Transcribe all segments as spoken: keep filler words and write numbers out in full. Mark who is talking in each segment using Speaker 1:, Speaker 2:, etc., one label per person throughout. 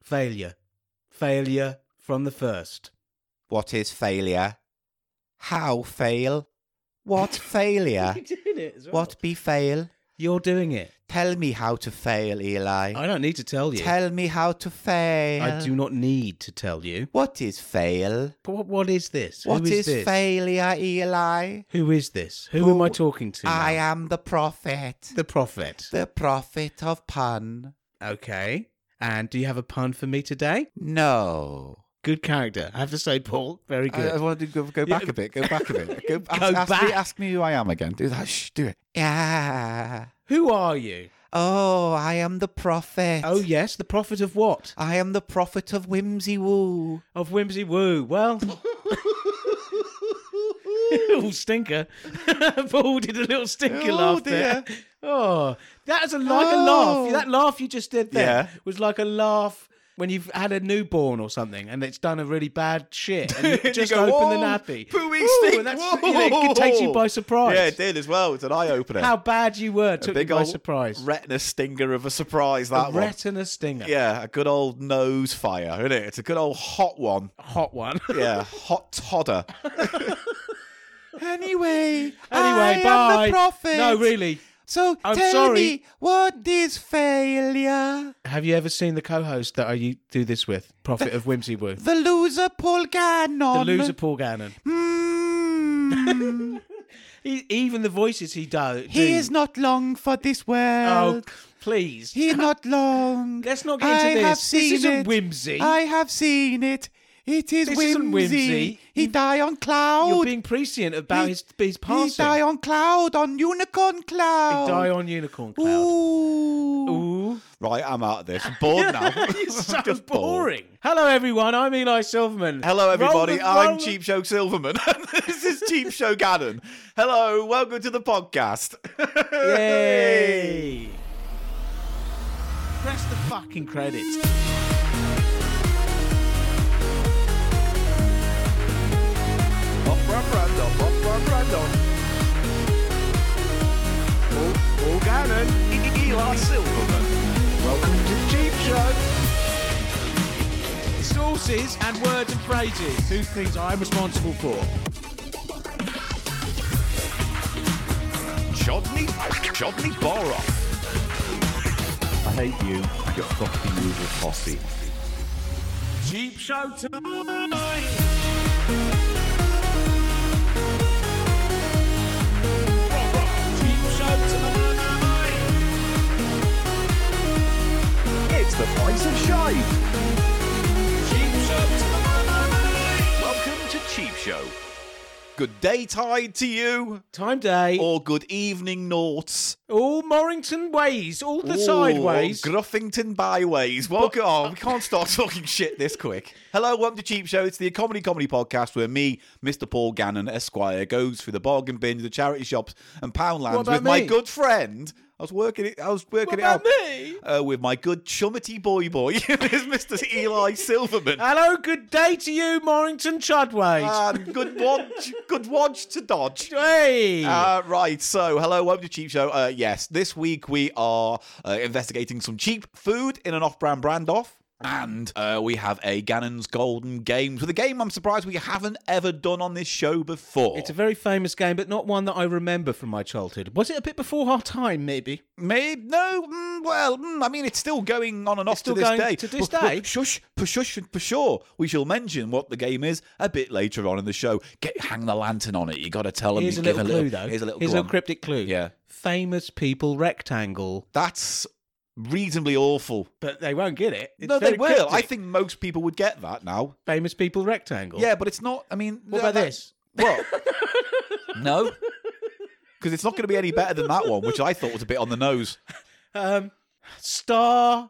Speaker 1: Failure. Failure from the first.
Speaker 2: What is failure? How fail? What failure?
Speaker 1: You're doing it as well.
Speaker 2: What be fail?
Speaker 1: You're doing it.
Speaker 2: Tell me how to fail, Eli.
Speaker 1: I don't need to tell you.
Speaker 2: Tell me how to fail.
Speaker 1: I do not need to tell you.
Speaker 2: What is fail?
Speaker 1: But what, what is this?
Speaker 2: What
Speaker 1: Who is,
Speaker 2: is
Speaker 1: this?
Speaker 2: failure, Eli?
Speaker 1: Who is this? Who,
Speaker 2: Who-
Speaker 1: am I talking to
Speaker 2: I
Speaker 1: now?
Speaker 2: am the prophet.
Speaker 1: The prophet.
Speaker 2: The prophet of pun.
Speaker 1: Okay. And do you have a pun for me today?
Speaker 2: No.
Speaker 1: Good character. I have to say, Paul. Very good.
Speaker 2: I, I want to go, go
Speaker 1: Yeah.
Speaker 2: back a bit. Go back a bit. Go, ask,
Speaker 1: Go
Speaker 2: ask
Speaker 1: back.
Speaker 2: Me, ask me who I am again. Do that. Shh, do it. Yeah.
Speaker 1: Who are you?
Speaker 2: Oh, I am the prophet.
Speaker 1: Oh, yes. The prophet of what?
Speaker 2: I am the prophet of Whimsy Woo.
Speaker 1: Of Whimsy Woo. Well... little stinker. Paul did a little stinker
Speaker 2: Oh,
Speaker 1: laugh
Speaker 2: dear.
Speaker 1: there. Oh, that is a, like
Speaker 2: Oh.
Speaker 1: a laugh. That laugh you just did there
Speaker 2: Yeah.
Speaker 1: was like a laugh when you've had a newborn or something and it's done a really bad shit and you
Speaker 2: You
Speaker 1: just
Speaker 2: go,
Speaker 1: open the
Speaker 2: "Whoa,
Speaker 1: nappy.
Speaker 2: pooey
Speaker 1: Ooh,
Speaker 2: stink,
Speaker 1: and that's,
Speaker 2: whoa."
Speaker 1: you know, it takes you by surprise.
Speaker 2: Yeah, it did as well. It's an eye opener.
Speaker 1: How bad you were took you
Speaker 2: big
Speaker 1: by
Speaker 2: old
Speaker 1: surprise.
Speaker 2: retina stinger of a surprise.
Speaker 1: a
Speaker 2: That one.
Speaker 1: retina stinger.
Speaker 2: Yeah, a good old nose fire, isn't it? It's a good old hot one.
Speaker 1: Hot one.
Speaker 2: Yeah, hot todder. anyway,
Speaker 1: Anyway,
Speaker 2: I
Speaker 1: bye.
Speaker 2: am the prophet.
Speaker 1: No, really.
Speaker 2: So
Speaker 1: I'm
Speaker 2: tell
Speaker 1: sorry.
Speaker 2: me, what is failure?
Speaker 1: Have you ever seen the co-host that I u- do this with? Prophet of Whimsy Woo.
Speaker 2: The loser Paul Gannon.
Speaker 1: The loser Paul Gannon.
Speaker 2: Mm.
Speaker 1: He, even the voices he does.
Speaker 2: he is not long for this
Speaker 1: Oh,
Speaker 2: world.
Speaker 1: please.
Speaker 2: He is not long.
Speaker 1: Let's not get into
Speaker 2: I
Speaker 1: this.
Speaker 2: have
Speaker 1: This
Speaker 2: seen
Speaker 1: isn't
Speaker 2: it.
Speaker 1: whimsy.
Speaker 2: I have seen it. It is
Speaker 1: This
Speaker 2: whimsy.
Speaker 1: isn't whimsy.
Speaker 2: He die on cloud.
Speaker 1: You're being prescient about
Speaker 2: He-
Speaker 1: his his
Speaker 2: He
Speaker 1: passing.
Speaker 2: die on cloud, on unicorn cloud.
Speaker 1: He die on unicorn cloud.
Speaker 2: Ooh.
Speaker 1: Ooh.
Speaker 2: Right, I'm out of this. I'm bored now.
Speaker 1: It's so
Speaker 2: Just bored.
Speaker 1: boring. Hello, everyone. I'm Eli Silverman.
Speaker 2: Hello, everybody.
Speaker 1: Roll the-
Speaker 2: I'm
Speaker 1: roll the-
Speaker 2: Cheap Show Silverman. This is Cheap Show Gannon. Hello, welcome to the podcast.
Speaker 1: Yay! Press the fucking credits.
Speaker 2: Up, run, run, up, up, run, run, up.
Speaker 1: Paul, Paul Gannon.
Speaker 2: Eli Silverman.
Speaker 1: Welcome to the Cheap Show. Sources and words and phrases. Two things I'm responsible for.
Speaker 2: Chodney, Chodney Borough.
Speaker 3: I hate you and your fucking usual posse.
Speaker 1: Cheap Show tonight. Cheap Show tonight.
Speaker 3: It's the price of shite.
Speaker 1: Cheap Show tonight.
Speaker 2: Welcome to Cheap Show. Good day tide to you,
Speaker 1: Time day.
Speaker 2: or good evening noughts.
Speaker 1: All Morrington ways. All the
Speaker 2: Ooh,
Speaker 1: sideways.
Speaker 2: Gruffington byways. Welcome. Oh, we can't start talking shit this quick. Hello, welcome to Cheap Show. It's the comedy comedy podcast where me, Mister Paul Gannon, Esquire, goes through the bargain bins, the charity shops, and Poundlands
Speaker 1: What about
Speaker 2: with my
Speaker 1: me?
Speaker 2: good friend. I was working it. I was working
Speaker 1: What
Speaker 2: it
Speaker 1: about
Speaker 2: out
Speaker 1: me?
Speaker 2: Uh, with my good chummety boy boy, is Mister Eli Silverman.
Speaker 1: Hello, good day to you, Morrington Chudways.
Speaker 2: And good watch, good watch to dodge.
Speaker 1: hey.
Speaker 2: Uh, right, so hello, welcome to Cheap Show. Uh, yes, this week we are uh, investigating some cheap food in an off-brand brand off. And uh, we have a Gannon's Golden Games with a game I'm surprised we haven't ever done on this show before.
Speaker 1: It's a very famous game, but not one that I remember from my childhood. Was it a bit before our time, maybe?
Speaker 2: Maybe, no, mm, well, mm, I mean, it's still going on and off
Speaker 1: still
Speaker 2: to this
Speaker 1: going
Speaker 2: day.
Speaker 1: to this
Speaker 2: But-
Speaker 1: day?
Speaker 2: but Shush, for shush, for sure. We shall mention what the game is a bit later on in the show. Get Hang the lantern on it. You got to tell them.
Speaker 1: Here's
Speaker 2: you
Speaker 1: a
Speaker 2: give
Speaker 1: little
Speaker 2: a
Speaker 1: clue, though.
Speaker 2: Here's a little,
Speaker 1: Here's
Speaker 2: go
Speaker 1: a
Speaker 2: on.
Speaker 1: cryptic clue.
Speaker 2: Yeah.
Speaker 1: Famous people rectangle.
Speaker 2: That's reasonably awful.
Speaker 1: But they won't get it. It's
Speaker 2: no, they
Speaker 1: very
Speaker 2: will. I
Speaker 1: cryptic.
Speaker 2: think most people would get that now.
Speaker 1: Famous people rectangle.
Speaker 2: Yeah, but it's not. I mean,
Speaker 1: What about
Speaker 2: that-
Speaker 1: this?
Speaker 2: What? No, because it's not going to be any better than that one, which I thought was a bit on the nose.
Speaker 1: Um, star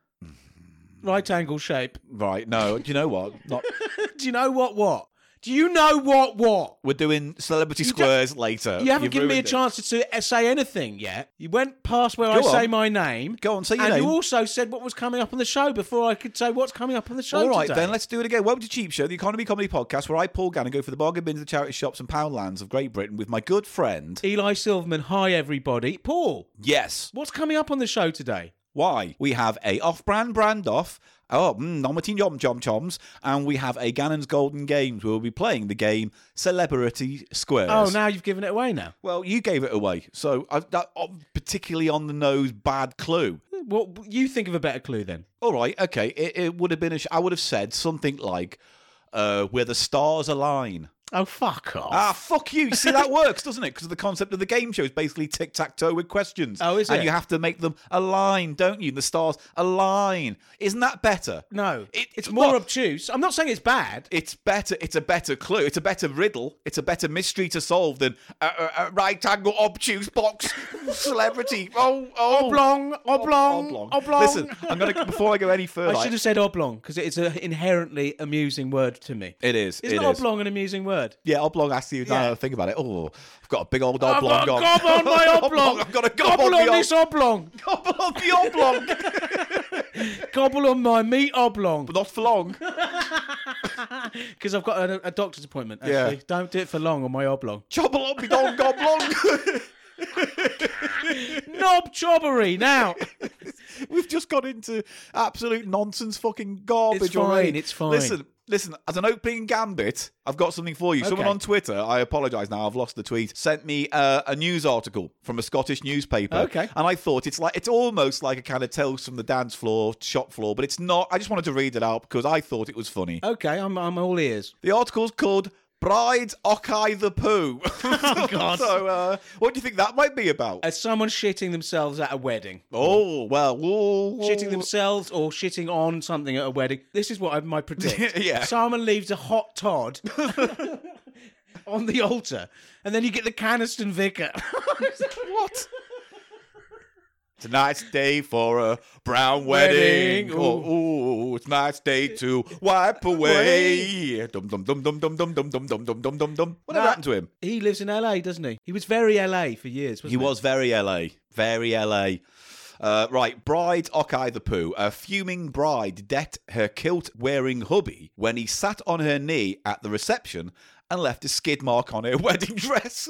Speaker 1: right angle shape.
Speaker 2: Right? No. Do you know what? Not.
Speaker 1: Do you know what? What? Do you know what? What?
Speaker 2: We're doing celebrity
Speaker 1: You don't-
Speaker 2: squares later.
Speaker 1: You haven't
Speaker 2: You've
Speaker 1: given me a
Speaker 2: ruined it.
Speaker 1: chance to say anything yet. You went past where
Speaker 2: Go
Speaker 1: I say
Speaker 2: on.
Speaker 1: my name.
Speaker 2: Go on, say your
Speaker 1: and
Speaker 2: name.
Speaker 1: you also said what was coming up on the show before I could say what's coming up on the show
Speaker 2: All right,
Speaker 1: today.
Speaker 2: then let's do it again. Welcome to Cheap Show, the economy comedy podcast, where I, Paul Gannon, go for the bargain bins, the charity shops, and Poundlands of Great Britain with my good friend.
Speaker 1: Eli Silverman, hi everybody. Paul,
Speaker 2: Yes.
Speaker 1: what's coming up on the show today?
Speaker 2: Why? We have a off-brand brand off. Oh, mm, Nomatin Yom Chom Choms. And we have a Ganon's Golden Games where we'll be playing the game Celebrity Squares.
Speaker 1: Oh, now you've given it away now.
Speaker 2: Well, you gave it away. So, uh, that uh, particularly on the nose, bad clue.
Speaker 1: Well, you think of a better clue then.
Speaker 2: All right, okay. It, it would have been, a sh- I would have said something like, uh, where the stars align.
Speaker 1: Oh, fuck off.
Speaker 2: Ah, fuck you. See, that works, doesn't it? Because the concept of the game show is basically tic-tac-toe with questions.
Speaker 1: Oh, is
Speaker 2: And
Speaker 1: it?
Speaker 2: you have to make them align, don't you? The stars align. Isn't that better?
Speaker 1: No,
Speaker 2: It-
Speaker 1: it's more
Speaker 2: what?
Speaker 1: obtuse. I'm not saying it's bad.
Speaker 2: It's better. It's a better clue. It's a better riddle. It's a better mystery to solve than a, a, a right angle obtuse box celebrity. Oh, oh,
Speaker 1: Oblong, oblong,
Speaker 2: oblong.
Speaker 1: oblong.
Speaker 2: Listen, I'm gonna before I go any further.
Speaker 1: I should have said oblong because it's an inherently amusing word to me.
Speaker 2: It is.
Speaker 1: Isn't
Speaker 2: it is.
Speaker 1: oblong an amusing word?
Speaker 2: Yeah, oblong. I see you now.
Speaker 1: Yeah.
Speaker 2: Think about it. Oh, I've got a big old
Speaker 1: I've
Speaker 2: oblong.
Speaker 1: got a
Speaker 2: on.
Speaker 1: gob on my oblong.
Speaker 2: I've got a gob
Speaker 1: Gobble
Speaker 2: on,
Speaker 1: on
Speaker 2: the
Speaker 1: this
Speaker 2: ob-
Speaker 1: oblong.
Speaker 2: Gobble on the oblong.
Speaker 1: Gobble on my meat oblong.
Speaker 2: But not for long.
Speaker 1: Because I've got a, a doctor's appointment,
Speaker 2: Yeah.
Speaker 1: actually. Don't do it for long on my oblong.
Speaker 2: Chobble on me dong goblong.
Speaker 1: Knob chobbery, now.
Speaker 2: We've just got into absolute nonsense fucking garbage
Speaker 1: It's fine,
Speaker 2: already.
Speaker 1: it's fine.
Speaker 2: Listen, listen, as an opening gambit, I've got something for you. Someone
Speaker 1: Okay.
Speaker 2: on Twitter, I apologise now, I've lost the tweet, sent me uh, a news article from a Scottish newspaper.
Speaker 1: Okay.
Speaker 2: And I thought it's like it's almost like a kind of Tales from the dance floor, shop floor, but it's not. I just wanted to read it out because I thought it was funny.
Speaker 1: Okay, I'm, I'm all ears.
Speaker 2: The article's called Bride Okai the Poo.
Speaker 1: Oh, God.
Speaker 2: So, uh, what do you think that might be about?
Speaker 1: As someone shitting themselves at a wedding.
Speaker 2: oh, well, whoa, whoa.
Speaker 1: Shitting themselves or shitting on something at a wedding. This is what I might predict.
Speaker 2: Yeah.
Speaker 1: Someone leaves a hot Todd on the altar, and then you get the Caniston vicar.
Speaker 2: What? Tonight's day for a brown wedding.
Speaker 1: Wedding,
Speaker 2: Oh, ooh, it's tonight's day to wipe away. Dum dum dum dum dum dum dum dum dum dum dum dum dum. What
Speaker 1: Nah,
Speaker 2: happened to him?
Speaker 1: He lives in L A, doesn't he? He was very L A for years, wasn't
Speaker 2: He
Speaker 1: he?
Speaker 2: was very L A. Very L A. Uh, right, bride Okai the Poo. A fuming bride decked her kilt-wearing hubby when he sat on her knee at the reception and left a skid mark on her wedding dress.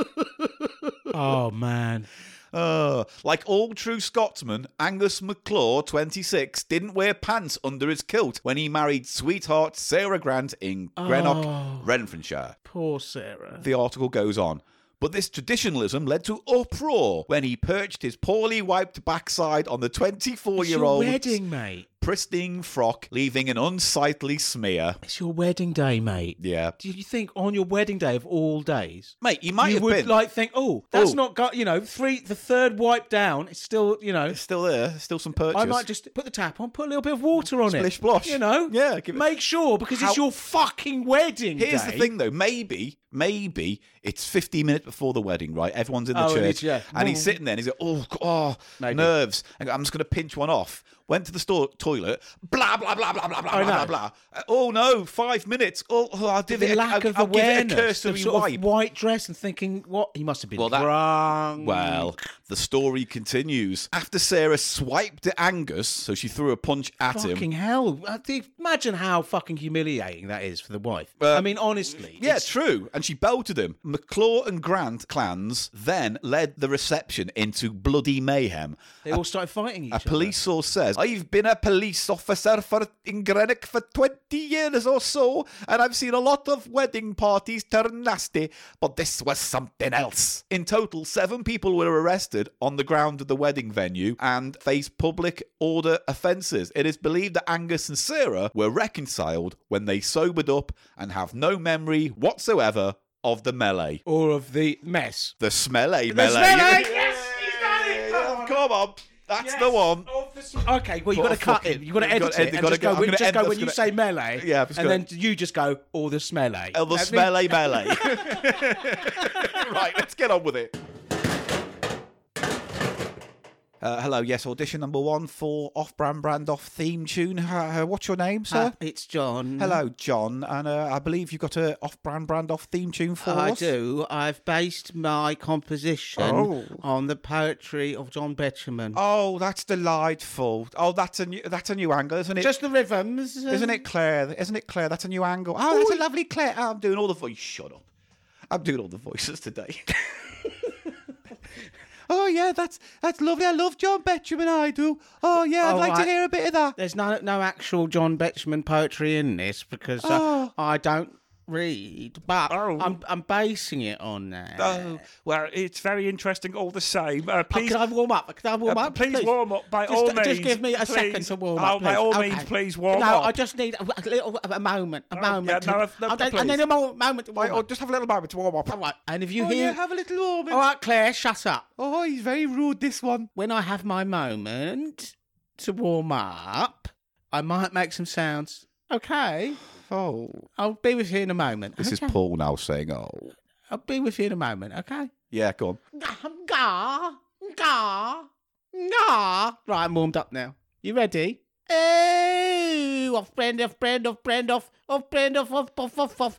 Speaker 1: Oh, man.
Speaker 2: Uh, like all true Scotsmen, Angus McClure, twenty-six, didn't wear pants under his kilt when he married sweetheart Sarah Grant in Greenock,
Speaker 1: Oh.
Speaker 2: Renfrewshire.
Speaker 1: Poor Sarah.
Speaker 2: The article goes on. But this traditionalism led to uproar when he perched his poorly wiped backside on the
Speaker 1: It's your
Speaker 2: twenty-four-year-old
Speaker 1: wedding, mate.
Speaker 2: pristine frock, leaving an unsightly smear.
Speaker 1: It's your wedding day, mate.
Speaker 2: Yeah.
Speaker 1: Do you think on your wedding day of all days,
Speaker 2: Mate, you might
Speaker 1: you
Speaker 2: have
Speaker 1: would
Speaker 2: been.
Speaker 1: like think, oh, that's
Speaker 2: Oh.
Speaker 1: not got, you know, three, the third wipe down. It's still, you know,
Speaker 2: It's still there. Still some purchase.
Speaker 1: I might just put the tap on, put a little bit of water on
Speaker 2: Splish
Speaker 1: it.
Speaker 2: splosh.
Speaker 1: You know?
Speaker 2: Yeah, give it-
Speaker 1: Make sure, because
Speaker 2: How-
Speaker 1: it's your fucking wedding
Speaker 2: Here's
Speaker 1: day.
Speaker 2: the thing, though. Maybe, maybe it's fifteen minutes before the wedding, right? Everyone's in the
Speaker 1: Oh, and
Speaker 2: church,
Speaker 1: he's- yeah.
Speaker 2: and he's sitting there, and he's like, "Oh, g- oh,
Speaker 1: Maybe.
Speaker 2: nerves." And I'm just going to pinch one off. Went to the store toilet. Blah blah blah blah blah blah
Speaker 1: I
Speaker 2: blah
Speaker 1: know.
Speaker 2: blah. Uh, Oh no, five minutes. Oh, oh I'll give
Speaker 1: The
Speaker 2: it. A,
Speaker 1: lack
Speaker 2: I'll,
Speaker 1: of
Speaker 2: I'll give it a
Speaker 1: awareness,
Speaker 2: cursory
Speaker 1: the sort
Speaker 2: wipe.
Speaker 1: of white dress, and thinking, what? He must have been
Speaker 2: Well, that-
Speaker 1: drunk.
Speaker 2: Well, the story continues. After Sarah swiped at Angus, so she threw a punch at him.
Speaker 1: Fucking hell. Uh, do you Imagine how fucking humiliating that is for the wife.
Speaker 2: Uh,
Speaker 1: I mean, honestly.
Speaker 2: Yeah,
Speaker 1: it's-
Speaker 2: true. And she belted him. McClure and Grant clans then led the reception into bloody mayhem.
Speaker 1: They all started fighting each
Speaker 2: A
Speaker 1: other.
Speaker 2: police source says, I've been a police officer for in Greenock for twenty years or so, and I've seen a lot of wedding parties turn nasty, but this was something else. In total, seven people were arrested on the ground of the wedding venue and faced public order offences. It is believed that Angus and Sarah were reconciled when they sobered up and have no memory whatsoever of the melee.
Speaker 1: Or of the mess.
Speaker 2: The smelly
Speaker 1: The
Speaker 2: melee.
Speaker 1: smelly! Yes, he's done it! Come on.
Speaker 2: Come on. That's the one.
Speaker 1: Of the sm- Okay, well, you've
Speaker 2: What
Speaker 1: got to
Speaker 2: a
Speaker 1: cut
Speaker 2: fucking-
Speaker 1: it. You've got to
Speaker 2: you've
Speaker 1: edit
Speaker 2: got to
Speaker 1: it.
Speaker 2: ed-
Speaker 1: And
Speaker 2: gotta
Speaker 1: just
Speaker 2: go-
Speaker 1: go,
Speaker 2: I'm
Speaker 1: when,
Speaker 2: gonna
Speaker 1: just
Speaker 2: end-
Speaker 1: go
Speaker 2: I'm
Speaker 1: when
Speaker 2: just
Speaker 1: you
Speaker 2: gonna-
Speaker 1: say melee.
Speaker 2: Yeah, I'm just
Speaker 1: and
Speaker 2: gonna-
Speaker 1: then you just go, or the smelly.
Speaker 2: Oh, the
Speaker 1: That'd be-
Speaker 2: smelly melee. Right, let's get on with it. Uh, hello, yes, audition number one for Off-Brand Brand Off theme tune. Uh, uh, what's your name, sir?
Speaker 1: Uh, it's John.
Speaker 2: Hello, John, and uh, I believe you've got a Off-Brand Brand Off theme tune for
Speaker 1: I
Speaker 2: us.
Speaker 1: do. I've based my composition
Speaker 2: Oh.
Speaker 1: on the poetry of John Betjeman.
Speaker 2: Oh, that's delightful. Oh, that's a new, that's a new angle, isn't it?
Speaker 1: Just the rhythms. uh,
Speaker 2: Isn't it Claire? Isn't it Claire? That's a new angle. Oh, that's a lovely Claire. Oh, I'm doing all the voice. Shut up. I'm doing all the voices today. Oh yeah, that's that's lovely. I love John Betjeman. I do. Oh yeah, I'd
Speaker 1: Oh,
Speaker 2: like
Speaker 1: I-
Speaker 2: to hear a bit of that.
Speaker 1: There's no no actual John Betjeman poetry in this because uh,
Speaker 2: Oh.
Speaker 1: I don't read, but
Speaker 4: Oh.
Speaker 1: I'm I'm basing it on that.
Speaker 4: Oh, well, it's very interesting all the same. Uh,
Speaker 1: Oh,
Speaker 4: please,
Speaker 1: can I warm up? Can I warm
Speaker 4: uh,
Speaker 1: up?
Speaker 4: please, warm up by
Speaker 1: just,
Speaker 4: all
Speaker 1: just
Speaker 4: means.
Speaker 1: give me a
Speaker 4: please.
Speaker 1: second to warm
Speaker 4: Oh,
Speaker 1: up.
Speaker 4: by
Speaker 1: please.
Speaker 4: all
Speaker 1: Okay.
Speaker 4: means, please warm
Speaker 1: no,
Speaker 4: up.
Speaker 1: I just need a, a little a moment, a moment.
Speaker 4: yeah,
Speaker 1: to,
Speaker 4: no, no,
Speaker 1: I, I need a mo- moment to warm
Speaker 4: Wait, oh,
Speaker 1: up.
Speaker 4: just have a little moment to warm up.
Speaker 1: All right, and if you
Speaker 2: Oh
Speaker 1: hear,
Speaker 2: yeah, have a little moment.
Speaker 1: all right, Claire, shut up.
Speaker 2: Oh, he's very rude. This one.
Speaker 1: When I have my moment to warm up, I might make some sounds. Okay,
Speaker 2: Oh,
Speaker 1: I'll be with you in a moment.
Speaker 2: this is
Speaker 1: okay?
Speaker 2: Paul now saying, "Oh,
Speaker 1: I'll be with you in a moment. Okay.
Speaker 2: yeah, go on."
Speaker 1: Gah, gah, gah. Right, I'm warmed up now. You ready? Oh, off brand, off brand, off brand, off, off brand, off, off, off, off, off.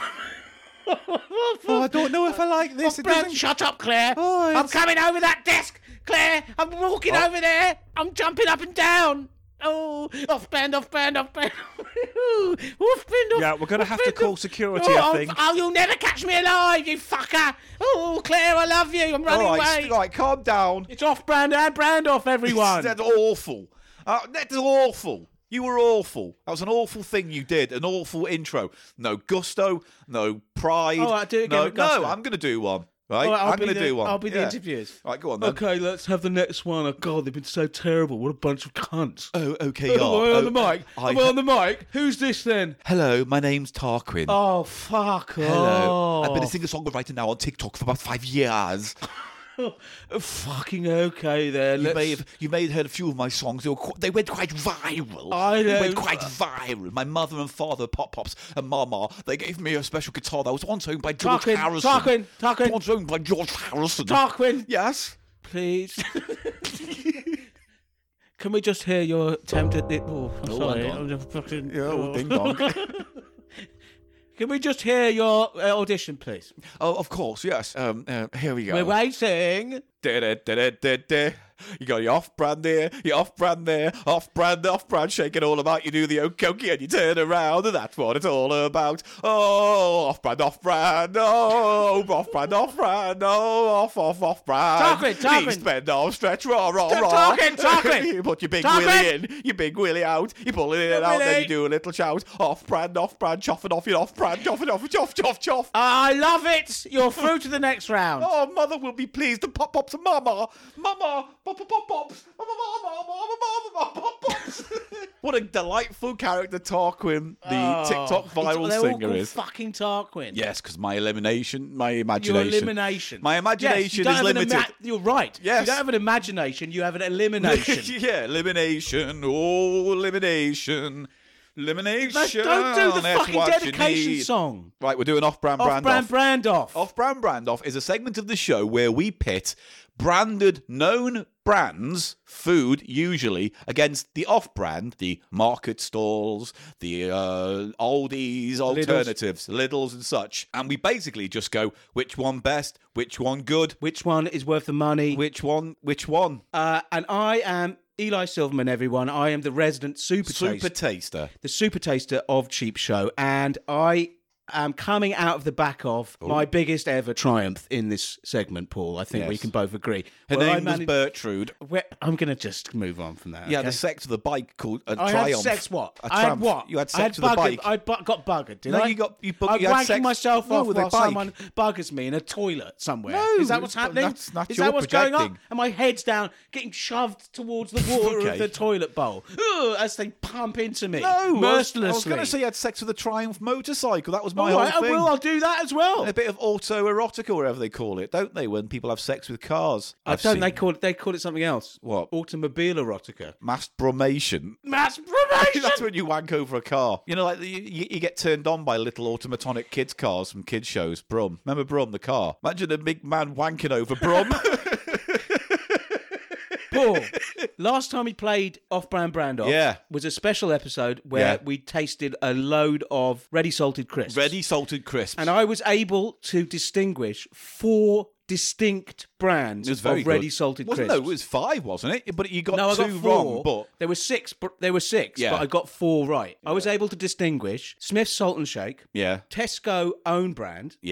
Speaker 2: Oh, I don't know if I like this.
Speaker 1: Off
Speaker 2: It
Speaker 1: brand,
Speaker 2: doesn't-
Speaker 1: shut up, Claire.
Speaker 2: Oh,
Speaker 1: I'm
Speaker 2: it's-
Speaker 1: coming over that desk, Claire. I'm walking
Speaker 2: Oh.
Speaker 1: over there. I'm jumping up and down. Oh, off brand, off brand, off brand. Off brand, off.
Speaker 4: Yeah, we're gonna
Speaker 1: off
Speaker 4: have to
Speaker 1: brand,
Speaker 4: call
Speaker 1: off.
Speaker 4: security,
Speaker 1: Oh,
Speaker 4: I
Speaker 1: oh,
Speaker 4: think.
Speaker 1: Oh, you'll never catch me alive, you fucker. Oh, Claire, I love you. I'm running
Speaker 2: All right,
Speaker 1: away.
Speaker 2: st- all right, calm down.
Speaker 1: It's off brand and brand off, everyone.
Speaker 2: That's awful. Uh, that's awful. You were awful. That was an awful thing you did. An awful intro. No gusto. No pride.
Speaker 1: All right, do it again
Speaker 2: no,
Speaker 1: with gusto.
Speaker 2: no, I'm going to do one. Right?
Speaker 1: All right, I'll
Speaker 2: I'm
Speaker 1: be
Speaker 2: going to
Speaker 1: the-
Speaker 2: do one.
Speaker 1: I'll be the
Speaker 2: Yeah.
Speaker 1: interviewers.
Speaker 2: All right, go on then.
Speaker 1: Okay, let's have the next one. Oh, God, they've been so terrible. What a bunch of cunts.
Speaker 2: Oh, okay.
Speaker 1: Am I
Speaker 2: yeah.
Speaker 1: on
Speaker 2: Oh,
Speaker 1: the mic?
Speaker 2: I
Speaker 1: Am I
Speaker 2: ha-
Speaker 1: on the mic? Who's this then?
Speaker 2: Hello, my name's Tarquin.
Speaker 1: Oh, fuck
Speaker 2: Hello.
Speaker 1: off.
Speaker 2: I've been a singer-songwriter now on TikTok for about five years.
Speaker 1: Oh, fucking okay then.
Speaker 2: You
Speaker 1: Let's-
Speaker 2: may have you may have heard a few of my songs. They were qu- they went quite viral.
Speaker 1: I
Speaker 2: They went
Speaker 1: know.
Speaker 2: quite viral. My mother and father, Pop Pops and Mama, they gave me a special guitar that was once owned by George
Speaker 1: Tarquin,
Speaker 2: Harrison.
Speaker 1: Tarquin, Tarquin.
Speaker 2: Once owned by George Harrison.
Speaker 1: Tarquin,
Speaker 2: Yes.
Speaker 1: please. Can we just hear your attempt at the... Oh, I'm
Speaker 2: Oh,
Speaker 1: sorry.
Speaker 2: hang on.
Speaker 1: I'm just fucking...
Speaker 2: Yeah, oh,
Speaker 1: oh.
Speaker 2: ding dong.
Speaker 1: Can we just hear your uh, audition, please?
Speaker 2: Oh, of course, yes. Um, uh, here we go.
Speaker 1: We're waiting.
Speaker 2: Da-da-da-da-da-da. You got your off-brand there, your off-brand there, off-brand, off-brand, shaking all about. You do the okey and you turn around, and that's what it's all about. Oh, off-brand, off-brand, oh, off-brand, off-brand, oh, off, off, off-brand.
Speaker 1: Tarquin, Tarquin.
Speaker 2: East bend, off, stretch, raw, raw,
Speaker 1: Stop
Speaker 2: raw.
Speaker 1: talking, Tarquin.
Speaker 2: You put your big
Speaker 1: Tarquin.
Speaker 2: willy in, your big willy out, you pull it in and out, then
Speaker 1: Willy.
Speaker 2: you do a little shout. Off-brand, off-brand, choffing off your off-brand, choffing off, choff, choff, choff.
Speaker 1: I love it. You're through to the next round.
Speaker 2: Oh, mother will be pleased. The pop pops and mama, mama, pop pop pop pops, mama, mama, mama, mama, pop pops. What a delightful character Tarquin, the
Speaker 1: Oh,
Speaker 2: TikTok
Speaker 1: it's-
Speaker 2: viral
Speaker 1: they're all
Speaker 2: singer,
Speaker 1: called
Speaker 2: is.
Speaker 1: Fucking Tarquin.
Speaker 2: Yes, because my elimination, my
Speaker 1: Your
Speaker 2: imagination,
Speaker 1: elimination.
Speaker 2: my
Speaker 1: Yes, you
Speaker 2: imagination
Speaker 1: don't
Speaker 2: is
Speaker 1: have an
Speaker 2: limited.
Speaker 1: ima- You're right.
Speaker 2: Yes.
Speaker 1: You don't have an imagination. You have an elimination.
Speaker 2: Yeah, elimination. Oh, elimination. Elimination.
Speaker 1: No, don't do the
Speaker 2: That's
Speaker 1: fucking
Speaker 2: what you
Speaker 1: dedication
Speaker 2: need.
Speaker 1: song.
Speaker 2: Right, we're doing off-brand brand
Speaker 1: Off-brand
Speaker 2: off.
Speaker 1: brand off.
Speaker 2: Off-brand brand off is a segment of the show where we pit branded known brands, food usually, against the off-brand, the market stalls, the uh, oldies, alternatives, Lidls and such. And we basically just go, which one best, which one good,
Speaker 1: Which one is worth the money?
Speaker 2: which one, which one.
Speaker 1: Uh, and I am Eli Silverman, everyone. I am the resident super,
Speaker 2: Super
Speaker 1: taster,
Speaker 2: taster.
Speaker 1: the super taster of Cheap Show. And I am coming out of the back of my biggest ever triumph in this segment, Paul. I think
Speaker 2: Yes.
Speaker 1: we can both agree.
Speaker 2: Her
Speaker 1: Where I
Speaker 2: name was
Speaker 1: managed-
Speaker 2: Bertrude.
Speaker 1: where- I'm going to just move on from that.
Speaker 2: Yeah,
Speaker 1: okay?
Speaker 2: the sex of the bike called a
Speaker 1: I
Speaker 2: Triumph.
Speaker 1: had sex what?
Speaker 2: A
Speaker 1: I had
Speaker 2: Triumph.
Speaker 1: what?
Speaker 2: You had
Speaker 1: I
Speaker 2: sex
Speaker 1: had
Speaker 2: with a
Speaker 1: buggered-
Speaker 2: bike.
Speaker 1: I bu- got buggered, did
Speaker 2: No,
Speaker 1: I?
Speaker 2: you got- you bu-
Speaker 1: I'm
Speaker 2: you had
Speaker 1: wanking
Speaker 2: sex-
Speaker 1: myself
Speaker 2: no,
Speaker 1: off
Speaker 2: with a
Speaker 1: while
Speaker 2: bike.
Speaker 1: someone buggers me in a toilet somewhere.
Speaker 2: No,
Speaker 1: Is that what's
Speaker 2: but
Speaker 1: happening?
Speaker 2: that's- that's
Speaker 1: Is
Speaker 2: your
Speaker 1: that what's going on?
Speaker 2: projecting.
Speaker 1: And my head's down, getting shoved towards the water
Speaker 2: Okay.
Speaker 1: of the toilet bowl Ugh, as they pump into me
Speaker 2: No, I was-
Speaker 1: mercilessly.
Speaker 2: I was going to say you had sex with a Triumph motorcycle. That was my
Speaker 1: All
Speaker 2: whole
Speaker 1: right, I
Speaker 2: thing.
Speaker 1: will. I'll do that as well.
Speaker 2: A bit of autoerotica, or whatever they call it, don't they? When people have sex with cars.
Speaker 1: I
Speaker 2: I've
Speaker 1: don't.
Speaker 2: seen
Speaker 1: They call it. They call it something else.
Speaker 2: What?
Speaker 1: Automobile erotica.
Speaker 2: masturbation.
Speaker 1: Masturbation.
Speaker 2: That's when you wank over a car. You know, like you, you, you get turned on by little automatonic kids' cars from kids' shows. Brum. Remember Brum, the car? Imagine a big man wanking over Brum.
Speaker 1: Paul, last time we played Off-Brand Brand Off
Speaker 2: Yeah.
Speaker 1: was a special episode where
Speaker 2: Yeah.
Speaker 1: we tasted a load of ready salted crisps.
Speaker 2: Ready salted crisps.
Speaker 1: And I was able to distinguish four distinct brands
Speaker 2: It was very
Speaker 1: of ready
Speaker 2: good.
Speaker 1: salted
Speaker 2: wasn't,
Speaker 1: crisps.
Speaker 2: No, it was five, wasn't it? But you got
Speaker 1: no, I
Speaker 2: two
Speaker 1: got four.
Speaker 2: wrong. But
Speaker 1: There were six. But there were six,
Speaker 2: Yeah.
Speaker 1: but I got four right. I was able to distinguish Smith's Salt and Shake,
Speaker 2: yeah,
Speaker 1: Tesco own brand,
Speaker 2: yeah.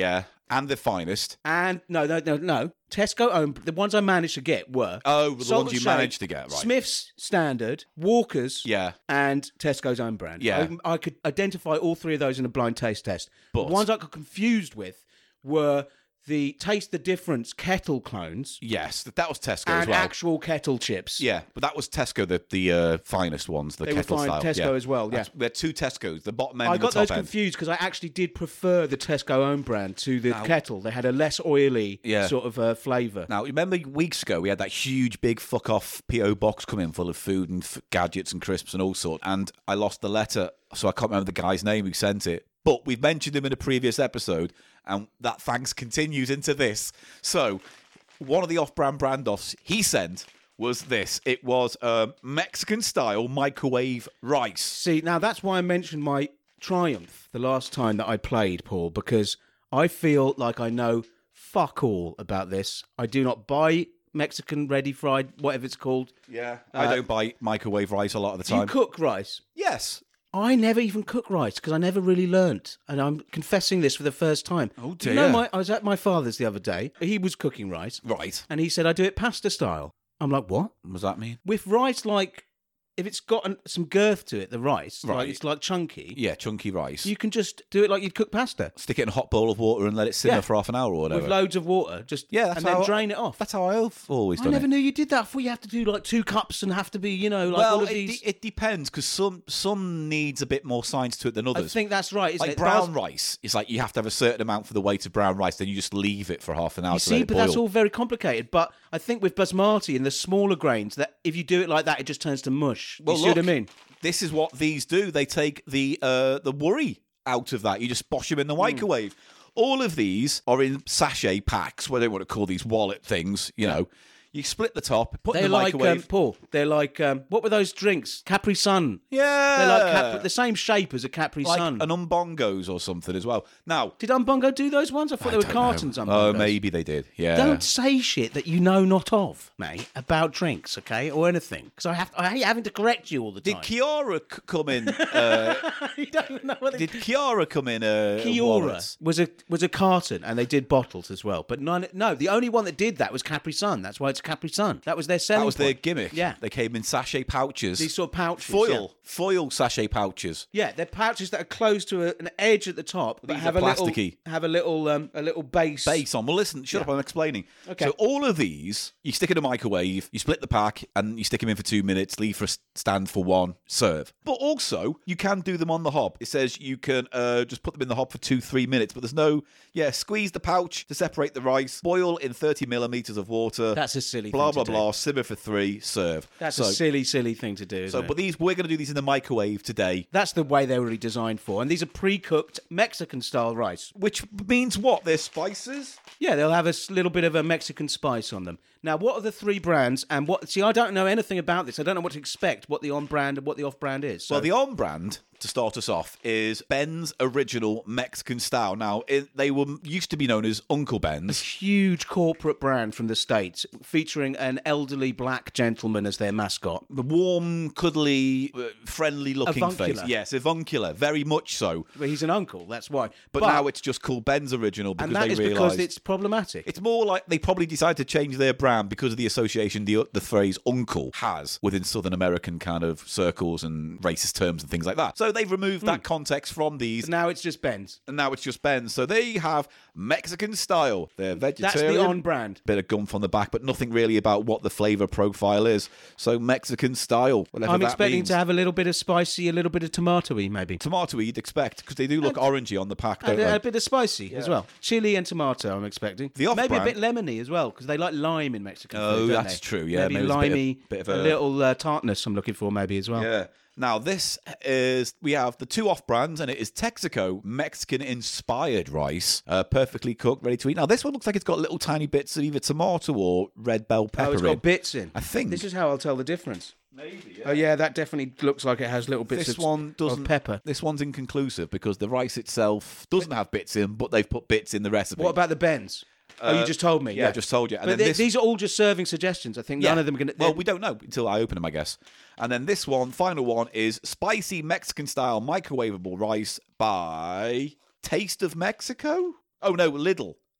Speaker 2: And the finest.
Speaker 1: And no, no, no, no. Tesco owned. The ones I managed to get were
Speaker 2: Oh, the
Speaker 1: Salt
Speaker 2: ones
Speaker 1: and
Speaker 2: you
Speaker 1: Shake,
Speaker 2: managed to get, right.
Speaker 1: Smith's Standard, Walker's,
Speaker 2: Yeah.
Speaker 1: and Tesco's own brand.
Speaker 2: Yeah.
Speaker 1: I, I could identify all three of those in a blind taste test.
Speaker 2: But-
Speaker 1: the ones I got confused with were the Taste the Difference kettle clones
Speaker 2: Yes, that was Tesco as
Speaker 1: and
Speaker 2: well.
Speaker 1: actual kettle chips.
Speaker 2: Yeah, but that was Tesco, the the uh, finest ones, the
Speaker 1: They were
Speaker 2: kettle
Speaker 1: fine,
Speaker 2: style.
Speaker 1: Tesco
Speaker 2: yeah.
Speaker 1: as well, yeah.
Speaker 2: That's- They're two Tescos, the bottom end
Speaker 1: I
Speaker 2: and the
Speaker 1: got
Speaker 2: top
Speaker 1: those
Speaker 2: end.
Speaker 1: confused because I actually did prefer the Tesco own brand to the kettle. They had a less oily
Speaker 2: Yeah.
Speaker 1: sort of uh, flavour.
Speaker 2: Now, remember weeks ago we had that huge, big fuck off P O box come in full of food and f- gadgets and crisps and all sorts, and I lost the letter, so I can't remember the guy's name who sent it. But we've mentioned him in a previous episode, and that thanks continues into this. So, one of the off-brand brand-offs he sent was this. It was um, Mexican-style microwave rice.
Speaker 1: See, now that's why I mentioned my triumph the last time that I played, Paul, because I feel like I know fuck all about this. I do not buy Mexican ready fried, whatever it's called.
Speaker 2: Yeah, I don't buy microwave rice a lot of the
Speaker 1: Do you
Speaker 2: time.
Speaker 1: cook rice?
Speaker 2: Yes.
Speaker 1: I never even cook rice because I never really learnt, and I'm confessing this for the first time.
Speaker 2: Oh,
Speaker 1: You know,
Speaker 2: dear.
Speaker 1: my, I was at my father's the other day. He was cooking rice,
Speaker 2: Right.
Speaker 1: and he said I do it pasta style. I'm like, what?
Speaker 2: What does that mean?
Speaker 1: With rice, like if it's got an, some girth to it, the rice,
Speaker 2: Right.
Speaker 1: like it's like chunky.
Speaker 2: Yeah, chunky rice.
Speaker 1: You can just do it like you'd cook pasta
Speaker 2: Stick it in a hot bowl of water and let it simmer
Speaker 1: Yeah.
Speaker 2: for half an hour or whatever.
Speaker 1: with loads of water. Just
Speaker 2: Yeah, that's
Speaker 1: and then
Speaker 2: how-
Speaker 1: drain it off.
Speaker 2: That's how I've always
Speaker 1: I
Speaker 2: done
Speaker 1: never
Speaker 2: it.
Speaker 1: knew you did that. I thought you have to do like two cups and have to be, you know, like
Speaker 2: well,
Speaker 1: all of
Speaker 2: it,
Speaker 1: these.
Speaker 2: de- it depends because some some needs a bit more science to it than
Speaker 1: I
Speaker 2: others.
Speaker 1: think that's right, isn't
Speaker 2: like
Speaker 1: it?
Speaker 2: brown
Speaker 1: But
Speaker 2: rice, it's like you have to have a certain amount for the weight of brown rice, then you just leave it for half an hour
Speaker 1: You
Speaker 2: to
Speaker 1: see,
Speaker 2: let it
Speaker 1: but
Speaker 2: boil.
Speaker 1: that's all very complicated. But I think with basmati and the smaller grains, that if you do it like that, it just turns to mush.
Speaker 2: Well,
Speaker 1: you see what I
Speaker 2: look,
Speaker 1: mean?
Speaker 2: This is what these do. They take the uh, the worry out of that. You just bosh them in the
Speaker 1: Hmm.
Speaker 2: microwave. All of these are in sachet packs. What do they want to call these wallet things? You know, you split the top, put
Speaker 1: They're
Speaker 2: in the
Speaker 1: like um,
Speaker 2: microwave.
Speaker 1: Paul. They're like um, what were those drinks? Capri Sun.
Speaker 2: yeah,
Speaker 1: They're like Capri, the same shape as a Capri
Speaker 2: like
Speaker 1: Sun.
Speaker 2: an umbongos or something as well. Now,
Speaker 1: Did Umbongo do those ones? I thought they were
Speaker 2: don't know.
Speaker 1: cartons.
Speaker 2: Oh,
Speaker 1: Umbongos.
Speaker 2: maybe they did. Yeah.
Speaker 1: Don't say shit that you know not of, mate, about drinks, okay, or anything, because I have I hate having to correct you all the
Speaker 2: Did
Speaker 1: time.
Speaker 2: Kiara c- come in? Uh,
Speaker 1: you don't even know what they
Speaker 2: did Kiara come in? Uh,
Speaker 1: Kiora
Speaker 2: wallets?
Speaker 1: was a was a carton, and they did bottles as well. But none, no, the only one that did that was Capri Sun. That's why it's Capri Sun. That was their selling.
Speaker 2: That was their
Speaker 1: point.
Speaker 2: gimmick.
Speaker 1: Yeah.
Speaker 2: They came in sachet pouches.
Speaker 1: These sort of pouches,
Speaker 2: Foil.
Speaker 1: yeah.
Speaker 2: Foil sachet pouches.
Speaker 1: Yeah, they're pouches that are closed to a, an edge at the top, but
Speaker 2: These
Speaker 1: have
Speaker 2: are
Speaker 1: a little
Speaker 2: plasticky.
Speaker 1: have a little um, a little base.
Speaker 2: Base on. Well, listen, shut
Speaker 1: Yeah.
Speaker 2: up, I'm explaining.
Speaker 1: Okay.
Speaker 2: So all of these, you stick in a microwave, you split the pack, and you stick them in for two minutes, leave for a s- stand for one, serve. But also, you can do them on the hob. It says you can uh, just put them in the hob for two, three minutes, but there's no, yeah, squeeze the pouch to separate the rice, boil in thirty millimeters of water.
Speaker 1: That's a silly
Speaker 2: Blah,
Speaker 1: thing
Speaker 2: blah,
Speaker 1: to do.
Speaker 2: blah, simmer for three, serve.
Speaker 1: That's
Speaker 2: so,
Speaker 1: a silly, silly thing to do. Isn't
Speaker 2: So,
Speaker 1: it?
Speaker 2: but these, we're going to do these in the microwave today.
Speaker 1: That's the way they were really designed for, and these are pre-cooked Mexican-style rice.
Speaker 2: Which means what? They're spices?
Speaker 1: Yeah, they'll have a s- little bit of a Mexican spice on them. Now, what are the three brands? And what? See, I don't know anything about this. I don't know what to expect. What the on-brand and what the off-brand is. So,
Speaker 2: Well, the on brand, to start us off, is Ben's Original Mexican Style. Now, it, they were used to be known as Uncle Ben's.
Speaker 1: huge corporate brand from the States, featuring an elderly black gentleman as their mascot.
Speaker 2: The warm, cuddly, uh, friendly-looking face.
Speaker 1: Avuncular.
Speaker 2: Yes, avuncular, very much so.
Speaker 1: Well, he's an uncle, that's why.
Speaker 2: But, now it's just called Ben's Original because
Speaker 1: and that
Speaker 2: they
Speaker 1: is
Speaker 2: realised...
Speaker 1: because it's problematic.
Speaker 2: It's more like they probably decided to change their brand because of the association the the phrase uncle has within Southern American kind of circles and racist terms and things like that. So they've removed that context from these.
Speaker 1: now it's just Ben's.
Speaker 2: And now it's just Ben's. So they have Mexican style. They're vegetarian.
Speaker 1: That's the on-brand.
Speaker 2: Bit of gump on the back, but nothing really about what the flavour profile is. So Mexican style. Whatever
Speaker 1: I'm
Speaker 2: that
Speaker 1: expecting
Speaker 2: means.
Speaker 1: to have a little bit of spicy, a little bit of tomatoey, maybe.
Speaker 2: Tomato you'd expect, because they do look orangey on the pack, don't
Speaker 1: And a,
Speaker 2: they?
Speaker 1: a bit of spicy as well. Chili and tomato, I'm expecting.
Speaker 2: The
Speaker 1: maybe a
Speaker 2: off-brand-
Speaker 1: bit lemony as well, because they like lime in Mexican
Speaker 2: Oh,
Speaker 1: food, don't
Speaker 2: that's
Speaker 1: they?
Speaker 2: true, yeah,
Speaker 1: Maybe,
Speaker 2: maybe there's a bit of-
Speaker 1: limey,
Speaker 2: bit of
Speaker 1: a,
Speaker 2: a-
Speaker 1: little uh, tartness I'm looking for maybe as well.
Speaker 2: Yeah. Now, this is, we have the two off brands, and it is Texaco Mexican inspired rice, uh, perfectly cooked, ready to eat. Now, this one looks like it's got little tiny bits of either tomato or red bell pepper
Speaker 1: Oh, it's
Speaker 2: in.
Speaker 1: got bits in.
Speaker 2: I think.
Speaker 1: This is how I'll tell the difference. Maybe, yeah. Oh, yeah, that definitely looks like it has little bits
Speaker 2: This
Speaker 1: of,
Speaker 2: one doesn't.
Speaker 1: of pepper.
Speaker 2: This one's inconclusive because the rice itself doesn't have bits in, but they've put bits in the recipe.
Speaker 1: What about the Ben's? oh, you just told me.
Speaker 2: yeah, I just told you. And
Speaker 1: But
Speaker 2: then
Speaker 1: th-
Speaker 2: this-
Speaker 1: these are all just serving suggestions. I think none of them are going to...
Speaker 2: Well, we don't know until I open them, I guess. And then this one, final one, is spicy Mexican style microwavable rice by Taste of Mexico. Oh no, Lidl.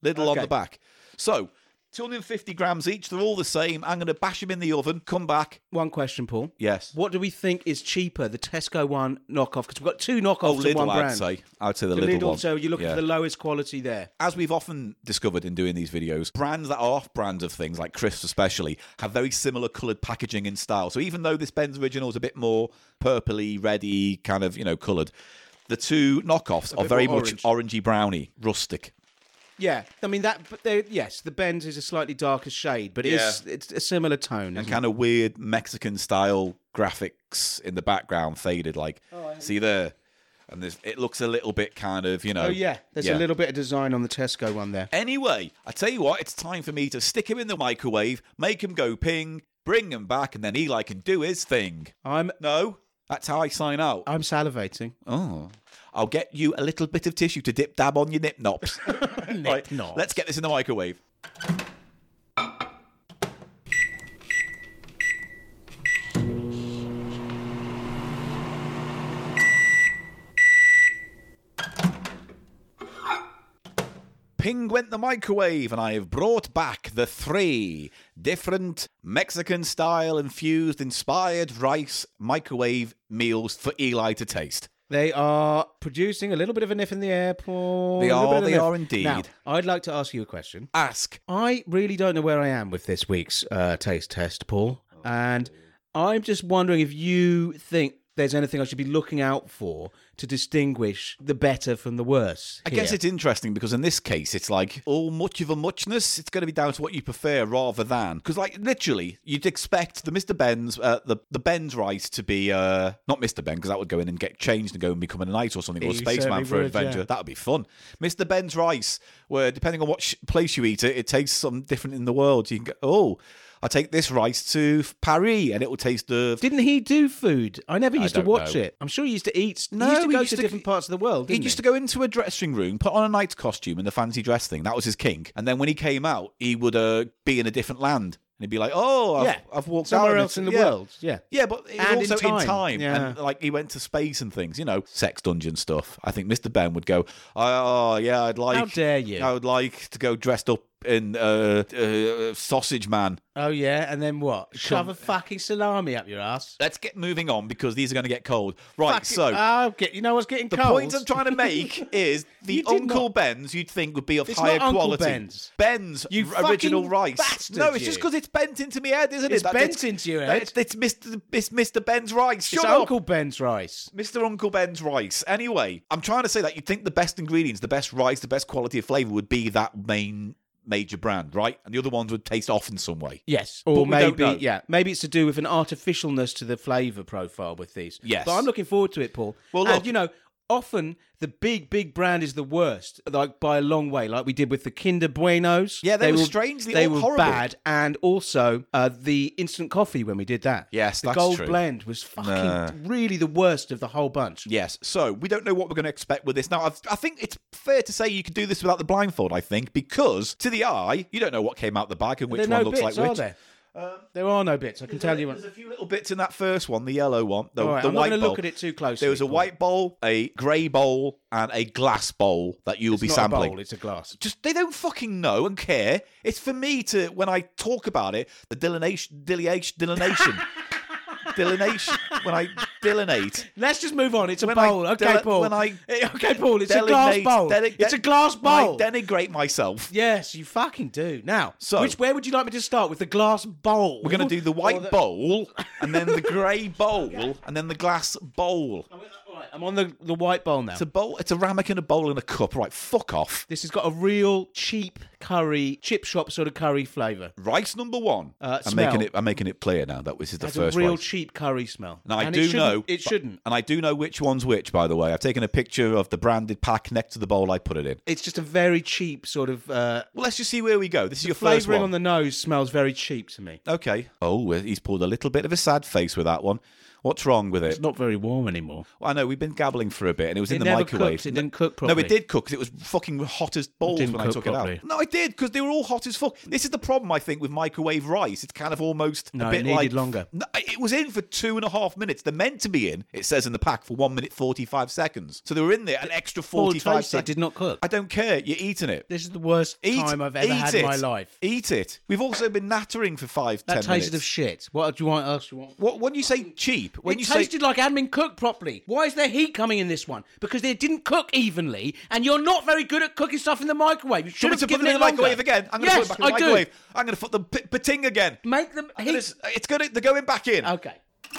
Speaker 2: Lidl on
Speaker 1: Okay.
Speaker 2: the back. So, two hundred fifty grams each. They're all the same. I'm going to bash them in the oven. Come back.
Speaker 1: One question, Paul.
Speaker 2: Yes.
Speaker 1: What do we think is cheaper, the Tesco one knockoff? Because we've got two knockoffs
Speaker 2: Oh,
Speaker 1: in
Speaker 2: Lidl,
Speaker 1: one brand.
Speaker 2: I'd say. I'd say the,
Speaker 1: The
Speaker 2: Lidl,
Speaker 1: Lidl,
Speaker 2: one.
Speaker 1: so you're looking
Speaker 2: Yeah.
Speaker 1: for the lowest quality there.
Speaker 2: As we've often discovered in doing these videos, brands that are off brands of things, like crisps especially, have very similar coloured packaging in style. So even though this Ben's Original is a bit more purpley, reddy, kind of, you know, coloured, the two knockoffs are
Speaker 1: bit
Speaker 2: very
Speaker 1: more
Speaker 2: much
Speaker 1: orange.
Speaker 2: orangey browny, rustic.
Speaker 1: Yeah, I mean that. But they- yes, the Benz is a slightly darker shade, but it's it's a similar tone.
Speaker 2: And
Speaker 1: isn't
Speaker 2: kind of weird Mexican style graphics in the background faded, like, see there? And there's, it looks a little bit kind of, you know.
Speaker 1: it? Oh yeah, there's
Speaker 2: yeah.
Speaker 1: a little bit of design on the Tesco one there.
Speaker 2: Anyway, I tell you what, it's time for me to stick him in the microwave, make him go ping, bring him back, and then Eli can do his thing.
Speaker 1: I'm
Speaker 2: No, that's how I sign out.
Speaker 1: I'm salivating.
Speaker 2: Oh. I'll get you a little bit of tissue to dip dab on your nip nops. Right,
Speaker 1: nops.
Speaker 2: let's get this in the microwave. Ping went the microwave, and I have brought back the three different Mexican style infused inspired rice microwave meals for Eli to taste.
Speaker 1: They are producing a little bit of a nip in the air, Paul.
Speaker 2: They
Speaker 1: A little
Speaker 2: are,
Speaker 1: bit of a
Speaker 2: they
Speaker 1: nip.
Speaker 2: are indeed.
Speaker 1: Now, I'd like to ask you a question.
Speaker 2: Ask.
Speaker 1: I really don't know where I am with this week's uh, taste test, Paul, and I'm just wondering if you think there's anything I should be looking out for to distinguish the better from the worse.
Speaker 2: I guess
Speaker 1: here.
Speaker 2: it's interesting because in this case, it's like all much of a muchness. It's going to be down to what you prefer rather than. Because, like, literally, you'd expect the Mister Ben's, uh, the, the Ben's rice to be, uh, not Mister Ben, because that would go in and get changed and go and become a knight or something, or a
Speaker 1: You
Speaker 2: spaceman
Speaker 1: certainly
Speaker 2: for an
Speaker 1: would,
Speaker 2: adventure.
Speaker 1: yeah.
Speaker 2: That would be fun. Mister Ben's rice, where depending on what sh- place you eat it, it tastes something different in the world. You can go, oh, I take this rice to Paris and it will taste the.
Speaker 1: Didn't he do food? I never used to
Speaker 2: don't
Speaker 1: watch
Speaker 2: know.
Speaker 1: it. I'm sure he used to eat.
Speaker 2: No,
Speaker 1: he used to
Speaker 2: he
Speaker 1: go
Speaker 2: used
Speaker 1: to
Speaker 2: to-
Speaker 1: different parts of the world.
Speaker 2: He
Speaker 1: Didn't
Speaker 2: used to go into a dressing room, put on a knight's costume and the fancy dress thing. That was his kink. And then when he came out, he would uh, be in a different land. And he'd be like, oh, I've,
Speaker 1: Yeah,
Speaker 2: I've walked
Speaker 1: somewhere
Speaker 2: out
Speaker 1: else in the
Speaker 2: yeah.
Speaker 1: world. Yeah.
Speaker 2: Yeah, but it was
Speaker 1: And in
Speaker 2: also in time.
Speaker 1: time. Yeah.
Speaker 2: And like he went to space and things, you know, sex dungeon stuff. I think Mister Ben would go, oh, yeah, I'd like.
Speaker 1: How dare you?
Speaker 2: I would like to go dressed up in uh, uh, Sausage Man.
Speaker 1: Oh yeah, and then what? Shove a fucking salami up your ass.
Speaker 2: Let's get moving on because these are going to get cold. Right,
Speaker 1: Fucking-
Speaker 2: so.
Speaker 1: oh, get you know what's getting
Speaker 2: The
Speaker 1: cold.
Speaker 2: point I'm trying to make is the
Speaker 1: You did
Speaker 2: Uncle
Speaker 1: not-
Speaker 2: Ben's you'd think would be of
Speaker 1: It's
Speaker 2: higher
Speaker 1: not Uncle
Speaker 2: quality.
Speaker 1: Ben's.
Speaker 2: Ben's
Speaker 1: You
Speaker 2: r- original
Speaker 1: fucking
Speaker 2: rice.
Speaker 1: bastard,
Speaker 2: no, it's
Speaker 1: you.
Speaker 2: just because it's bent into my head, isn't
Speaker 1: It's
Speaker 2: it? That-
Speaker 1: bent into your head.
Speaker 2: It's, it's Mister It's Mister Ben's rice. Shut
Speaker 1: It's
Speaker 2: up.
Speaker 1: Uncle Ben's rice.
Speaker 2: Mister Uncle Ben's rice. Anyway, I'm trying to say that you'd think the best ingredients, the best rice, the best quality of flavour would be that main major brand, right? And the other ones would taste off in some way.
Speaker 1: Yes,
Speaker 2: But
Speaker 1: or
Speaker 2: we don't
Speaker 1: maybe
Speaker 2: know.
Speaker 1: yeah, maybe it's to do with an artificialness to the flavour profile with these.
Speaker 2: Yes.
Speaker 1: but I'm looking forward to it, Paul.
Speaker 2: Well,
Speaker 1: and
Speaker 2: look-
Speaker 1: you know, often the big big brand is the worst, like by a long way, like we did with the Kinder Buenos.
Speaker 2: Yeah, they were strangely
Speaker 1: they
Speaker 2: all
Speaker 1: were
Speaker 2: horrible.
Speaker 1: bad, and also uh, the instant coffee when we did that.
Speaker 2: Yes,
Speaker 1: the
Speaker 2: that's
Speaker 1: gold
Speaker 2: true.
Speaker 1: blend was fucking
Speaker 2: Nah.
Speaker 1: really the worst of the whole bunch.
Speaker 2: Yes, so we don't know what we're going to expect with this. Now, I've, I think it's fair to say you could do this without the blindfold, I think, because to the eye, you don't know what came out the bag and which
Speaker 1: There are
Speaker 2: one
Speaker 1: no
Speaker 2: looks
Speaker 1: bits,
Speaker 2: like
Speaker 1: are
Speaker 2: which.
Speaker 1: there? there are no bits. I can tell you. What...
Speaker 2: There's a few little bits in that first one, the yellow one, the,
Speaker 1: All right,
Speaker 2: the
Speaker 1: I'm not
Speaker 2: white
Speaker 1: going to
Speaker 2: bowl.
Speaker 1: look at it too closely.
Speaker 2: There was a
Speaker 1: Paul.
Speaker 2: white bowl, a grey bowl, and a glass bowl that you'll
Speaker 1: It's
Speaker 2: be
Speaker 1: not
Speaker 2: sampling.
Speaker 1: a bowl, it's a glass.
Speaker 2: Just they don't fucking know and care. It's for me to when I talk about it, the delineation, delineation, delineation, delineation. When I delinate,
Speaker 1: Let's just move on. It's a
Speaker 2: When I
Speaker 1: bowl. okay,
Speaker 2: deli-
Speaker 1: Paul.
Speaker 2: when I
Speaker 1: Eh, okay, Paul. It's a glass
Speaker 2: delinate-
Speaker 1: bowl.
Speaker 2: deli-
Speaker 1: it's a glass bowl.
Speaker 2: I denigrate myself.
Speaker 1: Yes, you fucking do. Now,
Speaker 2: So-
Speaker 1: which where would you like me to start with the glass bowl?
Speaker 2: We're going to do the white
Speaker 1: Or the-
Speaker 2: bowl, and then the grey bowl, and then the glass bowl.
Speaker 1: All right, I'm on the, the white bowl now.
Speaker 2: It's a bowl. It's a ramekin, a bowl, and a cup. Right, fuck off.
Speaker 1: This has got a real cheap curry, chip shop sort of curry flavour.
Speaker 2: Rice number one.
Speaker 1: Uh,
Speaker 2: I'm
Speaker 1: smell.
Speaker 2: making it. I'm making it clear now that this is the
Speaker 1: Has
Speaker 2: first
Speaker 1: a real
Speaker 2: rice.
Speaker 1: cheap curry smell.
Speaker 2: Now I
Speaker 1: And
Speaker 2: do
Speaker 1: it shouldn't-
Speaker 2: know
Speaker 1: it
Speaker 2: but-
Speaker 1: shouldn't.
Speaker 2: and I do know which one's which. By the way, I've taken a picture of the branded pack next to the bowl I put it in.
Speaker 1: It's just a very cheap sort of. Uh,
Speaker 2: Well, let's just see where we go. This is your first
Speaker 1: flavouring
Speaker 2: one.
Speaker 1: on the nose smells very cheap to me.
Speaker 2: Okay. Oh, he's pulled a little bit of a sad face with that one. What's wrong with it?
Speaker 1: It's not very warm anymore.
Speaker 2: Well, I know, we've been gabbling for a bit, and it was
Speaker 1: It
Speaker 2: in the
Speaker 1: never
Speaker 2: microwave.
Speaker 1: cooked. It didn't cook
Speaker 2: No,
Speaker 1: properly.
Speaker 2: it did cook, because it was fucking hot as balls
Speaker 1: didn't
Speaker 2: when I
Speaker 1: cook
Speaker 2: took
Speaker 1: properly.
Speaker 2: it out. No, I did, because they were all hot as fuck. This is the problem, I think, with microwave rice. It's kind of almost
Speaker 1: No,
Speaker 2: a
Speaker 1: it
Speaker 2: bit
Speaker 1: needed
Speaker 2: like...
Speaker 1: longer.
Speaker 2: No, it was in for two and a half minutes. They're meant to be in, it says in the pack, for one minute forty-five seconds. So they were in there an extra
Speaker 1: Full
Speaker 2: forty-five
Speaker 1: taste, it
Speaker 2: seconds.
Speaker 1: did not cook.
Speaker 2: I don't care. You're eating it.
Speaker 1: This is the worst
Speaker 2: Eat,
Speaker 1: time I've ever
Speaker 2: eat
Speaker 1: had
Speaker 2: it.
Speaker 1: in my life.
Speaker 2: Eat it. We've also been nattering for five,
Speaker 1: That
Speaker 2: ten
Speaker 1: tasted
Speaker 2: minutes.
Speaker 1: of shit. What do you want else? You want?
Speaker 2: What, when you say cheap, when
Speaker 1: It
Speaker 2: you
Speaker 1: tasted
Speaker 2: say...
Speaker 1: like it hadn't been cooked properly. Why is there heat coming in this one? Because they didn't cook evenly, and you're not very good at cooking stuff in the microwave. You
Speaker 2: Do you
Speaker 1: should
Speaker 2: want
Speaker 1: have
Speaker 2: me to put
Speaker 1: given
Speaker 2: them in
Speaker 1: it
Speaker 2: the
Speaker 1: longer.
Speaker 2: microwave again? I'm going to
Speaker 1: Yes,
Speaker 2: put it back in the
Speaker 1: I do.
Speaker 2: microwave. I'm going to put the p- pating again.
Speaker 1: Make them
Speaker 2: I'm
Speaker 1: heat.
Speaker 2: gonna- it's going to... They're going back in.
Speaker 1: Okay.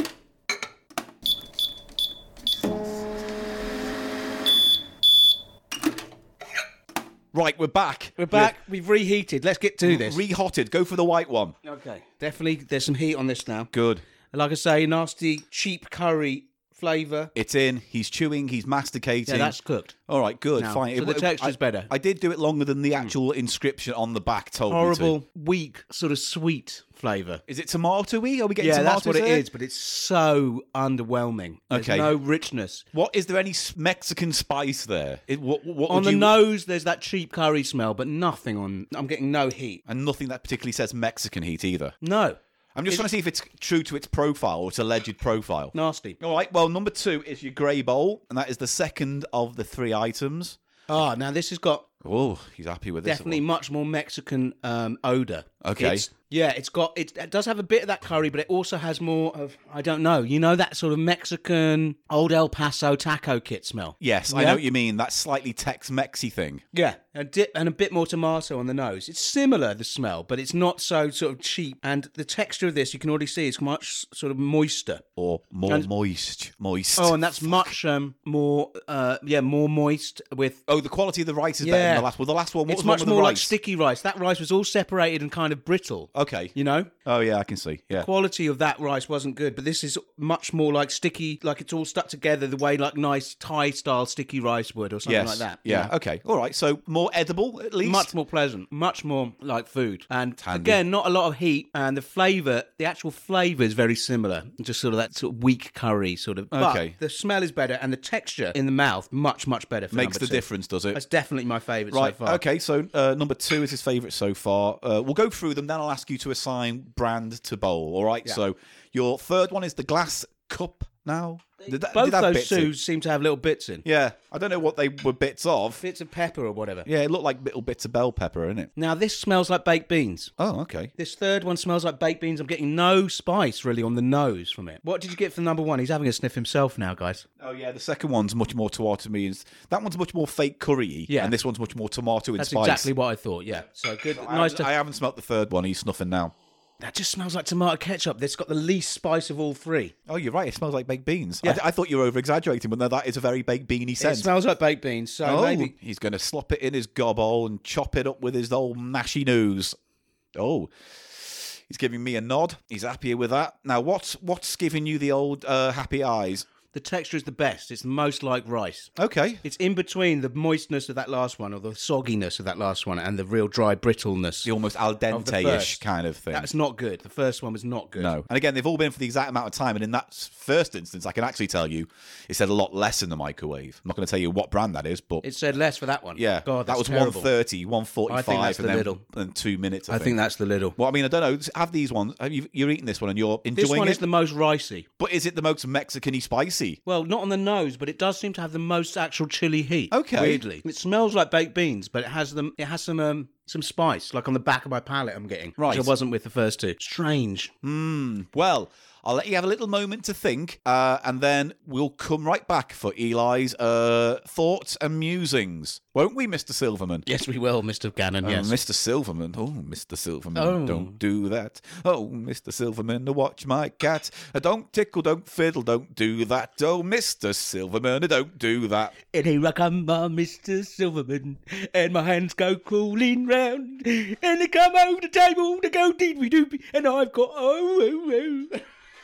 Speaker 2: Right, we're back.
Speaker 1: We're back. We've reheated. Let's get to this.
Speaker 2: Rehotted. Go for the white one.
Speaker 1: Okay. Definitely, there's some heat on this now.
Speaker 2: Good.
Speaker 1: Like I say, nasty, cheap curry flavour.
Speaker 2: It's in. He's chewing. He's masticating.
Speaker 1: Yeah, that's cooked.
Speaker 2: All right, good.
Speaker 1: Now,
Speaker 2: Fine.
Speaker 1: so the texture's
Speaker 2: I,
Speaker 1: better.
Speaker 2: I did do it longer than the actual inscription on the back told me to.
Speaker 1: Horrible, weak, sort of sweet flavour.
Speaker 2: Is it tomato-y? Are we getting
Speaker 1: Yeah,
Speaker 2: tomatoes
Speaker 1: that's what it
Speaker 2: here?
Speaker 1: is, but it's so underwhelming. There's
Speaker 2: Okay.
Speaker 1: no richness.
Speaker 2: What is there any s- Mexican spice there? It, what, what
Speaker 1: On
Speaker 2: would
Speaker 1: the
Speaker 2: you,
Speaker 1: nose, there's that cheap curry smell, but nothing on... I'm getting no heat.
Speaker 2: and nothing that particularly says Mexican heat either.
Speaker 1: No.
Speaker 2: I'm just trying to see if it's true to its profile or its alleged profile.
Speaker 1: Nasty.
Speaker 2: All right. Well, number two is your grey bowl, and that is the second of the three items.
Speaker 1: Ah, now this has got
Speaker 2: Oh, he's happy with this
Speaker 1: definitely
Speaker 2: one.
Speaker 1: much more Mexican um, odour.
Speaker 2: Okay.
Speaker 1: It's- yeah, it's got it, it does have a bit of that curry, but it also has more of I don't know. You know that sort of Mexican old El Paso taco kit smell.
Speaker 2: Yes, I
Speaker 1: Yeah?
Speaker 2: know what you mean. That slightly Tex-Mexy thing.
Speaker 1: Yeah, a dip and a bit more tomato on the nose. It's similar the smell, but it's not so sort of cheap. And the texture of this, you can already see, it's much sort of moister.
Speaker 2: Or more
Speaker 1: And-
Speaker 2: moist. Moist.
Speaker 1: Oh, and that's much um, more, uh, yeah, more moist with.
Speaker 2: Oh, the quality of the rice is better
Speaker 1: Yeah.
Speaker 2: than the last one. The last one, what
Speaker 1: It's
Speaker 2: was wrong
Speaker 1: much
Speaker 2: with
Speaker 1: more
Speaker 2: the
Speaker 1: like
Speaker 2: rice?
Speaker 1: sticky rice. That rice was all separated and kind of brittle.
Speaker 2: Okay.
Speaker 1: You know,
Speaker 2: Oh, yeah, I can see. Yeah.
Speaker 1: quality of that rice wasn't good, but this is much more like sticky, like it's all stuck together the way like nice Thai style sticky rice would or something
Speaker 2: Yes.
Speaker 1: like that.
Speaker 2: Yeah. Okay. All right. So more edible, at least.
Speaker 1: Much more pleasant, much more like food. And
Speaker 2: Handy.
Speaker 1: again, not a lot of heat. And the flavour, the actual flavour is very similar. Just sort of that sort of weak curry sort of. But
Speaker 2: Okay.
Speaker 1: the smell is better and the texture in the mouth, much, much better for
Speaker 2: Makes
Speaker 1: number
Speaker 2: the
Speaker 1: two.
Speaker 2: difference, does it?
Speaker 1: That's definitely my favourite
Speaker 2: Right.
Speaker 1: so far.
Speaker 2: Okay. So uh, number two is his favourite so far. Uh, we'll go through them. Then I'll ask you to assign brand to bowl. All right. So your third one is the glass cup. Now, did that,
Speaker 1: Both
Speaker 2: did that have
Speaker 1: those
Speaker 2: bits in?
Speaker 1: sues seem to have little bits in.
Speaker 2: Yeah. I don't know what they were bits of.
Speaker 1: Bits of pepper or whatever.
Speaker 2: Yeah, it looked like little bits of bell pepper, innit?
Speaker 1: Now, this smells like baked beans.
Speaker 2: Oh, okay.
Speaker 1: This third one smells like baked beans. I'm getting no spice really on the nose from it. What did you get for number one? He's having a sniff himself now, guys.
Speaker 2: Oh yeah, the second one's much more tomato me. and- That one's much more fake curry.
Speaker 1: Yeah.
Speaker 2: and this one's much more tomato and
Speaker 1: That's
Speaker 2: spice.
Speaker 1: exactly what I thought. Yeah. So good.
Speaker 2: I
Speaker 1: nice
Speaker 2: haven't,
Speaker 1: to.
Speaker 2: I haven't smelt the third one. He's snuffing now.
Speaker 1: That just smells like tomato ketchup. That's got the least spice of all three.
Speaker 2: Oh, you're right. It smells like baked beans.
Speaker 1: Yeah.
Speaker 2: I, I thought you were over exaggerating, but no, that is a very baked beany
Speaker 1: It
Speaker 2: scent.
Speaker 1: smells like baked beans. So
Speaker 2: oh,
Speaker 1: maybe
Speaker 2: he's going to slop it in his gobble and chop it up with his old mashy nose. Oh, he's giving me a nod. He's happier with that. Now, what's what's giving you the old uh, happy eyes?
Speaker 1: the texture is the best. It's the most like rice.
Speaker 2: Okay.
Speaker 1: It's in between the moistness of that last one, or the sogginess of that last one, and the real dry brittleness.
Speaker 2: The almost al
Speaker 1: Of the
Speaker 2: dente-ish
Speaker 1: first.
Speaker 2: kind of thing.
Speaker 1: That's not good. The first one was not good.
Speaker 2: No. And again, they've all been for the exact amount of time. And in that first instance, I can actually tell you it said a lot less in the microwave. I'm not going to tell you what brand that is, but
Speaker 1: It said less for that one.
Speaker 2: yeah,
Speaker 1: God,
Speaker 2: that
Speaker 1: that's
Speaker 2: was
Speaker 1: terrible.
Speaker 2: one thirty, one forty-five,
Speaker 1: I think that's
Speaker 2: and
Speaker 1: the
Speaker 2: then
Speaker 1: little.
Speaker 2: and two minutes. I,
Speaker 1: I think that's the little.
Speaker 2: Well, I mean, I don't know. Have these ones. Have you, you're eating this one and you're enjoying
Speaker 1: This one
Speaker 2: it.
Speaker 1: is the most ricey.
Speaker 2: But is it the most Mexican-y spicy?
Speaker 1: Well, not on the nose, but it does seem to have the most actual chili heat.
Speaker 2: Okay.
Speaker 1: Weirdly, it smells like baked beans, but it has them. It has some um, some spice, like on the back of my palate. I'm getting
Speaker 2: Right.
Speaker 1: which I wasn't with the first two. Strange.
Speaker 2: Hmm. Well, I'll let you have a little moment to think, uh, and then we'll come right back for Eli's uh, thoughts and musings. Won't we, Mister Silverman?
Speaker 1: Yes, we will, Mister Gannon.
Speaker 2: Oh,
Speaker 1: Yes.
Speaker 2: Mister Silverman. Oh, Mister Silverman.
Speaker 1: Oh.
Speaker 2: Don't do that. Oh, Mister Silverman, to watch my cat. Uh, Don't tickle, don't fiddle, don't do that. Oh, Mister Silverman, uh, don't do that.
Speaker 1: And here I come, my Mister Silverman, and my hands go crawling round, and they come over the table to go dee-wee-doopy, and I've got oh oh oh.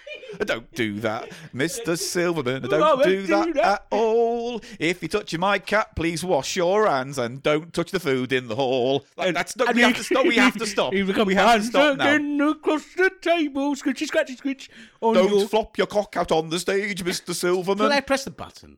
Speaker 2: Don't do that, Mister Silverman. Don't
Speaker 1: won't
Speaker 2: do
Speaker 1: do
Speaker 2: that,
Speaker 1: that.
Speaker 2: at all. If you're touching my cat, please wash your hands and don't touch the food in the hall. Like, that's not, we have to stop. We have to stop.
Speaker 1: You become
Speaker 2: We have to stop now.
Speaker 1: again across the table, scritchy, scratchy, scritch. On
Speaker 2: Don't
Speaker 1: your...
Speaker 2: flop your cock out on the stage, Mister Silverman.
Speaker 1: Well, I press the button.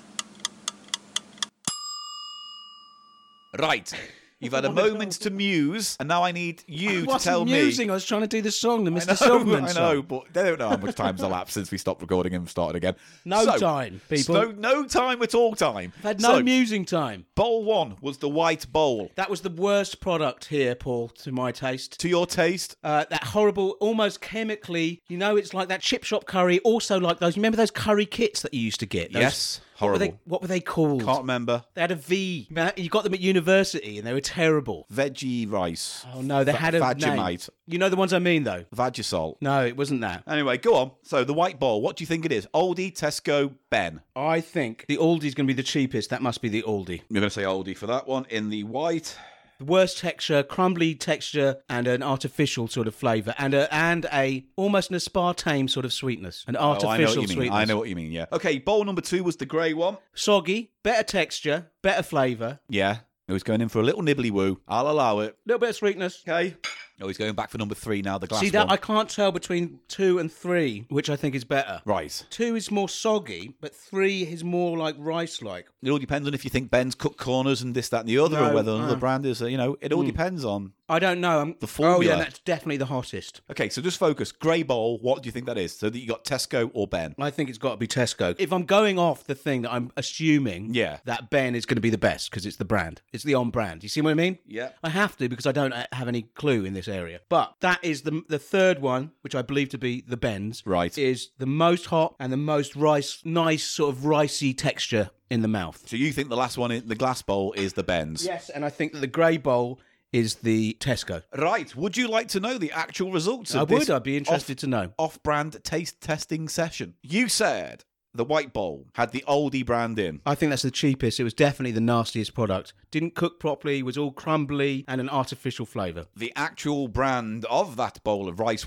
Speaker 2: Right. You've had a moment to muse, and now I need you
Speaker 1: I
Speaker 2: to
Speaker 1: wasn't
Speaker 2: tell
Speaker 1: musing.
Speaker 2: me.
Speaker 1: I was trying to do the song, the
Speaker 2: I
Speaker 1: Mister
Speaker 2: know,
Speaker 1: Silverman
Speaker 2: I
Speaker 1: song.
Speaker 2: know, but they don't know how much time's elapsed since we stopped recording and started again.
Speaker 1: No
Speaker 2: So,
Speaker 1: time, people.
Speaker 2: No, no time at all time.
Speaker 1: I've had no
Speaker 2: So,
Speaker 1: musing time.
Speaker 2: bowl one was the white bowl.
Speaker 1: That was the worst product here, Paul, to my taste.
Speaker 2: To your taste,
Speaker 1: Uh, that horrible, almost chemically, you know, it's like that chip shop curry, also like those, remember those curry kits that you used to get? Those,
Speaker 2: yes,
Speaker 1: What were,
Speaker 2: horrible.
Speaker 1: they, what were they called?
Speaker 2: Can't remember.
Speaker 1: They had a V. You got them at university and they were terrible.
Speaker 2: Veggie rice.
Speaker 1: Oh, no, they
Speaker 2: Va-
Speaker 1: had a name.
Speaker 2: Vegemite.
Speaker 1: You know the ones I mean, though?
Speaker 2: Vagisalt.
Speaker 1: No, it wasn't that.
Speaker 2: Anyway, go on. So the white bowl. What do you think it is? Aldi, Tesco, Ben.
Speaker 1: I think the Aldi's going to be the cheapest. That must be the Aldi.
Speaker 2: You're going to say Aldi for that one. In the white.
Speaker 1: The worst texture, crumbly texture, and an artificial sort of flavour, and a and a almost an aspartame sort of sweetness, an artificial
Speaker 2: oh, I know what you mean.
Speaker 1: sweetness.
Speaker 2: I know what you mean. Yeah. Okay. Bowl number two was the grey one.
Speaker 1: Soggy, better texture, better flavour,
Speaker 2: Yeah. It was going in for a little nibbly woo. I'll allow it.
Speaker 1: little bit of sweetness.
Speaker 2: Okay. Oh, he's going back for number three now. The glass
Speaker 1: See that
Speaker 2: one.
Speaker 1: I can't tell between two and three, which I think is better.
Speaker 2: Right.
Speaker 1: Two is more soggy, but three is more like rice-like.
Speaker 2: It all depends on if you think Ben's cut corners and this, that, and the other,
Speaker 1: No,
Speaker 2: or whether another
Speaker 1: uh.
Speaker 2: brand is. Uh, you know, it all depends on.
Speaker 1: I don't know. I'm,
Speaker 2: The
Speaker 1: Oh
Speaker 2: formula.
Speaker 1: yeah, that's definitely the hottest.
Speaker 2: Okay, so just focus. Grey bowl. What do you think that is? So that you got Tesco or Ben?
Speaker 1: I think it's got to be Tesco. If I'm going off the thing that I'm assuming
Speaker 2: Yeah.
Speaker 1: that Ben is going to be the best because it's the brand. It's the on brand. You see what I mean?
Speaker 2: Yeah.
Speaker 1: I have to because I don't uh, have any clue in this area. But that is the the third one, which I believe to be the Ben's.
Speaker 2: Right.
Speaker 1: Is the most hot and the most rice, nice sort of ricey texture in the mouth.
Speaker 2: So you think the last one in the glass bowl is the Ben's?
Speaker 1: Yes, and I think that the grey bowl is the Tesco.
Speaker 2: Right. Would you like to know the actual results of
Speaker 1: I would.
Speaker 2: this
Speaker 1: I'd be interested to know.
Speaker 2: off-brand taste testing session? You said the white bowl had the Aldi brand in.
Speaker 1: I think that's the cheapest. It was definitely the nastiest product. Didn't cook properly, was all crumbly and an artificial flavour.
Speaker 2: The actual brand of that bowl of rice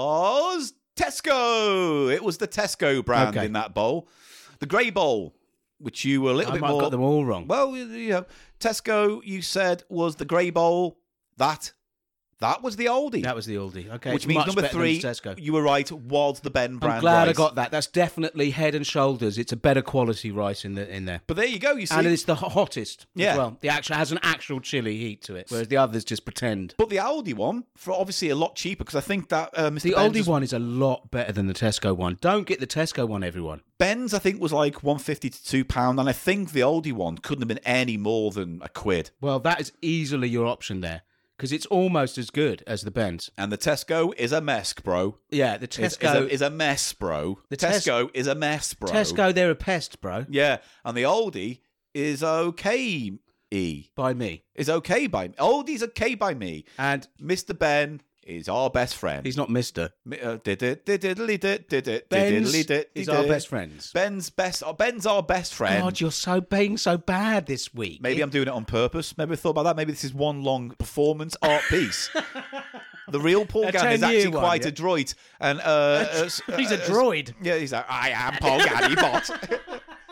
Speaker 2: was Tesco. It was the Tesco brand
Speaker 1: Okay.
Speaker 2: in that bowl. The grey bowl, which you were a little
Speaker 1: I
Speaker 2: bit
Speaker 1: might have
Speaker 2: more.
Speaker 1: got them all wrong.
Speaker 2: Well, you know, Tesco, you said was the grey bowl. That, that was the Aldi.
Speaker 1: That was the Aldi. Okay,
Speaker 2: which
Speaker 1: it's
Speaker 2: means
Speaker 1: much
Speaker 2: number
Speaker 1: better than
Speaker 2: three,
Speaker 1: Tesco.
Speaker 2: you were right, was the Ben brand
Speaker 1: I'm glad
Speaker 2: rice.
Speaker 1: I got that. That's definitely head and shoulders. It's a better quality rice in the in there.
Speaker 2: But there you go, you see.
Speaker 1: And it's the ho- hottest
Speaker 2: Yeah.
Speaker 1: as well. The actual has an actual chili heat to it, whereas the others just pretend.
Speaker 2: But the Aldi one, for obviously a lot cheaper, because I think that uh, Mister
Speaker 1: The
Speaker 2: Ben's
Speaker 1: Aldi
Speaker 2: is-
Speaker 1: one is a lot better than the Tesco one. Don't get the Tesco one, everyone.
Speaker 2: Ben's, I think, was like one fifty to two pound, and I think the Aldi one couldn't have been any more than a quid.
Speaker 1: Well, that is easily your option there because it's almost as good as the Ben's.
Speaker 2: And the Tesco is a mess, bro.
Speaker 1: Yeah, the
Speaker 2: Is, is,
Speaker 1: Tesco.
Speaker 2: a, is a mess, bro.
Speaker 1: The Tes-
Speaker 2: Tesco is a mess, bro.
Speaker 1: Tesco, they're a pest, bro.
Speaker 2: Yeah, and the Aldi is okay. E
Speaker 1: By me,
Speaker 2: is okay by me. Aldi's okay by me.
Speaker 1: and
Speaker 2: Mister Ben is our best friend.
Speaker 1: he's not Mister
Speaker 2: Mi- uh, did it, did it, did it, did it,
Speaker 1: Ben's
Speaker 2: did it,
Speaker 1: is
Speaker 2: did
Speaker 1: our
Speaker 2: it.
Speaker 1: best friends.
Speaker 2: Ben's best. uh, Ben's our best friend.
Speaker 1: God, you're so being so bad this week.
Speaker 2: Maybe I'm doing it on purpose. Maybe I thought about that. Maybe this is one long performance art piece. The real Paul
Speaker 1: A
Speaker 2: Gann is
Speaker 1: ten-year
Speaker 2: actually
Speaker 1: one,
Speaker 2: quite
Speaker 1: yeah.
Speaker 2: a droid, and uh, uh,
Speaker 1: He's a
Speaker 2: uh,
Speaker 1: droid.
Speaker 2: Yeah, he's like, I am Paul Ganny bot.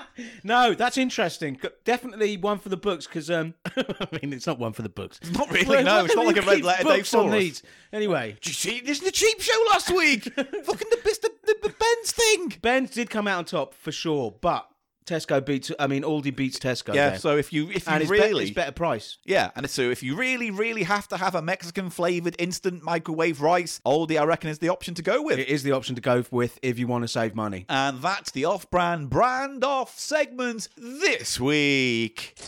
Speaker 1: No, that's interesting. G- Definitely one for the books because um, I mean it's not one for the books.
Speaker 2: Not really.
Speaker 1: Well,
Speaker 2: No,
Speaker 1: what
Speaker 2: it's
Speaker 1: do
Speaker 2: not
Speaker 1: we
Speaker 2: like a red
Speaker 1: keep
Speaker 2: letter day
Speaker 1: books on
Speaker 2: for us.
Speaker 1: these? Anyway,
Speaker 2: Did you see this in the cheap show last week? Fucking the, the, the, the Ben's thing.
Speaker 1: Ben's did come out on top for sure, but Tesco beats. I mean, Aldi beats Tesco.
Speaker 2: Yeah.
Speaker 1: there.
Speaker 2: So if you if you
Speaker 1: and it's, be-
Speaker 2: really
Speaker 1: it's better price.
Speaker 2: yeah, and so if you really really have to have a Mexican flavored instant microwave rice, Aldi I reckon is the option to go with.
Speaker 1: It is the option to go with if you want to save money.
Speaker 2: And that's the off-brand brand off segment this week.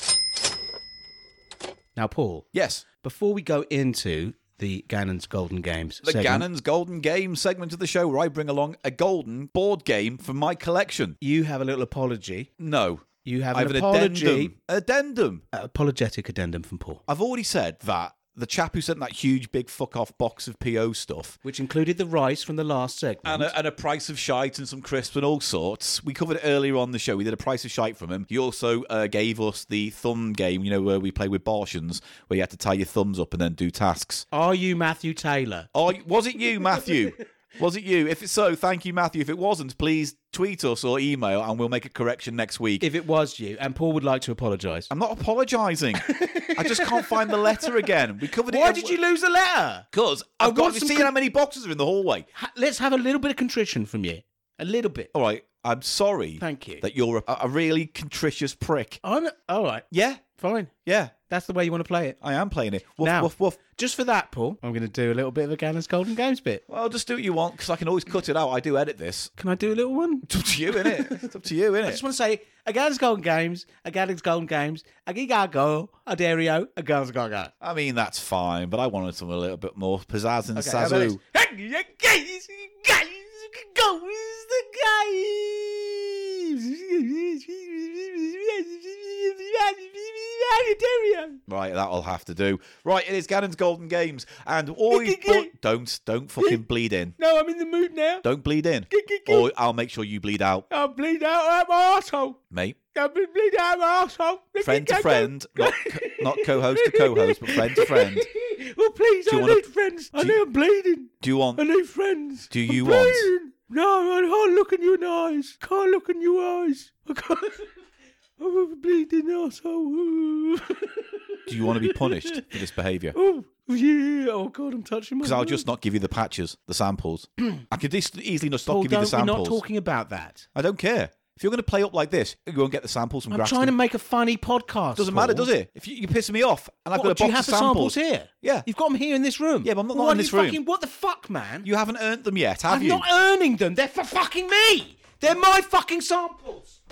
Speaker 1: Now, Paul,
Speaker 2: Yes.
Speaker 1: before we go into the Gannon's Golden Games,
Speaker 2: The
Speaker 1: segment,
Speaker 2: Gannon's Golden Game segment of the show where I bring along a golden board game from my collection.
Speaker 1: you have a little apology.
Speaker 2: No.
Speaker 1: You have
Speaker 2: I
Speaker 1: an
Speaker 2: have an
Speaker 1: apology,
Speaker 2: addendum. Addendum.
Speaker 1: uh, apologetic addendum from Paul,
Speaker 2: I've already said that the chap who sent that huge big fuck off box of P O stuff
Speaker 1: which included the rice from the last segment.
Speaker 2: and a, and a price of shite and some crisps and all sorts. We covered it earlier on the show. We did a price of shite from him. He also uh, gave us the thumb game, you know, where we play with Bartians, where you had to tie your thumbs up and then do tasks.
Speaker 1: Are you Matthew Taylor?
Speaker 2: Oh, was it you, Matthew? Was it you? If it's so, thank you, Matthew. If it wasn't, please tweet us or email and we'll make a correction next week.
Speaker 1: If it was you, and Paul would like to apologise.
Speaker 2: I'm not apologising. I just can't find the letter again. We covered it.
Speaker 1: Why did you lose the letter?
Speaker 2: Because
Speaker 1: I
Speaker 2: I've got
Speaker 1: want
Speaker 2: to
Speaker 1: some
Speaker 2: see
Speaker 1: con-
Speaker 2: how many boxes are in the hallway.
Speaker 1: Ha- let's have a little bit of contrition from you. A little bit.
Speaker 2: All right, I'm sorry.
Speaker 1: Thank you.
Speaker 2: That you're a, a really contritious prick.
Speaker 1: I'm all right.
Speaker 2: Yeah,
Speaker 1: Fine.
Speaker 2: yeah,
Speaker 1: That's the way you want to play it.
Speaker 2: I am playing it. Woof,
Speaker 1: now,
Speaker 2: woof, woof.
Speaker 1: just for that, Paul, I'm going to do a little bit of a Gannon's Golden Games bit.
Speaker 2: Well, just do what you want because I can always cut it out. I do edit this.
Speaker 1: Can I do a little one?
Speaker 2: It's up to you, innit? It's up to you, innit?
Speaker 1: I just want to say, a Gannon's Golden Games, a Gannon's Golden Games, a Gigago, a Dario, a Gannon's Golden Games.
Speaker 2: I mean, that's fine, but I wanted something a little bit more pizzazz and
Speaker 1: Okay, how about
Speaker 2: sazoo.
Speaker 1: this? Guys, guys, go is the guys.
Speaker 2: Right, that'll have to do. Right, it is Gannon's Golden Games, and all you but don't don't fucking bleed in.
Speaker 1: No, I'm in the mood now.
Speaker 2: Don't bleed in, or I'll make sure you bleed out,
Speaker 1: I'll bleed out my arsehole.
Speaker 2: mate.
Speaker 1: I'll bleed out my arsehole.
Speaker 2: Friend to friend, not co- not co-host to co-host, but friend to friend.
Speaker 1: Oh, please,
Speaker 2: Do you
Speaker 1: I
Speaker 2: wanna-
Speaker 1: need friends. I
Speaker 2: do
Speaker 1: need
Speaker 2: you-
Speaker 1: I'm bleeding.
Speaker 2: Do you want?
Speaker 1: I need friends.
Speaker 2: Do
Speaker 1: I'm
Speaker 2: you want-
Speaker 1: bleeding. No, I can't look in your eyes. Can't look in your eyes. I can't. I'm a bleeding arsehole.
Speaker 2: Do you want to be punished for this behaviour?
Speaker 1: Oh, yeah. Oh, God, I'm touching my
Speaker 2: Because I'll
Speaker 1: nose.
Speaker 2: just not give you the patches, the samples. I could dis- easily not stop
Speaker 1: Paul,
Speaker 2: give you the
Speaker 1: don't, we're
Speaker 2: samples.
Speaker 1: not talking about that.
Speaker 2: I don't care. If you're going to play up like this, you won't get the samples from
Speaker 1: I'm
Speaker 2: Grafton.
Speaker 1: trying to make a funny podcast.
Speaker 2: Doesn't
Speaker 1: Paul.
Speaker 2: matter, does it? If you, you're pissing me off, and I've
Speaker 1: What,
Speaker 2: got a
Speaker 1: do you
Speaker 2: box
Speaker 1: have
Speaker 2: of
Speaker 1: the
Speaker 2: samples,
Speaker 1: samples here?
Speaker 2: Yeah.
Speaker 1: You've got them here in this room.
Speaker 2: Yeah, but I'm not-
Speaker 1: Well,
Speaker 2: not
Speaker 1: why
Speaker 2: in
Speaker 1: do
Speaker 2: this
Speaker 1: you
Speaker 2: room.
Speaker 1: Fucking, what the fuck, man?
Speaker 2: you haven't earned them yet, have
Speaker 1: I'm
Speaker 2: you?
Speaker 1: not earning them. They're for fucking me. They're my fucking samples.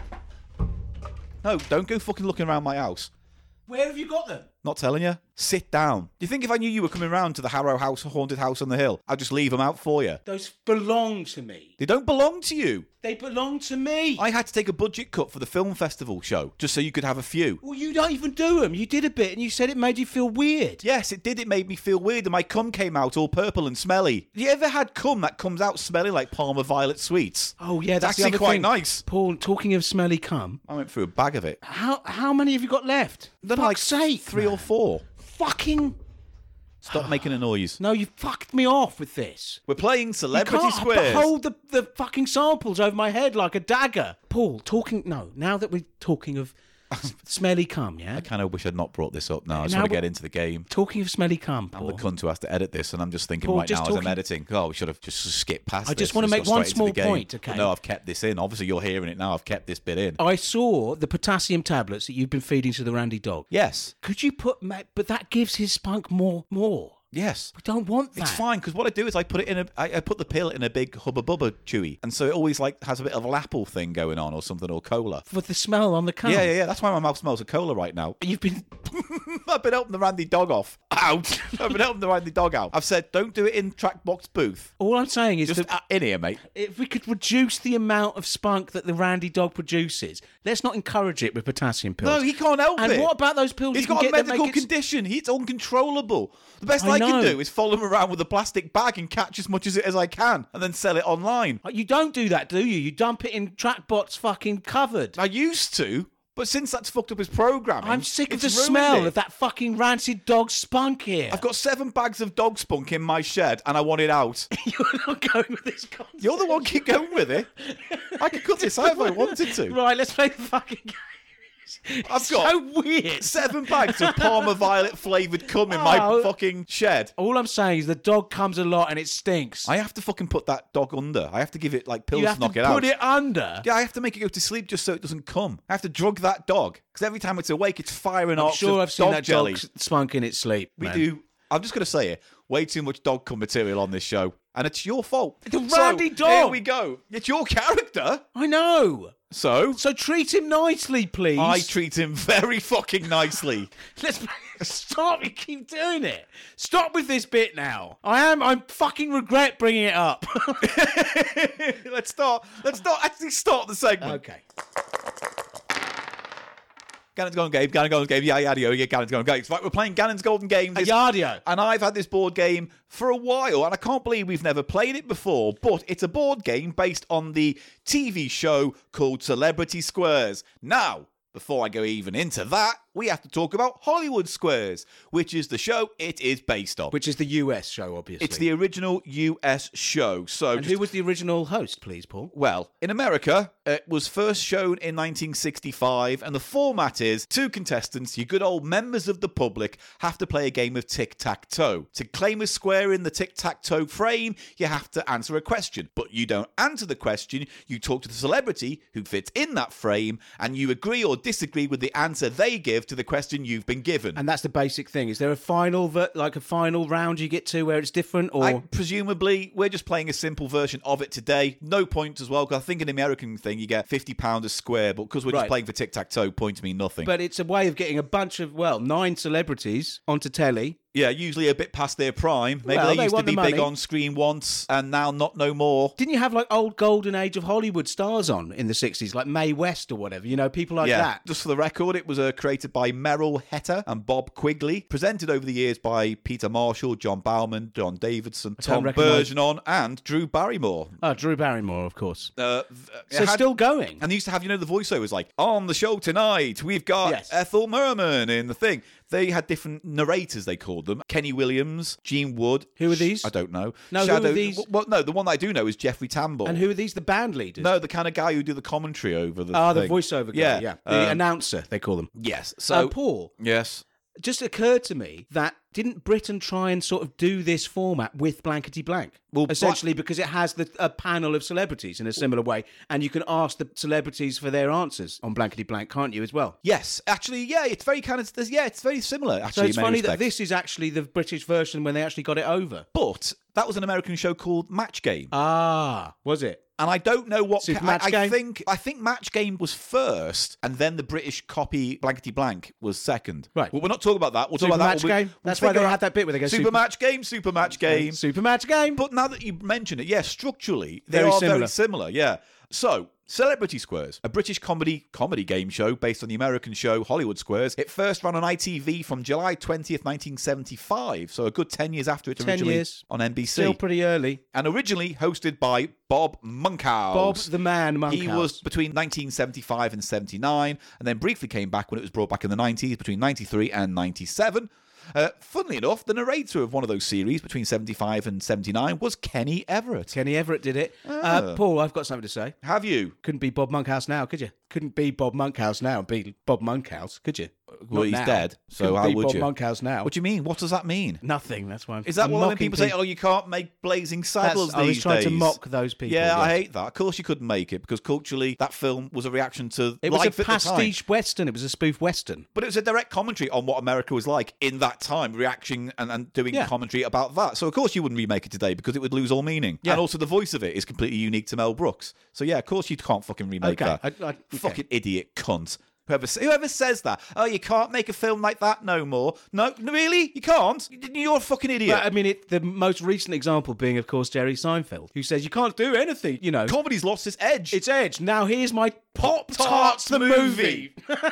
Speaker 2: No, don't go fucking looking around my house.
Speaker 1: Where have you got them?
Speaker 2: Not telling you. Sit down. Do you think if I knew you were coming round to the Harrow House, haunted house on the hill, I'd just leave them out for you?
Speaker 1: Those belong to me.
Speaker 2: They don't belong to you.
Speaker 1: They belong to me.
Speaker 2: I had to take a budget cut for the film festival show just so you could have a few.
Speaker 1: Well, you don't even do them. You did a bit, and you said it made you feel weird.
Speaker 2: Yes, it did. It made me feel weird, and my cum came out all purple and smelly. Have you ever had cum that comes out smelling like Palmer Violet Sweets?
Speaker 1: Oh yeah,
Speaker 2: It's
Speaker 1: that's the
Speaker 2: actually
Speaker 1: other
Speaker 2: quite
Speaker 1: thing.
Speaker 2: nice.
Speaker 1: Paul, talking of smelly cum,
Speaker 2: I went through a bag of it.
Speaker 1: how how many have you got left?
Speaker 2: Then
Speaker 1: Fuck's
Speaker 2: like
Speaker 1: sake,
Speaker 2: three
Speaker 1: man.
Speaker 2: or four.
Speaker 1: Fucking
Speaker 2: Stop making a noise.
Speaker 1: no! You fucked me off with this.
Speaker 2: We're playing
Speaker 1: You
Speaker 2: Celebrity
Speaker 1: can't
Speaker 2: Squares.
Speaker 1: hold the, the fucking samples over my head like a dagger. Paul, talking... No, now that we're talking of smelly cum, yeah?
Speaker 2: I kind of wish I'd not brought this up now. I just
Speaker 1: Now
Speaker 2: want to
Speaker 1: we-
Speaker 2: get into the game.
Speaker 1: Talking of smelly cum,
Speaker 2: I'm
Speaker 1: Paul.
Speaker 2: the cunt who has to edit this, and I'm just thinking
Speaker 1: Paul,
Speaker 2: right
Speaker 1: just
Speaker 2: now as I'm
Speaker 1: talking-
Speaker 2: editing, oh, we should have just skipped past
Speaker 1: I
Speaker 2: this.
Speaker 1: just wanna
Speaker 2: Let's
Speaker 1: make
Speaker 2: go
Speaker 1: one
Speaker 2: straight into the
Speaker 1: small
Speaker 2: game.
Speaker 1: point, okay?
Speaker 2: But no, I've kept this in. Obviously, you're hearing it now. I've kept this bit in.
Speaker 1: I saw the potassium tablets that you've been feeding to the Randy dog.
Speaker 2: Yes.
Speaker 1: Could you put... ma- But that gives his spunk more... more.
Speaker 2: Yes.
Speaker 1: We don't want that.
Speaker 2: It's fine because what I do is I put it in a I, I put the pill in a big hubba bubba chewy, and so it always like has a bit of Lapple thing going on or something or cola.
Speaker 1: For the smell on the cum.
Speaker 2: Yeah, yeah, yeah. That's why my mouth smells of cola right now.
Speaker 1: You've been...
Speaker 2: I've been helping the Randy dog off. Out. I've been helping the Randy dog out. I've said don't do it in Trackbox booth.
Speaker 1: All I'm saying is
Speaker 2: Just
Speaker 1: that
Speaker 2: uh, in here, mate.
Speaker 1: if we could reduce the amount of spunk that the Randy dog produces, let's not encourage it with potassium pills.
Speaker 2: No, he can't help
Speaker 1: and
Speaker 2: it.
Speaker 1: what about those pills
Speaker 2: He's
Speaker 1: you can
Speaker 2: got a
Speaker 1: get that
Speaker 2: medical
Speaker 1: make it...
Speaker 2: condition. It's uncontrollable. The best
Speaker 1: I
Speaker 2: I, can
Speaker 1: know.
Speaker 2: do is follow him around with a plastic bag and catch as much as it as I can, and then sell it online.
Speaker 1: You don't do that, do you? You dump it in Trackbot's fucking cupboard.
Speaker 2: I used to, but since that's fucked up his programming,
Speaker 1: I'm sick of the
Speaker 2: it's ruined
Speaker 1: smell
Speaker 2: it.
Speaker 1: of that fucking rancid dog spunk here.
Speaker 2: I've got seven bags of dog spunk in my shed, and I want it out.
Speaker 1: You're not going with this concept.
Speaker 2: You're the one keep going with it. I could cut this out if I wanted to.
Speaker 1: Right, let's play the fucking game.
Speaker 2: I've
Speaker 1: It's
Speaker 2: got
Speaker 1: so weird.
Speaker 2: seven bags of Palmer Violet flavoured cum in my
Speaker 1: Oh.
Speaker 2: fucking shed.
Speaker 1: All I'm saying is the dog comes a lot and it stinks.
Speaker 2: I have to fucking put that dog under. I have to give it like pills
Speaker 1: you
Speaker 2: to
Speaker 1: have
Speaker 2: knock
Speaker 1: to
Speaker 2: it out.
Speaker 1: put it under.
Speaker 2: Yeah, I have to make it go to sleep just so it doesn't come. I have to drug that dog because every time it's awake, it's firing
Speaker 1: I'm
Speaker 2: arcs
Speaker 1: sure
Speaker 2: of
Speaker 1: I've seen
Speaker 2: dog
Speaker 1: that
Speaker 2: jelly.
Speaker 1: dog spunk in its sleep.
Speaker 2: We
Speaker 1: man.
Speaker 2: do. I'm just going to say it. Way too much dog cum material on this show, and it's your fault.
Speaker 1: The
Speaker 2: So,
Speaker 1: Randy dog.
Speaker 2: Here we go. It's your character.
Speaker 1: I know.
Speaker 2: So
Speaker 1: So treat him nicely, please.
Speaker 2: I treat him very fucking nicely.
Speaker 1: Let's stop. You keep doing it. Stop with this bit now. I am. I fucking regret bringing it up.
Speaker 2: let's start. Let's start. Actually, start the segment.
Speaker 1: okay.
Speaker 2: Gannon's Golden Games. Gannon's Golden Games. Yeah, yeah, yeah. yeah Gannon's Golden Games. Right, we're playing Gannon's Golden Games.
Speaker 1: A Yardio.
Speaker 2: And I've had this board game for a while, and I can't believe we've never played it before. But it's a board game based on the T V show called Celebrity Squares. Now, before I go even into that, we have to talk about Hollywood Squares, which is the show it is based on.
Speaker 1: Which is the U S show, obviously.
Speaker 2: It's the original U S show. So,
Speaker 1: And
Speaker 2: just-
Speaker 1: who was the original host, please, Paul?
Speaker 2: well, in America, it was first shown in nineteen sixty-five, and the format is two contestants, you good old members of the public, have to play a game of tic-tac-toe. To claim a square in the tic-tac-toe frame, you have to answer a question. But you don't answer the question, you talk to the celebrity who fits in that frame, and you agree or disagree with the answer they give to the question you've been given.
Speaker 1: And that's the basic thing. Is there a final, ver- like a final round you get to where it's different, or
Speaker 2: I, presumably, we're just playing a simple version of it today. No points as well, because I think in the American thing you get fifty pounds a square, but because we're just
Speaker 1: Right.
Speaker 2: playing for tic-tac-toe, points mean nothing.
Speaker 1: But it's a way of getting a bunch of, well, nine celebrities onto telly.
Speaker 2: Yeah, usually a bit past their prime. Maybe
Speaker 1: Well,
Speaker 2: they
Speaker 1: they
Speaker 2: used to
Speaker 1: want the
Speaker 2: be big
Speaker 1: money.
Speaker 2: on screen once, and now not no more.
Speaker 1: Didn't you have like old golden age of Hollywood stars on in the sixties, like Mae West or whatever? You know, people like
Speaker 2: yeah,
Speaker 1: that.
Speaker 2: just for the record, it was uh, created by Merrill Hetter and Bob Quigley, presented over the years by Peter Marshall, John Bauman, John Davidson, Tom
Speaker 1: recognise-
Speaker 2: Bergeron, and Drew Barrymore.
Speaker 1: Oh, Drew Barrymore, of course.
Speaker 2: Uh,
Speaker 1: So
Speaker 2: it had-
Speaker 1: still going.
Speaker 2: And they used to have, you know, the voiceovers like, on the show tonight, we've got
Speaker 1: Yes.
Speaker 2: Ethel Merman in the thing. They had different narrators, they called them. Kenny Williams, Gene Wood.
Speaker 1: Who are these?
Speaker 2: I don't know.
Speaker 1: No, who are
Speaker 2: Shadow,
Speaker 1: these?
Speaker 2: Well, no, the one that I do know is Jeffrey Tambor.
Speaker 1: And who are these? The band leaders?
Speaker 2: No, the kind of guy who do the commentary over the
Speaker 1: Ah, the
Speaker 2: thing.
Speaker 1: voiceover guy.
Speaker 2: Yeah.
Speaker 1: Yeah, the
Speaker 2: Um,
Speaker 1: announcer, they call them.
Speaker 2: Yes.
Speaker 1: So,
Speaker 2: So,
Speaker 1: Paul,
Speaker 2: yes.
Speaker 1: it just occurred to me that didn't Britain try and sort of do this format with Blankety Blank?
Speaker 2: Well,
Speaker 1: essentially because it has the, a panel of celebrities in a similar way, and you can ask the celebrities for their answers on Blankety Blank, can't you, as well?
Speaker 2: Yes. Actually, yeah, it's very kind of, yeah, it's very similar,
Speaker 1: So
Speaker 2: actually,
Speaker 1: it's
Speaker 2: in many
Speaker 1: funny that
Speaker 2: respects.
Speaker 1: this is actually the British version when they actually got it over.
Speaker 2: But that was an American show called Match Game.
Speaker 1: Ah, was it?
Speaker 2: And I don't know what
Speaker 1: Super
Speaker 2: I,
Speaker 1: Match
Speaker 2: I
Speaker 1: Game?
Speaker 2: think. I think Match Game was first, and then the British copy Blankety Blank was second.
Speaker 1: Right.
Speaker 2: Well, we're not talking about that. We'll
Speaker 1: Super
Speaker 2: talk about
Speaker 1: Match
Speaker 2: that. when we-
Speaker 1: Game?
Speaker 2: we'll
Speaker 1: That's why they
Speaker 2: figure
Speaker 1: had
Speaker 2: out-
Speaker 1: that bit where they go
Speaker 2: Super,
Speaker 1: Super-
Speaker 2: Match Game, Super Match Game.
Speaker 1: Super Match Game.
Speaker 2: But now that you mention it, yeah, structurally they
Speaker 1: Very
Speaker 2: are
Speaker 1: similar.
Speaker 2: very similar. Yeah. So. Celebrity Squares, a British comedy comedy game show based on the American show Hollywood Squares. It first ran on I T V from July twentieth, nineteen seventy-five, so a good ten years after it
Speaker 1: Ten
Speaker 2: originally
Speaker 1: years.
Speaker 2: on N B C.
Speaker 1: Still pretty early.
Speaker 2: And originally hosted by Bob Monkhouse.
Speaker 1: Bob the Man Monkhouse.
Speaker 2: He was between nineteen seventy-five and seventy-nine, and then briefly came back when it was brought back in the nineties, between ninety-three and ninety-seven. Uh, funnily enough, the narrator of one of those series between seventy-five and seventy-nine was Kenny Everett.
Speaker 1: Kenny Everett did it.
Speaker 2: Ah.
Speaker 1: Uh, Paul, I've got something to say.
Speaker 2: Have you?
Speaker 1: Couldn't be Bob Monkhouse now, could you? Couldn't be Bob Monkhouse now and be Bob Monkhouse, could you?
Speaker 2: Well,
Speaker 1: Not
Speaker 2: he's
Speaker 1: now.
Speaker 2: dead, so
Speaker 1: Couldn't
Speaker 2: how
Speaker 1: be
Speaker 2: would
Speaker 1: Bob
Speaker 2: you?
Speaker 1: Monkhouse now.
Speaker 2: What do you mean? What does that mean?
Speaker 1: Nothing. That's why I'm.
Speaker 2: Is that
Speaker 1: I'm
Speaker 2: what when
Speaker 1: mocking
Speaker 2: people say,
Speaker 1: people.
Speaker 2: oh, you can't make Blazing
Speaker 1: That's-
Speaker 2: Saddles
Speaker 1: I was
Speaker 2: these
Speaker 1: trying to
Speaker 2: days?
Speaker 1: mock those people.
Speaker 2: Yeah, I
Speaker 1: yes.
Speaker 2: hate that. Of course you couldn't make it, because culturally that film was a reaction to
Speaker 1: It was
Speaker 2: life
Speaker 1: a
Speaker 2: at the time.
Speaker 1: pastiche western. It was a spoof western.
Speaker 2: But it was a direct commentary on what America was like in that time, reacting and, and doing
Speaker 1: Yeah.
Speaker 2: commentary about that. So, of course, you wouldn't remake it today because it would lose all meaning.
Speaker 1: Yeah.
Speaker 2: And also, the voice of it is completely unique to Mel Brooks. So, yeah, of course, you can't fucking remake
Speaker 1: Okay,
Speaker 2: that.
Speaker 1: I- I- okay.
Speaker 2: Fucking idiot cunt. Whoever, whoever says that, oh, you can't make a film like that no more. No, really? You can't? You're a fucking idiot.
Speaker 1: But, I mean, it, the most recent example being, of course, Jerry Seinfeld, who says you can't do anything. You know,
Speaker 2: Comedy's lost its edge.
Speaker 1: it's Edge. Now here's my Pop
Speaker 2: Pop-Tarts
Speaker 1: Tarts
Speaker 2: the
Speaker 1: the
Speaker 2: movie.
Speaker 1: movie.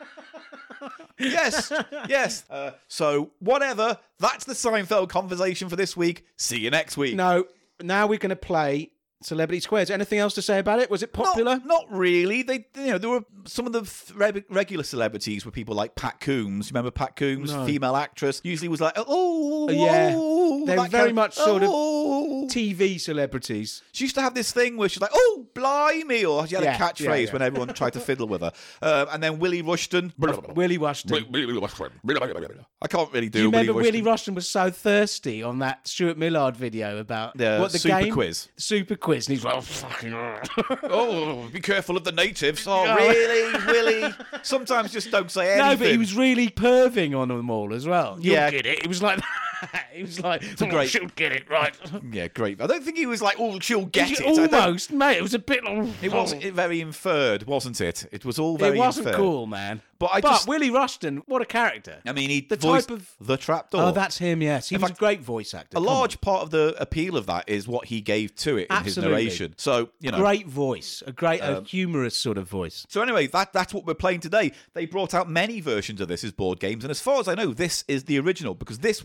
Speaker 2: yes, yes. Uh, so, whatever. That's the Seinfeld conversation for this week. See you next week.
Speaker 1: No, now we're going to play Celebrity Squares. Anything else to say about it? Was it popular?
Speaker 2: Not, not really. They, you know, there were some of the f- re- regular celebrities were people like Pat Coombs. Remember Pat Coombs,
Speaker 1: No.
Speaker 2: female actress, usually was like, oh,
Speaker 1: Yeah.
Speaker 2: oh,
Speaker 1: They were
Speaker 2: that
Speaker 1: very
Speaker 2: kind
Speaker 1: much sort of
Speaker 2: oh.
Speaker 1: T V celebrities.
Speaker 2: She used to have this thing where she's like, oh, blimey, or she had
Speaker 1: Yeah,
Speaker 2: a catchphrase
Speaker 1: yeah, yeah.
Speaker 2: when everyone tried to fiddle with her. Um, and then Willie Rushton.
Speaker 1: Willie Rushton.
Speaker 2: I can't really do,
Speaker 1: Do you remember
Speaker 2: Willie
Speaker 1: Willie
Speaker 2: Rushton.
Speaker 1: Rushton was so thirsty on that Stuart Millard video about
Speaker 2: The
Speaker 1: what the
Speaker 2: super
Speaker 1: game?
Speaker 2: quiz.
Speaker 1: The super quiz. And he's like, oh, fucking.
Speaker 2: Oh, be careful of the natives. Oh, really, Willie? Sometimes just don't say anything.
Speaker 1: No, but he was really perving on them all as well. You'll
Speaker 2: Yeah.
Speaker 1: get it. It was like He was like,
Speaker 2: a
Speaker 1: "Come on,
Speaker 2: great-
Speaker 1: she'll get it right."
Speaker 2: Yeah, great. I don't think he was like, oh, she'll get it. I don't-
Speaker 1: Almost, mate. It was a bit. Like,
Speaker 2: It was very inferred, wasn't it? It was all
Speaker 1: It
Speaker 2: very
Speaker 1: wasn't
Speaker 2: inferred.
Speaker 1: cool, man.
Speaker 2: But I
Speaker 1: but
Speaker 2: just-
Speaker 1: Willie Rushton, what a character!
Speaker 2: I mean, he
Speaker 1: The
Speaker 2: voiced
Speaker 1: type of-
Speaker 2: the trapdoor.
Speaker 1: Oh, that's him. Yes, he
Speaker 2: In
Speaker 1: was
Speaker 2: fact,
Speaker 1: a great voice actor.
Speaker 2: a
Speaker 1: Come
Speaker 2: large part of the appeal of that is what he gave to it in his
Speaker 1: Absolutely.
Speaker 2: narration. So, you know.
Speaker 1: on. Great voice, a great,
Speaker 2: Um,
Speaker 1: a humorous sort of voice.
Speaker 2: So anyway, that that's what we're playing today. They brought out many versions of this as board games, and as far as I know, this is the original because this one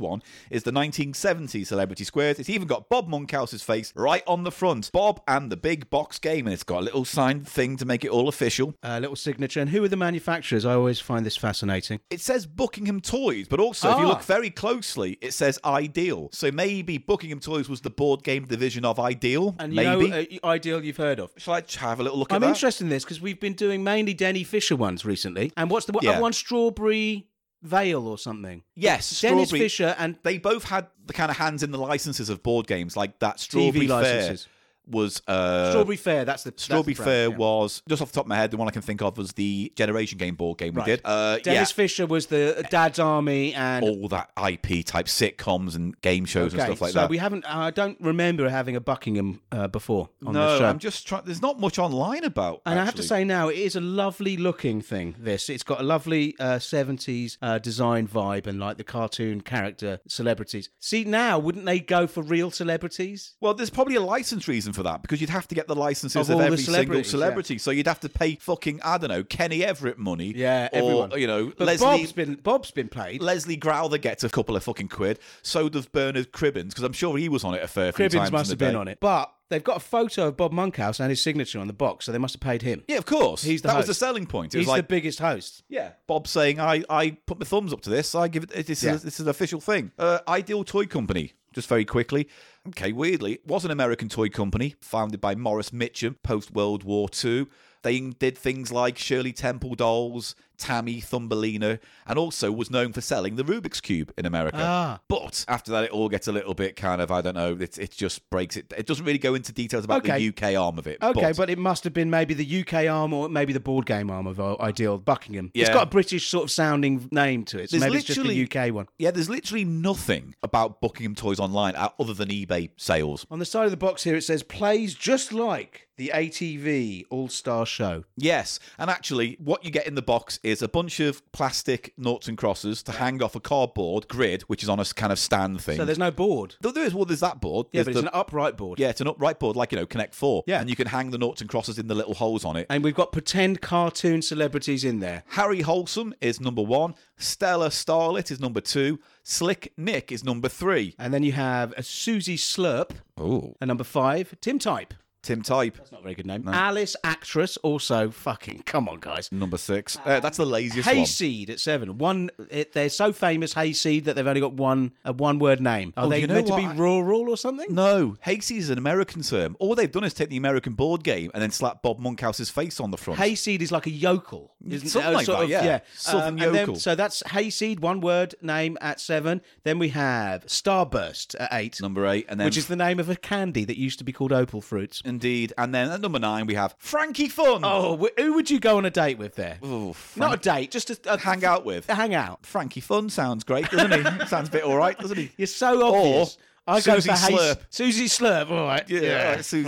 Speaker 2: is the nineteen seventies Celebrity Squares. It's even got Bob Monkhouse's face right on the front. Bob and the Big Box Game, and it's got a little signed thing to make it all official.
Speaker 1: A little signature. And who are the manufacturers? I always find this fascinating.
Speaker 2: It says Buckingham Toys, but also if you
Speaker 1: Ah.
Speaker 2: look very closely, it says Ideal. So maybe Buckingham Toys was the board game division of Ideal.
Speaker 1: And you
Speaker 2: maybe.
Speaker 1: know, uh, Ideal you've heard of.
Speaker 2: Shall I have a little look at
Speaker 1: I'm
Speaker 2: that?
Speaker 1: interested in this because we've been doing mainly Denny Fisher ones recently. And what's the one?
Speaker 2: Yeah.
Speaker 1: One Strawberry Veil or something.
Speaker 2: Yes,
Speaker 1: Dennis
Speaker 2: Strawberry-
Speaker 1: Fisher and
Speaker 2: They both had the kind of hands in the licenses of board games, like that Strawberry
Speaker 1: T V
Speaker 2: Fair
Speaker 1: licenses.
Speaker 2: was uh,
Speaker 1: Strawberry Fair. That's the that's
Speaker 2: Strawberry
Speaker 1: the
Speaker 2: Fair
Speaker 1: brand, yeah.
Speaker 2: was, just off the top of my head, the one I can think of was the Generation Game board game we
Speaker 1: Right.
Speaker 2: did. Uh,
Speaker 1: Dennis
Speaker 2: yeah,
Speaker 1: Fisher was the Dad's Army and
Speaker 2: all that I P type sitcoms and game shows and
Speaker 1: okay,
Speaker 2: stuff like
Speaker 1: so
Speaker 2: that.
Speaker 1: we haven't. I don't remember having a Buckingham uh, before on
Speaker 2: no,
Speaker 1: the show.
Speaker 2: I'm just trying. There's not much online about.
Speaker 1: And I have to
Speaker 2: actually.
Speaker 1: say now, it is a lovely looking thing, this. It's got a lovely uh, seventies uh, design vibe and like the cartoon character celebrities. See, now, wouldn't they go for real celebrities?
Speaker 2: Well, there's probably a license reason for that because you'd have to get the licenses
Speaker 1: Of
Speaker 2: of,
Speaker 1: all the
Speaker 2: every single
Speaker 1: celebrities,
Speaker 2: celebrity. So you'd have to pay fucking, I don't know, Kenny Everett money.
Speaker 1: Yeah,
Speaker 2: or,
Speaker 1: everyone.
Speaker 2: you know,
Speaker 1: But
Speaker 2: Leslie.
Speaker 1: Bob's been Bob's been played.
Speaker 2: Leslie Growther gets a couple of fucking quid. So does Bernard Cribbins, because I'm sure he was on it a fair few times.
Speaker 1: Cribbins must
Speaker 2: in
Speaker 1: have
Speaker 2: the
Speaker 1: been
Speaker 2: day.
Speaker 1: on it. But they've got a photo of Bob Monkhouse and his signature on the box, so they must have paid him.
Speaker 2: Yeah, of course.
Speaker 1: He's the
Speaker 2: that was
Speaker 1: host.
Speaker 2: the selling point. It
Speaker 1: He's
Speaker 2: was like,
Speaker 1: the biggest host.
Speaker 2: yeah, Bob saying, I, I put my thumbs up to this. I give it, this,
Speaker 1: Yeah.
Speaker 2: is, this is an official thing. Uh, Ideal Toy Company, just very quickly. Okay, weirdly, it was an American toy company founded by Morris Mitchum post World War Two. They did things like Shirley Temple dolls, Tammy, Thumbelina, and also was known for selling the Rubik's Cube in America.
Speaker 1: Ah.
Speaker 2: But after that, it all gets a little bit kind of, I don't know, it, it just breaks it. It doesn't really go into details about
Speaker 1: Okay.
Speaker 2: the U K arm of it.
Speaker 1: Okay, but, it must have been maybe the U K arm or maybe the board game arm of uh, Ideal Buckingham. It's
Speaker 2: Yeah.
Speaker 1: got a British sort of sounding name to it, so
Speaker 2: There's
Speaker 1: maybe it's just the
Speaker 2: literally-
Speaker 1: U K one.
Speaker 2: yeah, there's literally nothing about Buckingham Toys online uh, other than eBay sales.
Speaker 1: On the side of the box here, it says plays just like the A T V All Star Show.
Speaker 2: Yes, and actually, what you get in the box is a bunch of plastic noughts and crosses to hang off a cardboard grid, which is on a kind of stand thing.
Speaker 1: So there's no board.
Speaker 2: Though there is, well, there's that board.
Speaker 1: Yeah,
Speaker 2: There's
Speaker 1: but it's
Speaker 2: the-
Speaker 1: an upright board.
Speaker 2: yeah, it's an upright board, like, you know, Connect Four.
Speaker 1: Yeah.
Speaker 2: And you can hang the noughts and crosses in the little holes on it.
Speaker 1: And we've got pretend cartoon celebrities in there.
Speaker 2: Harry Wholesome is number one. Stella Starlet is number two. Slick Nick is number three.
Speaker 1: And then you have a Susie Slurp
Speaker 2: Oh.
Speaker 1: at number five. Tim Type.
Speaker 2: Tim Type,
Speaker 1: That's not a very good name. Alice Actress, also fucking, come on, guys.
Speaker 2: number six. Uh, that's the laziest one.
Speaker 1: Hayseed at seven. One, it, they're so famous, Hayseed, that they've only got one a one word name. Are
Speaker 2: Oh,
Speaker 1: they
Speaker 2: you know
Speaker 1: meant to
Speaker 2: what?
Speaker 1: be
Speaker 2: I-
Speaker 1: rural or something?
Speaker 2: No, Hayseed is an American term. All they've done is take the American board game and then slap Bob Monkhouse's face on the front.
Speaker 1: Hayseed is like a yokel, isn't
Speaker 2: Something
Speaker 1: it?
Speaker 2: like
Speaker 1: Sort
Speaker 2: that,
Speaker 1: of,
Speaker 2: yeah. Southern
Speaker 1: Um, and then-
Speaker 2: yokel.
Speaker 1: so that's Hayseed, one word name at seven. Then we have Starburst at eight,
Speaker 2: Number eight, and then
Speaker 1: which is the name of a candy that used to be called Opal Fruits.
Speaker 2: indeed, and then at number nine we have Frankie Fun.
Speaker 1: Oh, wh- who would you go on a date with there?
Speaker 2: Ooh,
Speaker 1: Not
Speaker 2: Frank-
Speaker 1: a date, just a, a
Speaker 2: hang out with.
Speaker 1: a hang out.
Speaker 2: Frankie Fun sounds great, doesn't he? Sounds a bit all right, doesn't he?
Speaker 1: You're so obvious. I go
Speaker 2: Susie
Speaker 1: for Hayes-
Speaker 2: Slurp.
Speaker 1: Susie Slurp, all right.
Speaker 2: Yeah, all right, Susie.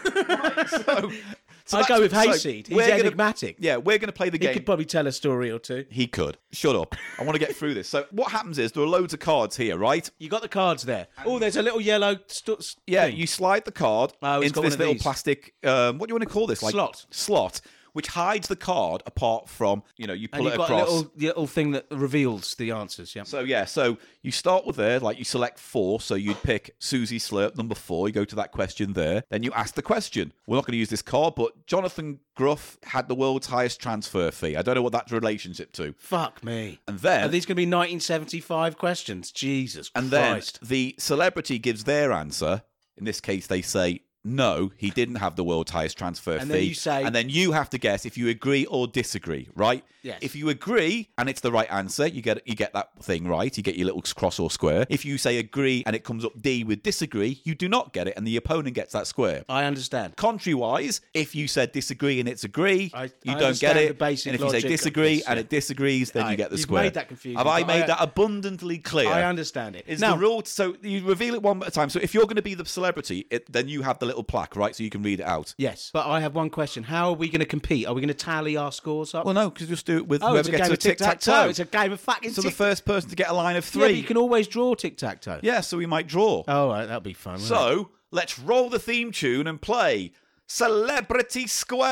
Speaker 2: so, so
Speaker 1: I
Speaker 2: that's-
Speaker 1: go with
Speaker 2: so
Speaker 1: Hayseed. He's
Speaker 2: we're gonna-
Speaker 1: enigmatic.
Speaker 2: yeah, we're going to play the
Speaker 1: He
Speaker 2: game.
Speaker 1: could probably tell a story or two.
Speaker 2: He could. Shut up. I want to get through this. So what happens is there are loads of cards here, right?
Speaker 1: You got the cards there. Oh, there's a little yellow st-
Speaker 2: Yeah,
Speaker 1: thing.
Speaker 2: you slide the card
Speaker 1: Oh, it's
Speaker 2: into
Speaker 1: got one
Speaker 2: this
Speaker 1: of
Speaker 2: little
Speaker 1: these.
Speaker 2: plastic. Um, what do you want to call this? Like
Speaker 1: Slot.
Speaker 2: Slot, which hides the card apart from, you know, you
Speaker 1: and
Speaker 2: pull
Speaker 1: you've
Speaker 2: it
Speaker 1: got
Speaker 2: across.
Speaker 1: a little, little thing that reveals the answers. Yeah.
Speaker 2: So yeah, so you start with there, like you select four, so you'd pick Susie Slurp, number four, you go to that question there, then you ask the question. We're not going to use this card, but Jonathan Gruff had the world's highest transfer fee. I don't know what that's relationship to.
Speaker 1: Fuck me.
Speaker 2: And then
Speaker 1: Are these going to be nineteen seventy-five questions? Jesus
Speaker 2: and then
Speaker 1: Christ.
Speaker 2: the celebrity gives their answer. In this case, they say, no, he didn't have the world's highest transfer
Speaker 1: And
Speaker 2: fee.
Speaker 1: then you say-
Speaker 2: and then you have to guess if you agree or disagree, right?
Speaker 1: Yes.
Speaker 2: If you agree and it's the right answer, you get you get that thing right. You get your little cross or square. If you say agree and it comes up D with disagree, you do not get it, and the opponent gets that square.
Speaker 1: I understand.
Speaker 2: Contrary-wise, if you said disagree and it's agree,
Speaker 1: I-
Speaker 2: you
Speaker 1: I
Speaker 2: don't get
Speaker 1: understand
Speaker 2: it.
Speaker 1: the basic
Speaker 2: and if you say
Speaker 1: logic of
Speaker 2: disagree
Speaker 1: this,
Speaker 2: and
Speaker 1: yeah.
Speaker 2: it disagrees, then
Speaker 1: Aye,
Speaker 2: you get the
Speaker 1: you've
Speaker 2: square.
Speaker 1: made that confusing,
Speaker 2: Have I
Speaker 1: but
Speaker 2: made
Speaker 1: I-
Speaker 2: that abundantly clear?
Speaker 1: I understand it.
Speaker 2: Is
Speaker 1: Now-
Speaker 2: the rule so you reveal it one at a time? So if you're going to be the celebrity, it, then you have the little plaque, right? So you can read it out.
Speaker 1: Yes, but I have one question. How are we going to compete? Are we going to tally our scores up?
Speaker 2: Well, no, because just do it with
Speaker 1: oh, it's
Speaker 2: whoever
Speaker 1: a
Speaker 2: gets
Speaker 1: game
Speaker 2: a
Speaker 1: of
Speaker 2: tic tac toe.
Speaker 1: It's a game of fucking
Speaker 2: So the
Speaker 1: tic-
Speaker 2: first person to get a line of
Speaker 1: Yeah,
Speaker 2: three.
Speaker 1: but you can always draw tic-tac-toe.
Speaker 2: Yeah, so we might draw.
Speaker 1: Oh, right, that'll be fun. won't it?
Speaker 2: So let's roll the theme tune and play Celebrity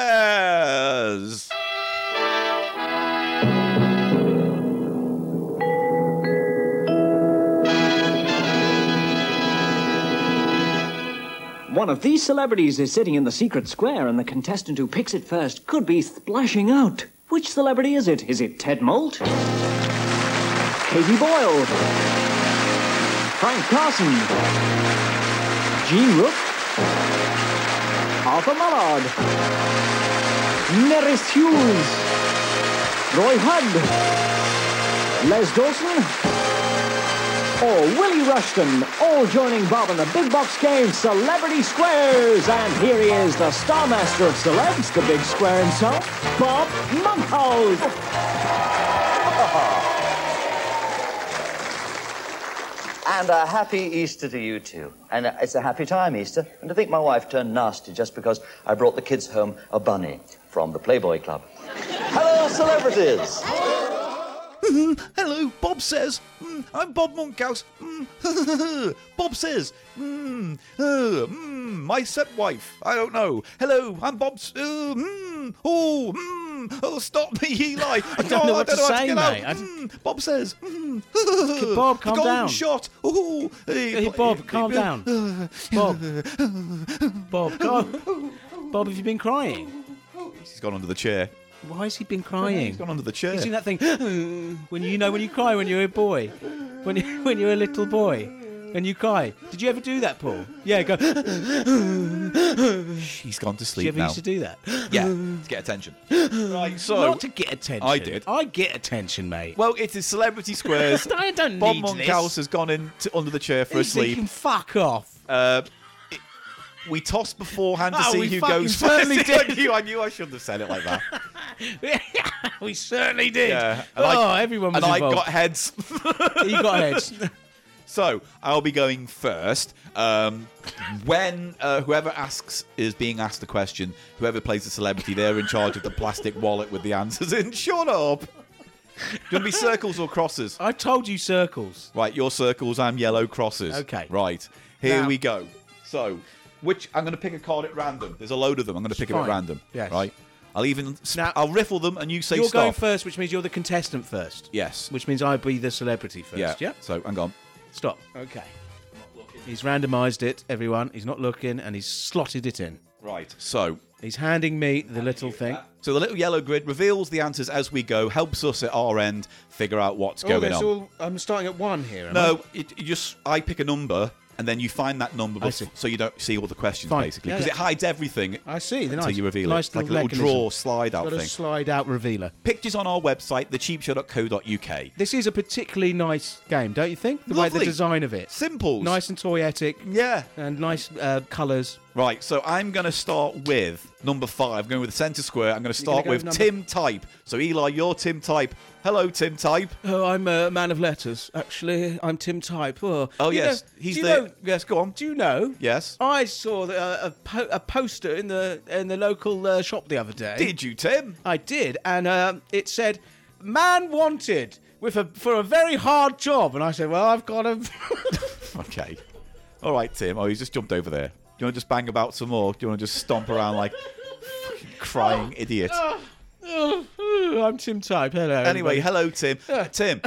Speaker 2: Squares.
Speaker 5: one of these celebrities is sitting in the secret square and the contestant who picks it first could be splashing out. Which celebrity is it? Is it Ted Moult? Katie Boyle? Frank Carson? Jean Rook? Arthur Mullard? Nerys Hughes? Roy Hudd? Les Dawson? Or Willie Rushton, all joining Bob in the big box game Celebrity Squares. And here he is, the star master of celebs, the big square himself, Bob Monkhouse.
Speaker 6: And a happy Easter to you too. And uh, it's a happy time, Easter. And to think my wife turned nasty just because I brought the kids home a bunny from the Playboy Club. Hello, celebrities.
Speaker 2: Hello, Bob says. Mm, I'm Bob Monkhouse. Mm. Bob says. Mm, uh, mm, my stepwife. I don't know. Hello, I'm Bob's. Uh, mm, oh, mm, oh, stop me, Eli. I
Speaker 1: don't know what to say,
Speaker 2: to
Speaker 1: mate.
Speaker 2: Out. Mm, Bob says. Mm,
Speaker 1: Bob, calm
Speaker 2: the golden
Speaker 1: down.
Speaker 2: shot. Oh, hey,
Speaker 1: Hey, Bob, calm down. Bob. Bob, calm. Bob, have you been crying?
Speaker 2: He's gone under the chair.
Speaker 1: Why has he been crying?
Speaker 2: He's gone under the chair.
Speaker 1: You seen that thing when you know when you cry when you're a boy, when you, when you're a little boy, and you cry. Did you ever do that, Paul? Yeah, go.
Speaker 2: He's gone to
Speaker 1: Did
Speaker 2: sleep
Speaker 1: you ever
Speaker 2: now.
Speaker 1: used to do that?
Speaker 2: Yeah, to get attention. Right, so
Speaker 1: Not to get attention.
Speaker 2: I did.
Speaker 1: I get attention, mate.
Speaker 2: well, it is Celebrity Squares.
Speaker 1: I don't
Speaker 2: Bob
Speaker 1: need
Speaker 2: Monkhouse
Speaker 1: this.
Speaker 2: has gone in to, under the chair for a
Speaker 1: He's thinking,
Speaker 2: sleep.
Speaker 1: fuck off.
Speaker 2: Uh, it, we tossed beforehand to
Speaker 1: Oh,
Speaker 2: see
Speaker 1: we
Speaker 2: who
Speaker 1: fucking
Speaker 2: goes
Speaker 1: certainly
Speaker 2: first.
Speaker 1: did.
Speaker 2: I knew, I knew I shouldn't have said it like that.
Speaker 1: We certainly did.
Speaker 2: Yeah,
Speaker 1: Oh,
Speaker 2: I,
Speaker 1: everyone was
Speaker 2: and
Speaker 1: involved.
Speaker 2: I got heads.
Speaker 1: You got heads.
Speaker 2: So I'll be going first. Um, when uh, whoever asks is being asked the question, whoever plays the celebrity, they're in charge of the plastic wallet with the answers in. Shut up. Going to be circles or crosses?
Speaker 1: I told you circles.
Speaker 2: Right, your circles, I'm yellow crosses.
Speaker 1: Okay.
Speaker 2: Right, here
Speaker 1: Now-
Speaker 2: we go. So, which I'm going to pick a card at random. There's a load of them. I'm going to pick them at
Speaker 1: Fine.
Speaker 2: random.
Speaker 1: Yes.
Speaker 2: Right. I'll even sp-
Speaker 1: Now-
Speaker 2: I'll riffle them and you say
Speaker 1: You're
Speaker 2: stop.
Speaker 1: going first, which means you're the contestant first.
Speaker 2: Yes.
Speaker 1: Which means I'll be the celebrity first.
Speaker 2: Yeah.
Speaker 1: Yeah.
Speaker 2: So hang on.
Speaker 1: Stop. Okay. He's randomised it, everyone. He's not looking, and he's slotted it in.
Speaker 2: Right. So.
Speaker 1: He's handing me the little thing.
Speaker 2: So the little yellow grid reveals the answers as we go, helps us at our end figure out what's
Speaker 1: Oh,
Speaker 2: going
Speaker 1: that's
Speaker 2: on.
Speaker 1: all. I'm starting at one here. Am
Speaker 2: No, it, you just I pick a number and then you find that number,
Speaker 1: I
Speaker 2: bef-
Speaker 1: see.
Speaker 2: so you don't see all the questions
Speaker 1: Fine.
Speaker 2: basically
Speaker 1: Yeah,
Speaker 2: because
Speaker 1: yeah.
Speaker 2: it hides everything
Speaker 1: I? I see. The
Speaker 2: until
Speaker 1: nice,
Speaker 2: you reveal
Speaker 1: nice
Speaker 2: it. It's like a little
Speaker 1: mechanism.
Speaker 2: draw slide out
Speaker 1: Got a
Speaker 2: thing.
Speaker 1: slide out revealer.
Speaker 2: Pictures on our website, the cheap show dot co dot uk.
Speaker 1: This is a particularly nice game, don't you think? The way
Speaker 2: Lovely.
Speaker 1: the design of it.
Speaker 2: Simples.
Speaker 1: Nice and toyetic.
Speaker 2: Yeah.
Speaker 1: And nice uh, colours.
Speaker 2: Right, so I'm going to start with number five. I'm going with the centre square. I'm going to start
Speaker 1: go
Speaker 2: with
Speaker 1: number-
Speaker 2: Tim Type. So, Eli, you're Tim Type. Hello, Tim Type.
Speaker 1: Oh, I'm a man of letters, actually. I'm Tim Type. Oh,
Speaker 2: Oh,
Speaker 1: You
Speaker 2: yes.
Speaker 1: know-
Speaker 2: He's
Speaker 1: do you
Speaker 2: the.
Speaker 1: know-
Speaker 2: Yes, go on.
Speaker 1: do you know?
Speaker 2: Yes.
Speaker 1: I saw the, uh, a, po- a poster in the in the local uh, shop the other day.
Speaker 2: Did you, Tim?
Speaker 1: I did, and um, it said, "Man wanted with a for a very hard job." And I said, "Well, I've got a."
Speaker 2: Okay. All right, Tim. Oh, he's just jumped over there. Do you want to just bang about some more? Do you want to just stomp around like fucking crying idiot?
Speaker 1: Oh, oh, I'm Tim Type. Hello.
Speaker 2: Anyway,
Speaker 1: everybody.
Speaker 2: hello, Tim. Uh, Tim.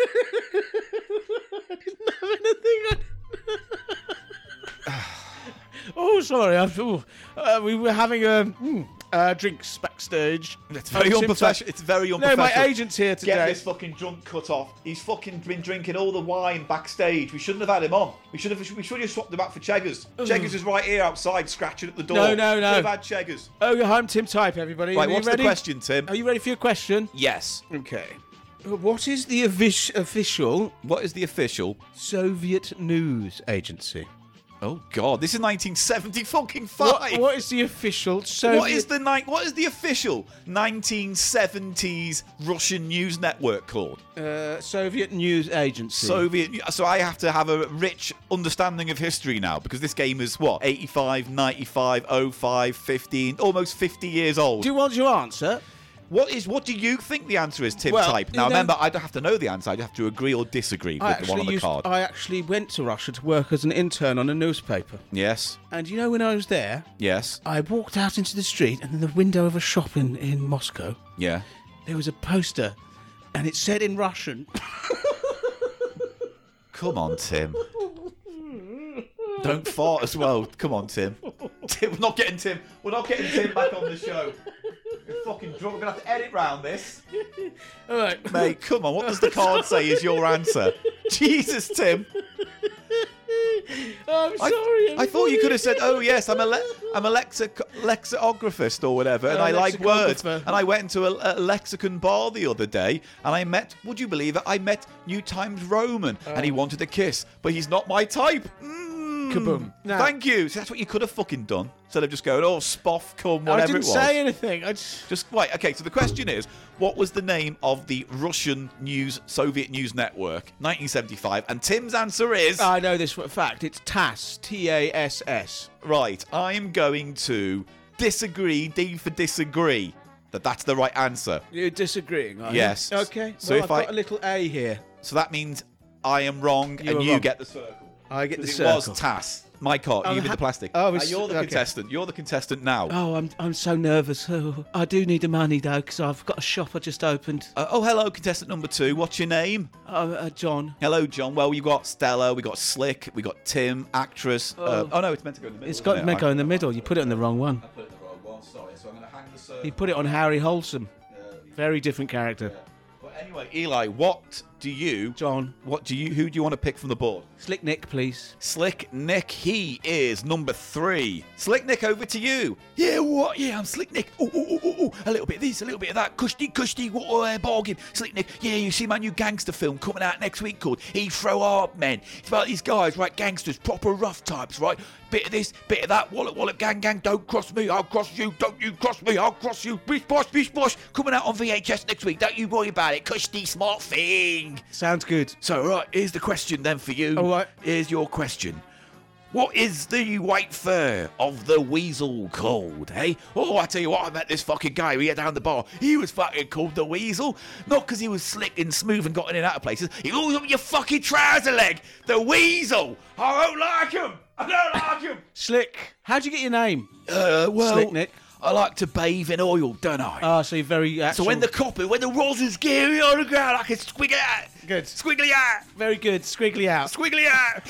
Speaker 1: Oh, sorry. I, oh, uh, we were having a mm, uh, drinks backstage.
Speaker 2: It's very
Speaker 1: I'm Tim
Speaker 2: unprofessional.
Speaker 1: Type.
Speaker 2: It's very
Speaker 1: No,
Speaker 2: unprofessional.
Speaker 1: my agent's here today.
Speaker 2: Get this fucking drunk cut off. He's fucking been drinking all the wine backstage. We shouldn't have had him on. We should have. We should have swapped him out for Cheggers. Cheggers is right here outside, scratching at the door.
Speaker 1: No, no, no.
Speaker 2: Should have had Cheggers.
Speaker 1: Oh, I'm Tim Type, everybody.
Speaker 2: Right,
Speaker 1: Are you
Speaker 2: what's the
Speaker 1: ready?
Speaker 2: question, Tim?
Speaker 1: Are you ready for your question?
Speaker 2: Yes.
Speaker 1: Okay. What is the offic- official
Speaker 2: What is the official?
Speaker 1: Soviet news agency?
Speaker 2: Oh God, this is nineteen seventy fucking
Speaker 1: What,
Speaker 2: five.
Speaker 1: what is the official Soviet...
Speaker 2: What is the ni- What is the official nineteen seventies Russian news network called?
Speaker 1: Uh, Soviet news agency?
Speaker 2: Soviet. So I have to have a rich understanding of history now because this game is what eighty-five, ninety-five, oh five, fifteen, almost fifty years old.
Speaker 1: Do you want your answer?
Speaker 2: What is? What do you think the answer is, Tim
Speaker 1: Well,
Speaker 2: Type? Now
Speaker 1: you know-
Speaker 2: remember, I don't have to know the answer. I just have to agree or disagree
Speaker 1: I
Speaker 2: with the one on the
Speaker 1: used,
Speaker 2: card.
Speaker 1: I actually went to Russia to work as an intern on a newspaper.
Speaker 2: Yes.
Speaker 1: And you know, when I was there,
Speaker 2: Yes.
Speaker 1: I walked out into the street, and in the window of a shop in, in Moscow,
Speaker 2: Yeah.
Speaker 1: there was a poster, and it said in Russian,
Speaker 2: Come on, Tim. Don't fart as well. Come on, Tim. Tim. We're not getting Tim. We're not getting Tim back on the show. You're fucking drunk. We're going to have to edit round this.
Speaker 1: All right.
Speaker 2: Mate, come on. What does the card say is your answer? Jesus, Tim.
Speaker 1: Oh, I'm
Speaker 2: I,
Speaker 1: sorry.
Speaker 2: I thought you could have said, "Oh yes, I'm a le- I'm a lexic- lexicographist or whatever, and
Speaker 1: Uh,
Speaker 2: I like words."
Speaker 1: lexicographer.
Speaker 2: And I went into a, a lexicon bar the other day, and I met. Would you believe it? I met New Times Roman, and he wanted a kiss, but he's not my type. Mm.
Speaker 1: Kaboom. Now-
Speaker 2: Thank you. So that's what you could have fucking done instead of just going, "Oh, spoff, cum, whatever
Speaker 1: I didn't
Speaker 2: it was."
Speaker 1: say anything. I just...
Speaker 2: Just right, okay. So the question is, what was the name of the Russian news Soviet news network, nineteen seventy-five? And Tim's answer is
Speaker 1: I know this for a fact. It's T A S. T A S S.
Speaker 2: right. I'm going to disagree. D for disagree. That that's the right answer.
Speaker 1: You're disagreeing, are
Speaker 2: Yes.
Speaker 1: you? Okay.
Speaker 2: So
Speaker 1: Well,
Speaker 2: if
Speaker 1: I've
Speaker 2: I-
Speaker 1: got a little A here.
Speaker 2: So that means I am wrong,
Speaker 1: You
Speaker 2: and
Speaker 1: are
Speaker 2: you
Speaker 1: wrong.
Speaker 2: get the circle.
Speaker 1: I get the
Speaker 2: 'Cause
Speaker 1: circle.
Speaker 2: it was T A S. My card.
Speaker 1: Oh,
Speaker 2: you with
Speaker 1: ha-
Speaker 2: the plastic.
Speaker 1: oh,
Speaker 2: Uh,
Speaker 1: it's-
Speaker 2: you're the
Speaker 1: okay.
Speaker 2: contestant. You're the contestant now.
Speaker 1: Oh, I'm I'm so nervous. Oh, I do need the money though, because I've got a shop I just opened.
Speaker 2: Uh, oh, hello, contestant number two. What's your name?
Speaker 1: Oh, uh, John.
Speaker 2: Hello, John. Well, you got Stella, we got Slick, we got Tim, actress. Oh, uh, oh no, it's meant to go in the middle.
Speaker 1: It's got
Speaker 2: isn't
Speaker 1: to
Speaker 2: it?
Speaker 1: go in the middle. You put it on the wrong one.
Speaker 2: I put it in the wrong one. Sorry. So I'm going to hang the circle.
Speaker 1: You put it on Harry Wholesome. Very different character.
Speaker 2: But anyway, Eli, what do you,
Speaker 1: John.
Speaker 2: what do you, who do you want to pick from the board?
Speaker 1: Slick Nick, please.
Speaker 2: Slick Nick, he is number three. Slick Nick, over to you. Yeah, what? Yeah, I'm Slick Nick. Ooh, ooh, ooh, ooh, ooh. A little bit of this, a little bit of that. Cushy, cushy, what uh, bargain. Slick Nick, yeah, you see my new gangster film coming out next week called Heathrow Hard Men. It's about these guys, right, gangsters, proper rough types, right? Bit of this, bit of that. Wallop, wallop, gang, gang, don't cross me, I'll cross you. Don't you cross me, I'll cross you. Bish, bosh, bish, bosh. Coming out on V H S next week. Don't you worry about it. Cushy, smart thing.
Speaker 1: Sounds good.
Speaker 2: So, right, here's the question then for you.
Speaker 1: All right.
Speaker 2: Here's your question. What is the white fur of the weasel called, eh? Oh, I tell you what, I met this fucking guy here down the bar. He was fucking called the weasel. Not because he was slick and smooth and got in and out of places. He was up your fucking trouser leg. The weasel. I don't like him. I don't like him.
Speaker 1: Slick. How'd you get your name?
Speaker 2: Uh, well,
Speaker 1: Slick Nick.
Speaker 2: I like to bathe in oil, don't I?
Speaker 1: Ah, so you're very
Speaker 2: so
Speaker 1: actual.
Speaker 2: when the copper, when the rosin's gearing on the ground, I can squiggle out.
Speaker 1: Good.
Speaker 2: Squiggly out.
Speaker 1: Very good. Squiggly out.
Speaker 2: Squiggly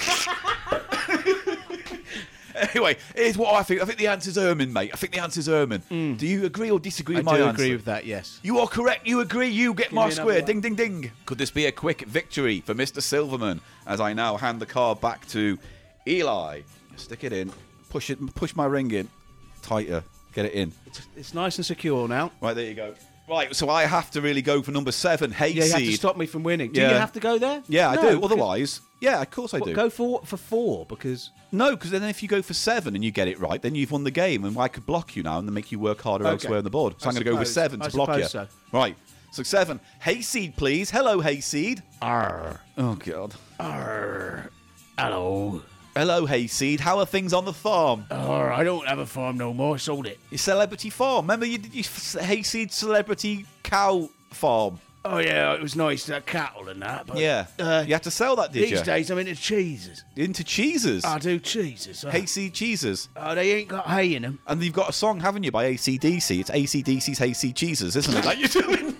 Speaker 2: out. Anyway, here's what I think. I think the answer's Ermin, mate. I think the answer's Ermin. Do you agree or disagree
Speaker 1: I
Speaker 2: with my
Speaker 1: do
Speaker 2: answer?
Speaker 1: agree with that, yes.
Speaker 2: You are correct. You agree. You get
Speaker 1: Give
Speaker 2: my
Speaker 1: me another
Speaker 2: square.
Speaker 1: one.
Speaker 2: Ding, ding, ding. Could this be a quick victory for Mister Silverman? As I now hand the card back to Eli. Stick it in. Push it. Push my ring in. Tighter. Get it in.
Speaker 1: It's, it's nice and secure now.
Speaker 2: Right, there you go. Right, so I have to really go for number seven, Hayseed.
Speaker 1: Yeah, you have to stop me from winning. Do
Speaker 2: Yeah.
Speaker 1: you have to go there?
Speaker 2: Yeah, I
Speaker 1: No,
Speaker 2: do.
Speaker 1: because-
Speaker 2: Otherwise, yeah, of course I
Speaker 1: What,
Speaker 2: do.
Speaker 1: go for for four because
Speaker 2: No, because then if you go for seven and you get it right, then you've won the game, and I could block you now and then make you work harder
Speaker 1: Okay.
Speaker 2: elsewhere on the board. So
Speaker 1: I
Speaker 2: I'm going to go for
Speaker 1: suppose-
Speaker 2: seven to
Speaker 1: I
Speaker 2: block you.
Speaker 1: suppose
Speaker 2: Right. So seven. Hayseed, please. Hello, Hayseed.
Speaker 1: Arr.
Speaker 2: Oh God.
Speaker 1: Arr. Hello.
Speaker 2: Hello, Hayseed. How are things on the farm?
Speaker 1: Arr, I don't have a farm no more. I sold it.
Speaker 2: Your celebrity farm. Remember you did your Hayseed celebrity cow farm?
Speaker 1: Oh yeah, it was nice to have cattle and that. But,
Speaker 2: Yeah.
Speaker 1: Uh,
Speaker 2: you had to sell that, did
Speaker 1: these
Speaker 2: you?
Speaker 1: days I'm into cheeses.
Speaker 2: Into cheeses.
Speaker 1: I do cheeses. Uh,
Speaker 2: Hayseed cheeses.
Speaker 1: oh, they ain't got hay in them.
Speaker 2: And you've got a song, haven't you, by A C D C? It's A C D C's Hayseed cheeses, isn't it? That you're doing.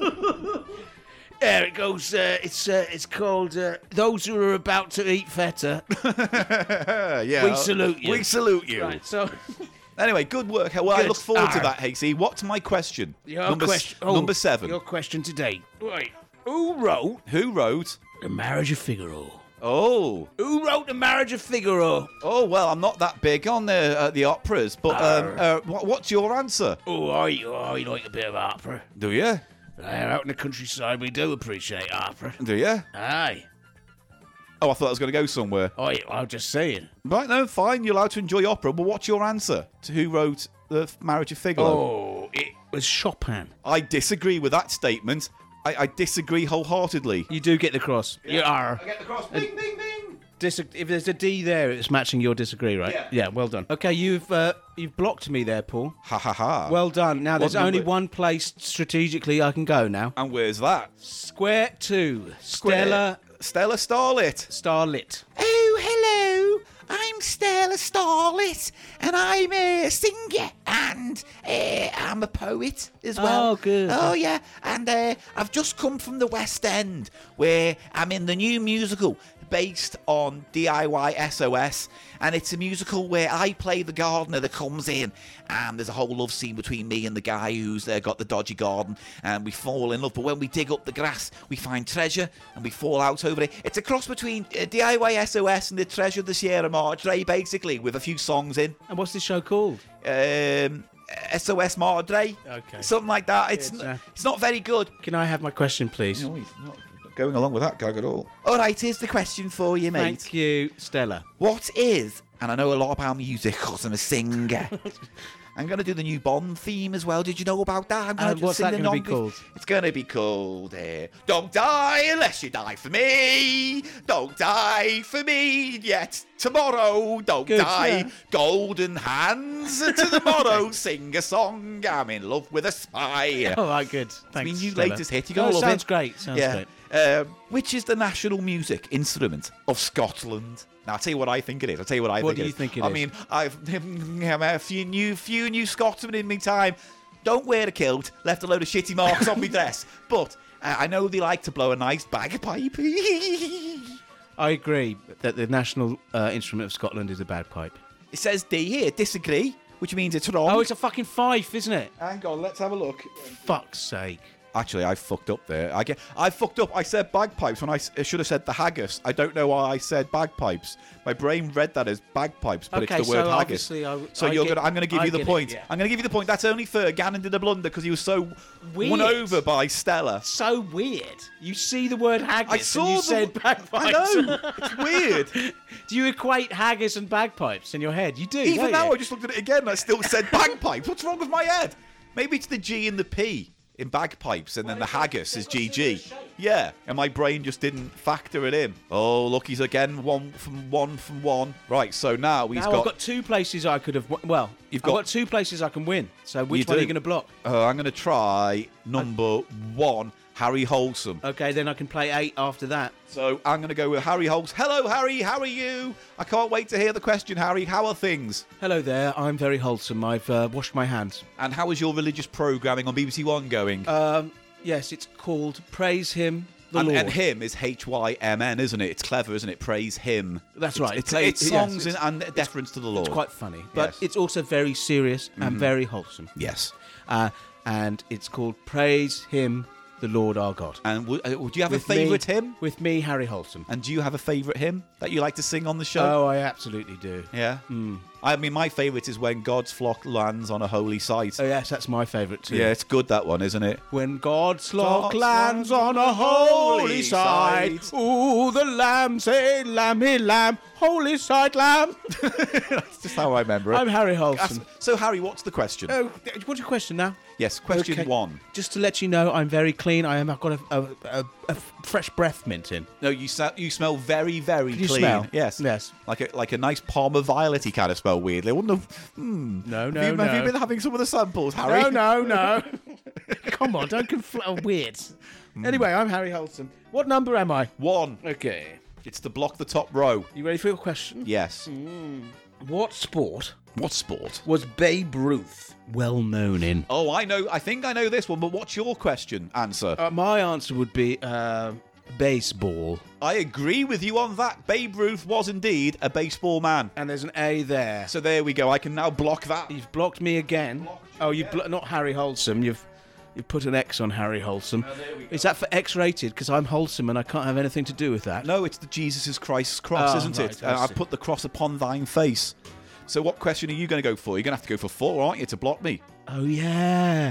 Speaker 1: There it goes. Uh, it's uh, it's called uh, "Those Who Are About to Eat Feta."
Speaker 2: yeah.
Speaker 1: We salute you.
Speaker 2: We salute you.
Speaker 1: Right. So
Speaker 2: Anyway, good work. Well, I
Speaker 1: Good.
Speaker 2: look forward to
Speaker 1: Arr.
Speaker 2: that, Hasey. What's my question?
Speaker 1: your
Speaker 2: number, s-
Speaker 1: question. oh,
Speaker 2: number seven.
Speaker 1: Your question today. Right. Who wrote
Speaker 2: Who wrote?
Speaker 1: The Marriage of Figaro?
Speaker 2: Oh.
Speaker 1: Who wrote The Marriage of Figaro?
Speaker 2: Oh, well, I'm not that big on the, uh, the operas, but um, uh, what, what's your answer?
Speaker 1: Oh, I, oh, I like a bit of opera.
Speaker 2: Do you?
Speaker 1: Uh, out in the countryside, we do appreciate opera.
Speaker 2: Do you?
Speaker 1: Aye.
Speaker 2: Oh, I thought I was going to go somewhere.
Speaker 1: I, I'm just saying.
Speaker 2: Right, no, fine. You're allowed to enjoy opera, but what's your answer to who wrote The Marriage of Figaro?
Speaker 1: Oh, it was Chopin.
Speaker 2: I disagree with that statement. I, I disagree wholeheartedly.
Speaker 1: You do get the cross. You are.
Speaker 2: get the cross. Bing, bing, bing.
Speaker 1: Dis- if there's a D there, it's matching your disagree, right?
Speaker 2: Yeah.
Speaker 1: Yeah, well done. Okay, you've uh, you've blocked me there, Paul.
Speaker 2: Ha ha ha.
Speaker 1: Well done. Now, there's
Speaker 2: What
Speaker 1: only
Speaker 2: number?
Speaker 1: one place strategically I can go now.
Speaker 2: And where's that?
Speaker 1: Square two. Stella
Speaker 2: Stella Starlet.
Speaker 1: Starlit.
Speaker 2: Oh, hello. I'm Stella Starlet, and I'm a singer and and uh, I'm a poet as well.
Speaker 1: Oh, good.
Speaker 2: Oh, yeah. And uh, I've just come from the West End, where I'm in the new musical based on D I Y S O S, and it's a musical where I play the gardener that comes in, and there's a whole love scene between me and the guy who's uh, got the dodgy garden, and we fall in love, but when we dig up the grass we find treasure and we fall out over it. It's a cross between uh, D I Y S O S and the Treasure of the Sierra Madre, basically, with a few songs in.
Speaker 1: And what's this show called?
Speaker 2: um S O S Madre,
Speaker 1: Okay.
Speaker 2: something like that. It's
Speaker 1: It's,
Speaker 2: n-
Speaker 1: uh,
Speaker 2: it's not very good.
Speaker 1: Can I have my question, please?
Speaker 2: No, he's not going along with that gag at all. All right, here's the question for you, mate.
Speaker 1: Thank you, Stella.
Speaker 2: What is, and I know a lot about music because I'm a singer. I'm going to do the new Bond theme as well. Did you know about that? I'm gonna
Speaker 1: And
Speaker 2: just
Speaker 1: what's
Speaker 2: sing
Speaker 1: that
Speaker 2: the
Speaker 1: gonna be
Speaker 2: non-
Speaker 1: called?
Speaker 2: It's going to be called uh, Don't Die Unless You Die For Me. Don't die for me yet tomorrow. Don't
Speaker 1: Good,
Speaker 2: die.
Speaker 1: yeah.
Speaker 2: Golden hands to the motto. Sing a song. I'm in love with a spy.
Speaker 1: All right, good.
Speaker 2: It's
Speaker 1: Thanks.
Speaker 2: my new
Speaker 1: Stella.
Speaker 2: latest hit. You
Speaker 1: No,
Speaker 2: gotta love
Speaker 1: sounds
Speaker 2: it.
Speaker 1: great. Sounds
Speaker 2: yeah.
Speaker 1: great.
Speaker 2: Um, which is the national music instrument of Scotland? Now, I'll tell you what I think it is. I'll tell you what I
Speaker 1: What
Speaker 2: think
Speaker 1: do
Speaker 2: it
Speaker 1: you
Speaker 2: is.
Speaker 1: think it
Speaker 2: I
Speaker 1: is?
Speaker 2: mean, I've I've had a few new, few new Scotsmen in me time. Don't wear a kilt. Left a load of shitty marks on me dress. But uh, I know they like to blow a nice bagpipe. It
Speaker 1: I agree that the national uh, instrument of Scotland is a bagpipe.
Speaker 2: says D here. Disagree, which means it's wrong.
Speaker 1: Oh, it's a fucking fife, isn't it?
Speaker 2: Hang on, let's have a look.
Speaker 1: Fuck's sake.
Speaker 2: Actually, I fucked up there. I get, I fucked up. I said bagpipes when I, s- I should have said the haggis. I don't know why I said bagpipes. My brain read that as bagpipes, but
Speaker 1: Okay,
Speaker 2: it's the word
Speaker 1: so
Speaker 2: haggis.
Speaker 1: obviously I w-
Speaker 2: so
Speaker 1: I
Speaker 2: you're
Speaker 1: get-
Speaker 2: gonna, I'm going to give
Speaker 1: I
Speaker 2: you the
Speaker 1: get it,
Speaker 2: point.
Speaker 1: yeah.
Speaker 2: I'm going to give you the point. That's only fair. Gannon did a blunder because he was so
Speaker 1: Weird.
Speaker 2: won over by Stella.
Speaker 1: So weird. You see the word haggis
Speaker 2: I saw
Speaker 1: and you
Speaker 2: the-
Speaker 1: said bagpipes.
Speaker 2: I know. It's weird.
Speaker 1: Do you equate haggis and bagpipes in your head? You do,
Speaker 2: Even
Speaker 1: don't
Speaker 2: now,
Speaker 1: you?
Speaker 2: I just looked at it again and I still said bagpipes. What's wrong with my head? Maybe it's the G and the P in bagpipes, and then the haggis is G G. Yeah, and my brain just didn't factor it in. Oh, look, he's again one from one from one. Right, so now he's
Speaker 1: Now
Speaker 2: got.
Speaker 1: I've got two places I could have. w- Well,
Speaker 2: You've
Speaker 1: I've
Speaker 2: got-
Speaker 1: got two places I can win. So which
Speaker 2: You
Speaker 1: one are
Speaker 2: do.
Speaker 1: you going to block?
Speaker 2: Uh, I'm going to try number one, Harry Wholesome.
Speaker 1: Okay, then I can play eight after that.
Speaker 2: So I'm going to go with Harry Wholesome. Hello, Harry. How are you? I can't wait to hear the question, Harry. How are things?
Speaker 1: Hello there. I'm very wholesome. I've uh, washed my hands.
Speaker 2: And how is your religious programming on B B C One going?
Speaker 1: Um, yes, it's called Praise Him, the
Speaker 2: and,
Speaker 1: Lord.
Speaker 2: and him is H Y M N, isn't it? It's clever, isn't it? Praise him.
Speaker 1: That's
Speaker 2: It's-
Speaker 1: right.
Speaker 2: It's,
Speaker 1: Play-
Speaker 2: it's
Speaker 1: yes,
Speaker 2: songs
Speaker 1: it's-
Speaker 2: and, and deference to the Lord.
Speaker 1: It's quite funny, but
Speaker 2: Yes.
Speaker 1: it's also very serious and very wholesome.
Speaker 2: Yes.
Speaker 1: Uh, and it's called Praise Him, the Lord our God.
Speaker 2: And w- uh, do you have
Speaker 1: With
Speaker 2: a favourite
Speaker 1: me-
Speaker 2: hymn?
Speaker 1: With me, Harry Wholesome.
Speaker 2: And do you have a favourite hymn that you like to sing on the show?
Speaker 1: Oh, I absolutely do.
Speaker 2: Yeah. I mean, my favourite is when God's flock lands on a holy site.
Speaker 1: Oh, yes, that's my favourite too.
Speaker 2: Yeah, it's good, that one, isn't it?
Speaker 1: When God's flock
Speaker 2: Flock
Speaker 1: lands on a holy side,
Speaker 2: side.
Speaker 1: ooh, the lamb say, lammy lamb, holy side lamb.
Speaker 2: That's just how I remember it.
Speaker 1: I'm Harry
Speaker 2: That's-
Speaker 1: Wholesome.
Speaker 2: So, Harry, what's the question?
Speaker 1: Oh, what's your question now?
Speaker 2: Yes, question
Speaker 1: Okay.
Speaker 2: one.
Speaker 1: Just to let you know, I'm very clean. I am. I've got a, a, a, a fresh breath mint in.
Speaker 2: No, you sa- you smell very, very
Speaker 1: Can you
Speaker 2: clean.
Speaker 1: smell?
Speaker 2: Yes.
Speaker 1: Yes.
Speaker 2: Like a like a nice Palmer Violet-y kind of smell, weirdly. I wouldn't have... Hmm.
Speaker 1: No, no,
Speaker 2: have you,
Speaker 1: no.
Speaker 2: Have you been having some of the samples, Harry?
Speaker 1: No, no, no. Come on, don't confl- weird. Anyway, I'm Harry Wholesome. What number am I?
Speaker 2: One.
Speaker 1: Okay.
Speaker 2: It's to block the top row.
Speaker 1: You ready for your question?
Speaker 2: Yes.
Speaker 1: What sport
Speaker 2: What sport?
Speaker 1: was Babe Ruth well known in?
Speaker 2: Oh, I know. I think I know this one, but what's your question? Answer.
Speaker 1: Uh, my answer would be uh, baseball.
Speaker 2: I agree with you on that. Babe Ruth was indeed a baseball man.
Speaker 1: And there's an A there.
Speaker 2: So there we go. I can now block that.
Speaker 1: You've blocked me again. Oh, you've blo- not Harry Wholesome. You've you've put an X on Harry Wholesome. Is that for X-rated? Because I'm wholesome and I can't have anything to do with that.
Speaker 2: No, it's the Jesus is Christ's cross,
Speaker 1: Oh,
Speaker 2: isn't
Speaker 1: right,
Speaker 2: it?
Speaker 1: I
Speaker 2: Uh, I've
Speaker 1: see.
Speaker 2: put the cross upon thine face. So what question are you going to go for? You're going to have to go for four, aren't you, to block me?
Speaker 1: Oh yeah.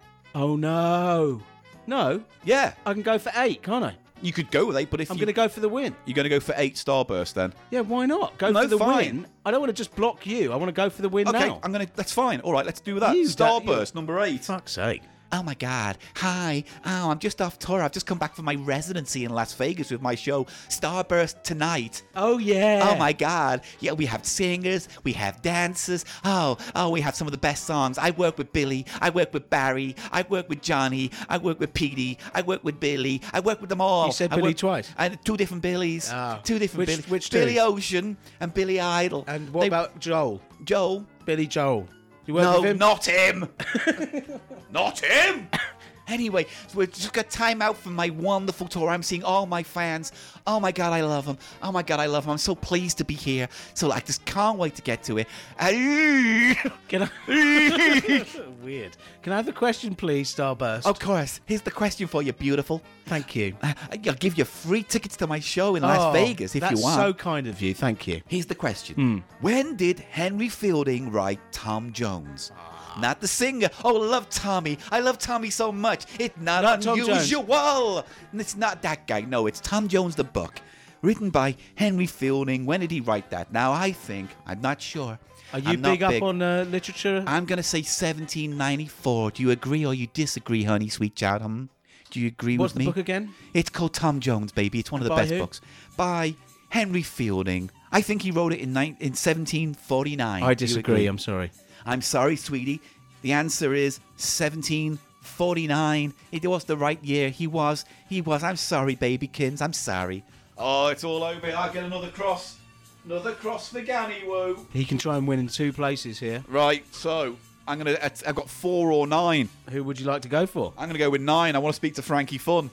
Speaker 1: Oh no. No,
Speaker 2: Yeah.
Speaker 1: I can go for eight, can't I?
Speaker 2: You could go with eight, but if
Speaker 1: I'm
Speaker 2: you...
Speaker 1: going to go for the win.
Speaker 2: You're going to go for eight Starburst then?
Speaker 1: Yeah, why not? Go
Speaker 2: No,
Speaker 1: for the
Speaker 2: fine.
Speaker 1: win. I don't want to just block you. I want to go for the win
Speaker 2: Okay,
Speaker 1: now.
Speaker 2: I'm going to... That's fine. All right, let's do that.
Speaker 1: You don't-
Speaker 2: Starburst, number eight.
Speaker 1: Fuck's sake.
Speaker 2: Oh my God. Hi. Oh, I'm just off tour. I've just come back from my residency in Las Vegas with my show Starburst Tonight.
Speaker 1: Oh yeah.
Speaker 2: Oh my God. Yeah, we have singers, we have dancers. Oh, oh, we have some of the best songs. I work with Billy, I work with Barry, I work with Johnny, I work with Petey, I work with Billy, I work with them all.
Speaker 1: You said
Speaker 2: I
Speaker 1: Billy
Speaker 2: work-
Speaker 1: twice?
Speaker 2: And two different Billies.
Speaker 1: Oh.
Speaker 2: Two different
Speaker 1: Which-
Speaker 2: Billies.
Speaker 1: which two?
Speaker 2: Billy Ocean and Billy Idol.
Speaker 1: And what
Speaker 2: They-
Speaker 1: about Joel?
Speaker 2: Joel?
Speaker 1: Billy Joel. You work
Speaker 2: no,
Speaker 1: with him?
Speaker 2: not him. Not him. Anyway, so we've just got time out for my wonderful tour. I'm seeing all my fans. Oh my God, I love them. Oh my God, I love them. I'm so pleased to be here. So I just can't wait to get to it.
Speaker 1: Can I... Weird. Can I have the question, please, Starburst?
Speaker 2: Of course. Here's the question for you, beautiful.
Speaker 1: Thank you.
Speaker 2: Uh, I'll give you free tickets to my show in Las
Speaker 1: Oh,
Speaker 2: Vegas if
Speaker 1: that's
Speaker 2: you want.
Speaker 1: so kind of you. Thank you.
Speaker 2: Here's the question.
Speaker 1: Hmm.
Speaker 2: When did Henry Fielding write Tom Jones? Not the singer. Oh, I love Tommy. I love Tommy so much. It's not,
Speaker 1: Not Tom Jones.
Speaker 2: unusual. And it's not that guy. No, it's Tom Jones, the book. Written by Henry Fielding. When did he write that? Now, I think, I'm not sure.
Speaker 1: Are you
Speaker 2: I'm not
Speaker 1: big up on uh, literature?
Speaker 2: I'm going to say seventeen ninety-four. Do you agree or you disagree, honey, sweet child? Hmm? Do you agree
Speaker 1: What's
Speaker 2: with
Speaker 1: the
Speaker 2: me?
Speaker 1: book again?
Speaker 2: It's called Tom Jones, baby. It's one of the
Speaker 1: By
Speaker 2: best
Speaker 1: who?
Speaker 2: books. By Henry Fielding. I think he wrote it in, ni- in seventeen forty-nine.
Speaker 1: I
Speaker 2: Do you
Speaker 1: disagree.
Speaker 2: agree?
Speaker 1: I'm sorry.
Speaker 2: I'm sorry, sweetie. The answer is seventeen forty-nine. It was the right year. He was. He was. I'm sorry, babykins. I'm sorry. Oh, it's all over. I get another cross. Another cross for Ganny Woo.
Speaker 1: He can try and win in two places here.
Speaker 2: Right, so I'm gonna. I've got four or nine.
Speaker 1: Who would you like to go for?
Speaker 2: I'm gonna go with nine. I want to speak to Frankie Fun.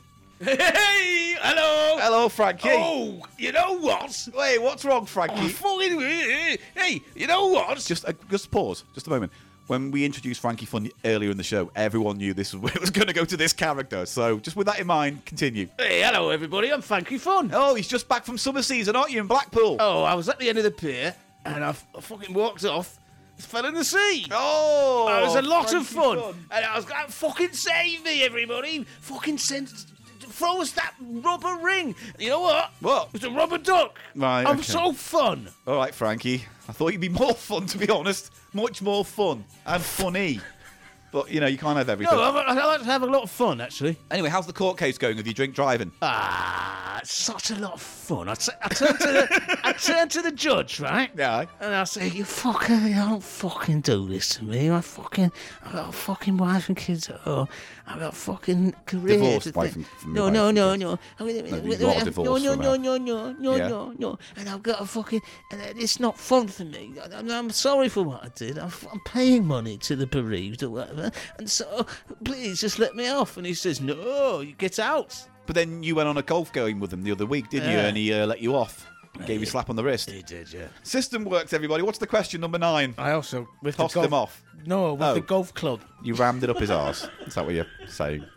Speaker 4: Hey, hello.
Speaker 2: Hello, Frankie.
Speaker 4: Oh, you know what?
Speaker 2: Wait, what's wrong, Frankie?
Speaker 4: Oh, fucking, hey, you know what?
Speaker 2: Just, uh, just pause. Just a moment. When we introduced Frankie Fun earlier in the show, everyone knew this was, it was going to go to this character. So, just with that in mind, continue.
Speaker 4: Hey, hello, everybody. I'm Frankie Fun.
Speaker 2: Oh, he's just back from summer season, aren't you, in Blackpool?
Speaker 4: Oh, I was at the end of the pier, and I, f- I fucking walked off. Fell in the sea.
Speaker 2: Oh,
Speaker 4: it was a lot of
Speaker 2: Frankie
Speaker 4: fun. And I was like, fucking save me, everybody. Fucking send, throw us that rubber ring. You know what?
Speaker 2: What?
Speaker 4: It's a rubber duck.
Speaker 2: Right,
Speaker 4: I'm
Speaker 2: okay.
Speaker 4: so fun.
Speaker 2: All right, Frankie. I thought you'd be more fun, to be honest. Much more fun and funny. But, you know, you can't have everything.
Speaker 4: No, I, I like to have a lot of fun, actually.
Speaker 2: Anyway, how's the court case going with your drink driving?
Speaker 4: Ah, it's such a lot of fun. I, t- I, turn, to the, I turn to the judge, right?
Speaker 2: Yeah.
Speaker 4: And I say, you fucker, you don't fucking do this to me. I fucking, I got a fucking wife and kids at home. I got a fucking career.
Speaker 2: Divorced
Speaker 4: to
Speaker 2: wife
Speaker 4: think-
Speaker 2: and- from
Speaker 4: no,
Speaker 2: your
Speaker 4: no,
Speaker 2: wife
Speaker 4: no,
Speaker 2: and
Speaker 4: no, I mean,
Speaker 2: No, you got a divorce
Speaker 4: no, no,
Speaker 2: from
Speaker 4: no,
Speaker 2: her.
Speaker 4: no, no, no,
Speaker 2: Yeah.
Speaker 4: no, no. And I've got a fucking, and it's not fun for me. I'm, I'm sorry for what I did. I'm, I'm paying money to the bereaved or whatever. And so, please just let me off. And he says, no, you get out.
Speaker 2: But then you went on a golf game with him the other week, didn't you?
Speaker 4: Yeah.
Speaker 2: And he uh, let you off. Gave you a slap on the wrist.
Speaker 4: He did, yeah.
Speaker 2: System works, everybody. What's the question number nine?
Speaker 1: I also with
Speaker 2: Tossed
Speaker 1: the golf,
Speaker 2: him off.
Speaker 1: No, with
Speaker 2: Oh.
Speaker 1: the golf club.
Speaker 2: You rammed it up his arse. Is that what you're saying?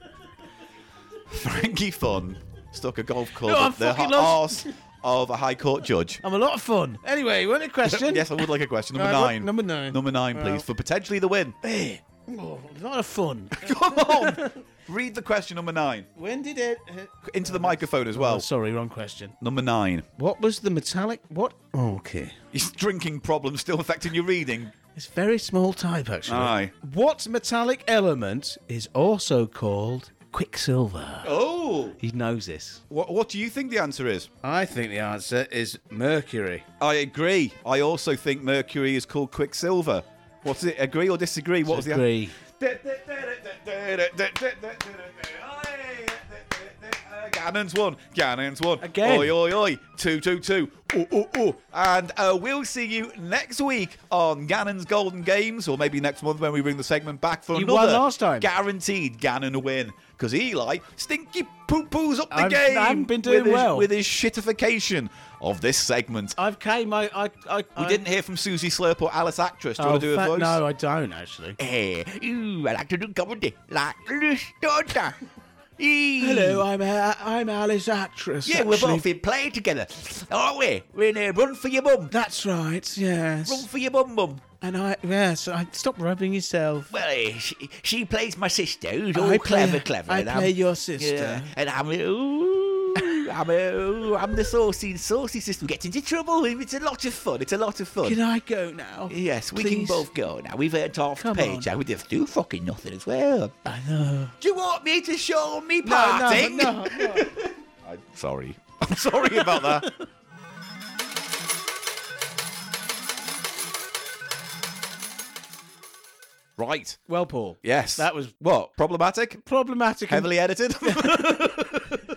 Speaker 2: Frankie Fun stuck a golf club
Speaker 1: No, I'm
Speaker 2: up the
Speaker 1: fucking
Speaker 2: arse of a High Court judge.
Speaker 1: I'm a lot of fun. Anyway, you want a question?
Speaker 2: Yes, I would like a question. Number
Speaker 1: Right, what-
Speaker 2: nine.
Speaker 1: number nine.
Speaker 2: Number nine, please,
Speaker 1: Well.
Speaker 2: for potentially the win.
Speaker 1: Hey, oh, a lot of fun.
Speaker 2: Come on. Read the question number nine.
Speaker 1: When did it?
Speaker 2: Into the microphone as
Speaker 1: Oh,
Speaker 2: well.
Speaker 1: sorry, wrong question.
Speaker 2: Number nine.
Speaker 1: What was the metallic? What? Oh, okay.
Speaker 2: Is drinking problems still affecting your reading?
Speaker 1: It's very small type, actually.
Speaker 2: Aye.
Speaker 1: What metallic element is also called quicksilver?
Speaker 2: Oh.
Speaker 1: He knows this.
Speaker 2: What, what do you think the answer is?
Speaker 1: I think the answer is mercury.
Speaker 2: I agree. I also think mercury is called quicksilver. What's it? Agree or disagree? What was the
Speaker 1: Agree.
Speaker 2: Gannon's won. Gannon's won.
Speaker 1: Again.
Speaker 2: Oi, oi, oi. Two, two, two. Ooh, ooh, ooh. And uh, we'll see you next week on Gannon's Golden Games, or maybe next month when we bring the segment back for
Speaker 1: You
Speaker 2: another
Speaker 1: won last time.
Speaker 2: guaranteed Gannon win. Because Eli stinky poo-poos up the
Speaker 1: I've-
Speaker 2: game.
Speaker 1: I haven't been doing
Speaker 2: with his,
Speaker 1: well.
Speaker 2: with his shitification of this segment.
Speaker 1: I've came. I. I. I
Speaker 2: We
Speaker 1: I,
Speaker 2: didn't hear from Susie Slurp or Alice Actress. Do you
Speaker 1: Oh,
Speaker 2: want to do a
Speaker 1: fa-
Speaker 2: voice?
Speaker 1: no, I don't actually.
Speaker 2: Eh, ooh, I like to do comedy like this, don't I?
Speaker 1: Hello, I'm uh, I'm Alice Actress.
Speaker 2: Yeah, we're
Speaker 1: actually.
Speaker 2: both in play together, aren't we? We're in a Run for Your Bum.
Speaker 1: That's right. Yes.
Speaker 2: Run for Your Bum Bum.
Speaker 1: And I. Yes. I stop rubbing yourself.
Speaker 2: Well, eh, she, she plays my sister, who's all
Speaker 1: I play-
Speaker 2: clever, clever.
Speaker 1: I
Speaker 2: and
Speaker 1: play
Speaker 2: I'm-
Speaker 1: your sister.
Speaker 2: Yeah, and I'm, ooh, I'm, ooh, I'm the saucy, saucy sister. We get into trouble. It's a lot of fun. It's a lot of fun.
Speaker 1: Can I go now?
Speaker 2: Yes, we can
Speaker 1: Please?
Speaker 2: both go now. We've earned half
Speaker 1: Come
Speaker 2: the page.
Speaker 1: on.
Speaker 2: Now we have to do fucking nothing as well.
Speaker 1: I know.
Speaker 2: Do you want me to show me
Speaker 1: No,
Speaker 2: parting?
Speaker 1: no, no, no.
Speaker 2: I'm sorry. I'm sorry about that. Right.
Speaker 1: Well, Paul.
Speaker 2: Yes.
Speaker 1: That was
Speaker 2: What? Problematic?
Speaker 1: problematic. and-
Speaker 2: Heavily edited?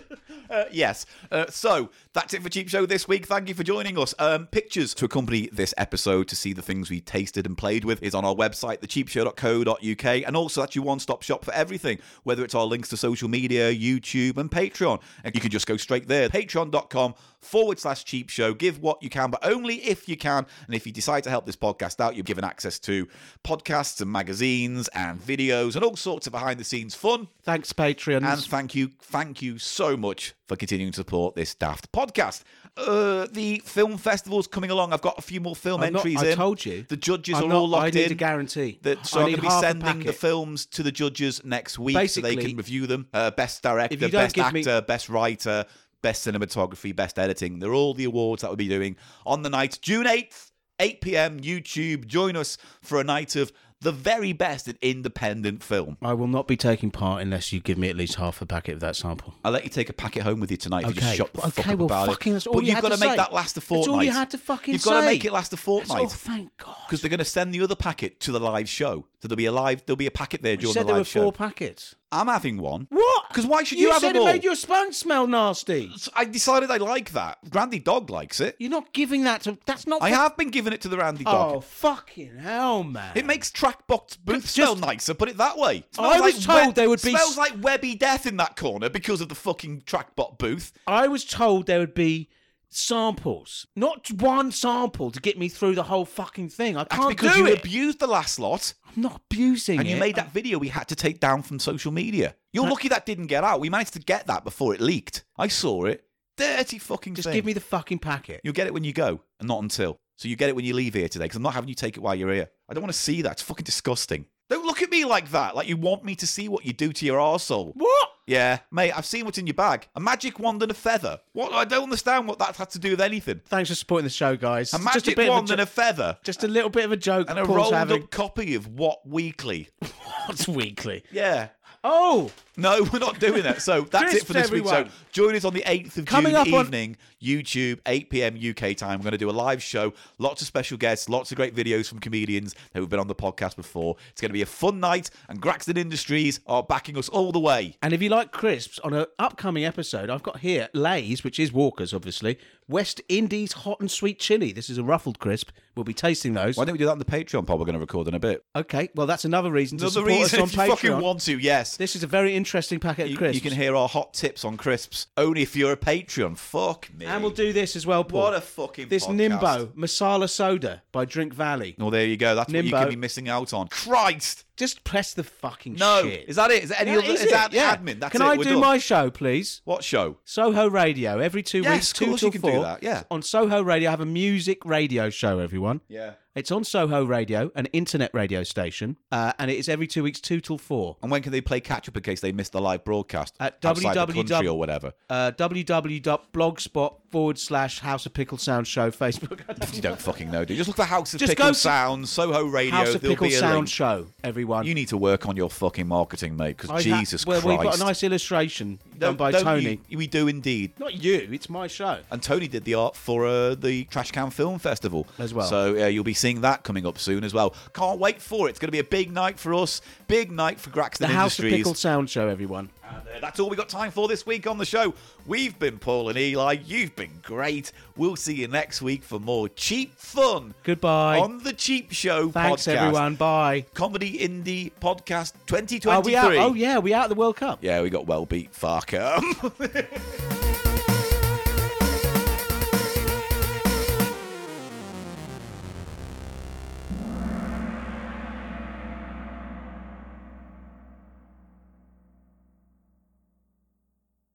Speaker 2: Uh, yes. Uh, so that's it for Cheap Show this week. Thank you for joining us. Um, pictures to accompany this episode to see the things we tasted and played with is on our website, the cheap show dot co dot uk, and also that's your one-stop shop for everything, whether it's our links to social media, YouTube, and Patreon. And you can just go straight there, patreon.com forward slash cheap show. Give what you can, but only if you can. And if you decide to help this podcast out, you're given access to podcasts and magazines and videos and all sorts of behind-the-scenes fun.
Speaker 1: Thanks, Patreons.
Speaker 2: And thank you, thank you so much for continuing to support this daft podcast. Uh, the film festival's coming along. I've got a few more film
Speaker 1: I'm not-
Speaker 2: entries
Speaker 1: I
Speaker 2: in.
Speaker 1: told you.
Speaker 2: The judges
Speaker 1: I'm
Speaker 2: are
Speaker 1: not-
Speaker 2: all locked
Speaker 1: I need
Speaker 2: in.
Speaker 1: a guarantee.
Speaker 2: That, so
Speaker 1: I
Speaker 2: I'm
Speaker 1: need
Speaker 2: going to be
Speaker 1: half a
Speaker 2: sending the
Speaker 1: packet.
Speaker 2: films to the judges next week so
Speaker 1: Basically-
Speaker 2: they can review them. Uh, best director,
Speaker 1: If you don't
Speaker 2: best
Speaker 1: give me-
Speaker 2: actor, best writer, best cinematography, best editing. They're all the awards that we'll be doing on the night. June eighth, eight p.m, YouTube. Join us for a night of the very best in independent film.
Speaker 1: I will not be taking part unless you give me at least half a packet of that sample.
Speaker 2: I'll let you take a packet home with you tonight if you just
Speaker 1: Okay.
Speaker 2: shut the fuck
Speaker 1: Okay,
Speaker 2: up
Speaker 1: well,
Speaker 2: about
Speaker 1: fucking
Speaker 2: it.
Speaker 1: that's all
Speaker 2: But
Speaker 1: you
Speaker 2: you've
Speaker 1: had
Speaker 2: got to
Speaker 1: to
Speaker 2: make
Speaker 1: say.
Speaker 2: that last a
Speaker 1: That's all
Speaker 2: fortnight.
Speaker 1: you had to fucking
Speaker 2: You've got to
Speaker 1: say.
Speaker 2: make it last a
Speaker 1: That's-
Speaker 2: fortnight.
Speaker 1: Oh, thank God.
Speaker 2: Because they're going to send the other packet to the live show. So there'll be a live, there'll be a packet there
Speaker 1: You
Speaker 2: during
Speaker 1: said
Speaker 2: the
Speaker 1: there
Speaker 2: live
Speaker 1: were
Speaker 2: show.
Speaker 1: four packets.
Speaker 2: I'm having one.
Speaker 1: What?
Speaker 2: Because why should you,
Speaker 1: You
Speaker 2: have
Speaker 1: said
Speaker 2: them
Speaker 1: it
Speaker 2: all?
Speaker 1: made your sponge smell nasty.
Speaker 2: So I decided I like that. Randy Dog likes it.
Speaker 1: You're not giving that to... That's not...
Speaker 2: I
Speaker 1: for-
Speaker 2: have been giving it to the Randy Dog.
Speaker 1: Oh, fucking hell, man.
Speaker 2: It makes Trackbox booth
Speaker 1: Just-
Speaker 2: smell nicer, put it that way. It
Speaker 1: I
Speaker 2: smells
Speaker 1: was
Speaker 2: like
Speaker 1: told there would be-
Speaker 2: Smells like Webby Death in that corner because of the fucking Trackbot booth.
Speaker 1: I was told there would be samples. Not one sample to get me through the whole fucking thing. I
Speaker 2: That's
Speaker 1: can't
Speaker 2: because
Speaker 1: do
Speaker 2: you
Speaker 1: it.
Speaker 2: abused the last lot.
Speaker 1: I'm not abusing
Speaker 2: And
Speaker 1: it.
Speaker 2: you made that video we had to take down from social media. You're
Speaker 1: Huh?
Speaker 2: lucky that didn't get out. We managed to get that before it leaked. I saw it. Dirty fucking
Speaker 1: Just
Speaker 2: thing.
Speaker 1: give me the fucking packet.
Speaker 2: You'll get it when you go, and not until. So you get it when you leave here today, because I'm not having you take it while you're here. I don't want to see that. It's fucking disgusting. Don't look at me like that, like you want me to see what you do to your arsehole.
Speaker 1: What?
Speaker 2: Yeah, mate, I've seen what's in your bag. A magic wand and a feather. What? I don't understand what that had to do with anything.
Speaker 1: Thanks for supporting the show, guys.
Speaker 2: A
Speaker 1: It's just
Speaker 2: magic
Speaker 1: a bit
Speaker 2: wand
Speaker 1: of
Speaker 2: and
Speaker 1: a
Speaker 2: a feather.
Speaker 1: Just a little bit of a joke.
Speaker 2: And a
Speaker 1: Paul's
Speaker 2: rolled
Speaker 1: having.
Speaker 2: up copy of What Weekly.
Speaker 1: What's weekly?
Speaker 2: Yeah.
Speaker 1: Oh,
Speaker 2: No, we're not doing that. So that's
Speaker 1: Crisps,
Speaker 2: it for this week's show.
Speaker 1: everyone.
Speaker 2: Join us on the eighth of
Speaker 1: Coming
Speaker 2: June
Speaker 1: up on-
Speaker 2: evening, YouTube, eight p.m. U K time. We're going to do a live show. Lots of special guests, lots of great videos from comedians that have been on the podcast before. It's going to be a fun night, and Graxton Industries are backing us all the way.
Speaker 1: and if you like crisps, on an upcoming episode, I've got here Lay's, which is Walker's, obviously. West Indies hot and sweet chili. This is a ruffled crisp. We'll be tasting those.
Speaker 2: Why don't we do that on the Patreon pod we're going to record in a bit?
Speaker 1: Okay, well, that's another reason to
Speaker 2: Another
Speaker 1: support
Speaker 2: reason
Speaker 1: us on
Speaker 2: if you fucking
Speaker 1: Patreon.
Speaker 2: want to, yes.
Speaker 1: This is a very interesting packet
Speaker 2: You,
Speaker 1: of crisps.
Speaker 2: you can hear our hot tips on crisps only if you're a Patreon. Fuck me.
Speaker 1: And we'll do this as well, Paul.
Speaker 2: What a fucking
Speaker 1: This
Speaker 2: podcast.
Speaker 1: Nimbo Masala Soda by Drink Valley.
Speaker 2: Well, there you go. That's what you
Speaker 1: Nimbo.
Speaker 2: could be missing out on. Christ!
Speaker 1: Just press the fucking
Speaker 2: No.
Speaker 1: shit.
Speaker 2: Is that it? Is there any
Speaker 1: Yeah,
Speaker 2: other?
Speaker 1: is
Speaker 2: Is,
Speaker 1: it?
Speaker 2: that
Speaker 1: Yeah.
Speaker 2: admin? That's
Speaker 1: Can
Speaker 2: it.
Speaker 1: I
Speaker 2: We're
Speaker 1: do
Speaker 2: done.
Speaker 1: my show, please?
Speaker 2: What show?
Speaker 1: Soho Radio, every two
Speaker 2: Yes,
Speaker 1: weeks,
Speaker 2: of
Speaker 1: two
Speaker 2: course
Speaker 1: till
Speaker 2: you can
Speaker 1: four.
Speaker 2: do that, yeah.
Speaker 1: On Soho Radio, I have a music radio show, everyone.
Speaker 2: Yeah.
Speaker 1: It's on Soho Radio, an internet radio station, uh, and it is every two weeks, two till four.
Speaker 2: And when can they play catch up in case they missed the live broadcast
Speaker 1: At
Speaker 2: outside the
Speaker 1: www
Speaker 2: country or whatever?
Speaker 1: Uh, www.blogspot forward slash House of Pickle Sound Show Facebook.
Speaker 2: You don't fucking know, dude. Just look for House of
Speaker 1: Just
Speaker 2: Pickle
Speaker 1: go to-
Speaker 2: Sound, Soho Radio.
Speaker 1: House of
Speaker 2: There'll
Speaker 1: Pickle
Speaker 2: be a
Speaker 1: Sound
Speaker 2: link.
Speaker 1: Show, everyone.
Speaker 2: You need to work on your fucking marketing, mate. Because
Speaker 1: I ha-
Speaker 2: Jesus
Speaker 1: well,
Speaker 2: Christ,
Speaker 1: we've got a nice illustration done
Speaker 2: Don't-
Speaker 1: by
Speaker 2: don't
Speaker 1: Tony.
Speaker 2: You, we do indeed.
Speaker 1: Not you, it's my show.
Speaker 2: And Tony did the art for uh, the Trash Can Film Festival
Speaker 1: As well.
Speaker 2: So uh, you'll be seeing that coming up soon as well. Can't wait for it. It's going to be a big night for us. Big night for Graxton
Speaker 1: The House of
Speaker 2: Industries.
Speaker 1: Pickle Sound Show, everyone.
Speaker 2: And uh, that's all we got time for this week on the show. We've been Paul and Eli. You've been great. We'll see you next week for more cheap fun.
Speaker 1: Goodbye.
Speaker 2: On the Cheap Show
Speaker 1: Thanks,
Speaker 2: podcast.
Speaker 1: everyone. Bye.
Speaker 2: Comedy Indie Podcast twenty
Speaker 1: Are we
Speaker 2: twenty-three.
Speaker 1: out? Oh, yeah, we out of the World Cup.
Speaker 2: Yeah, we got well beat. Fuck 'em.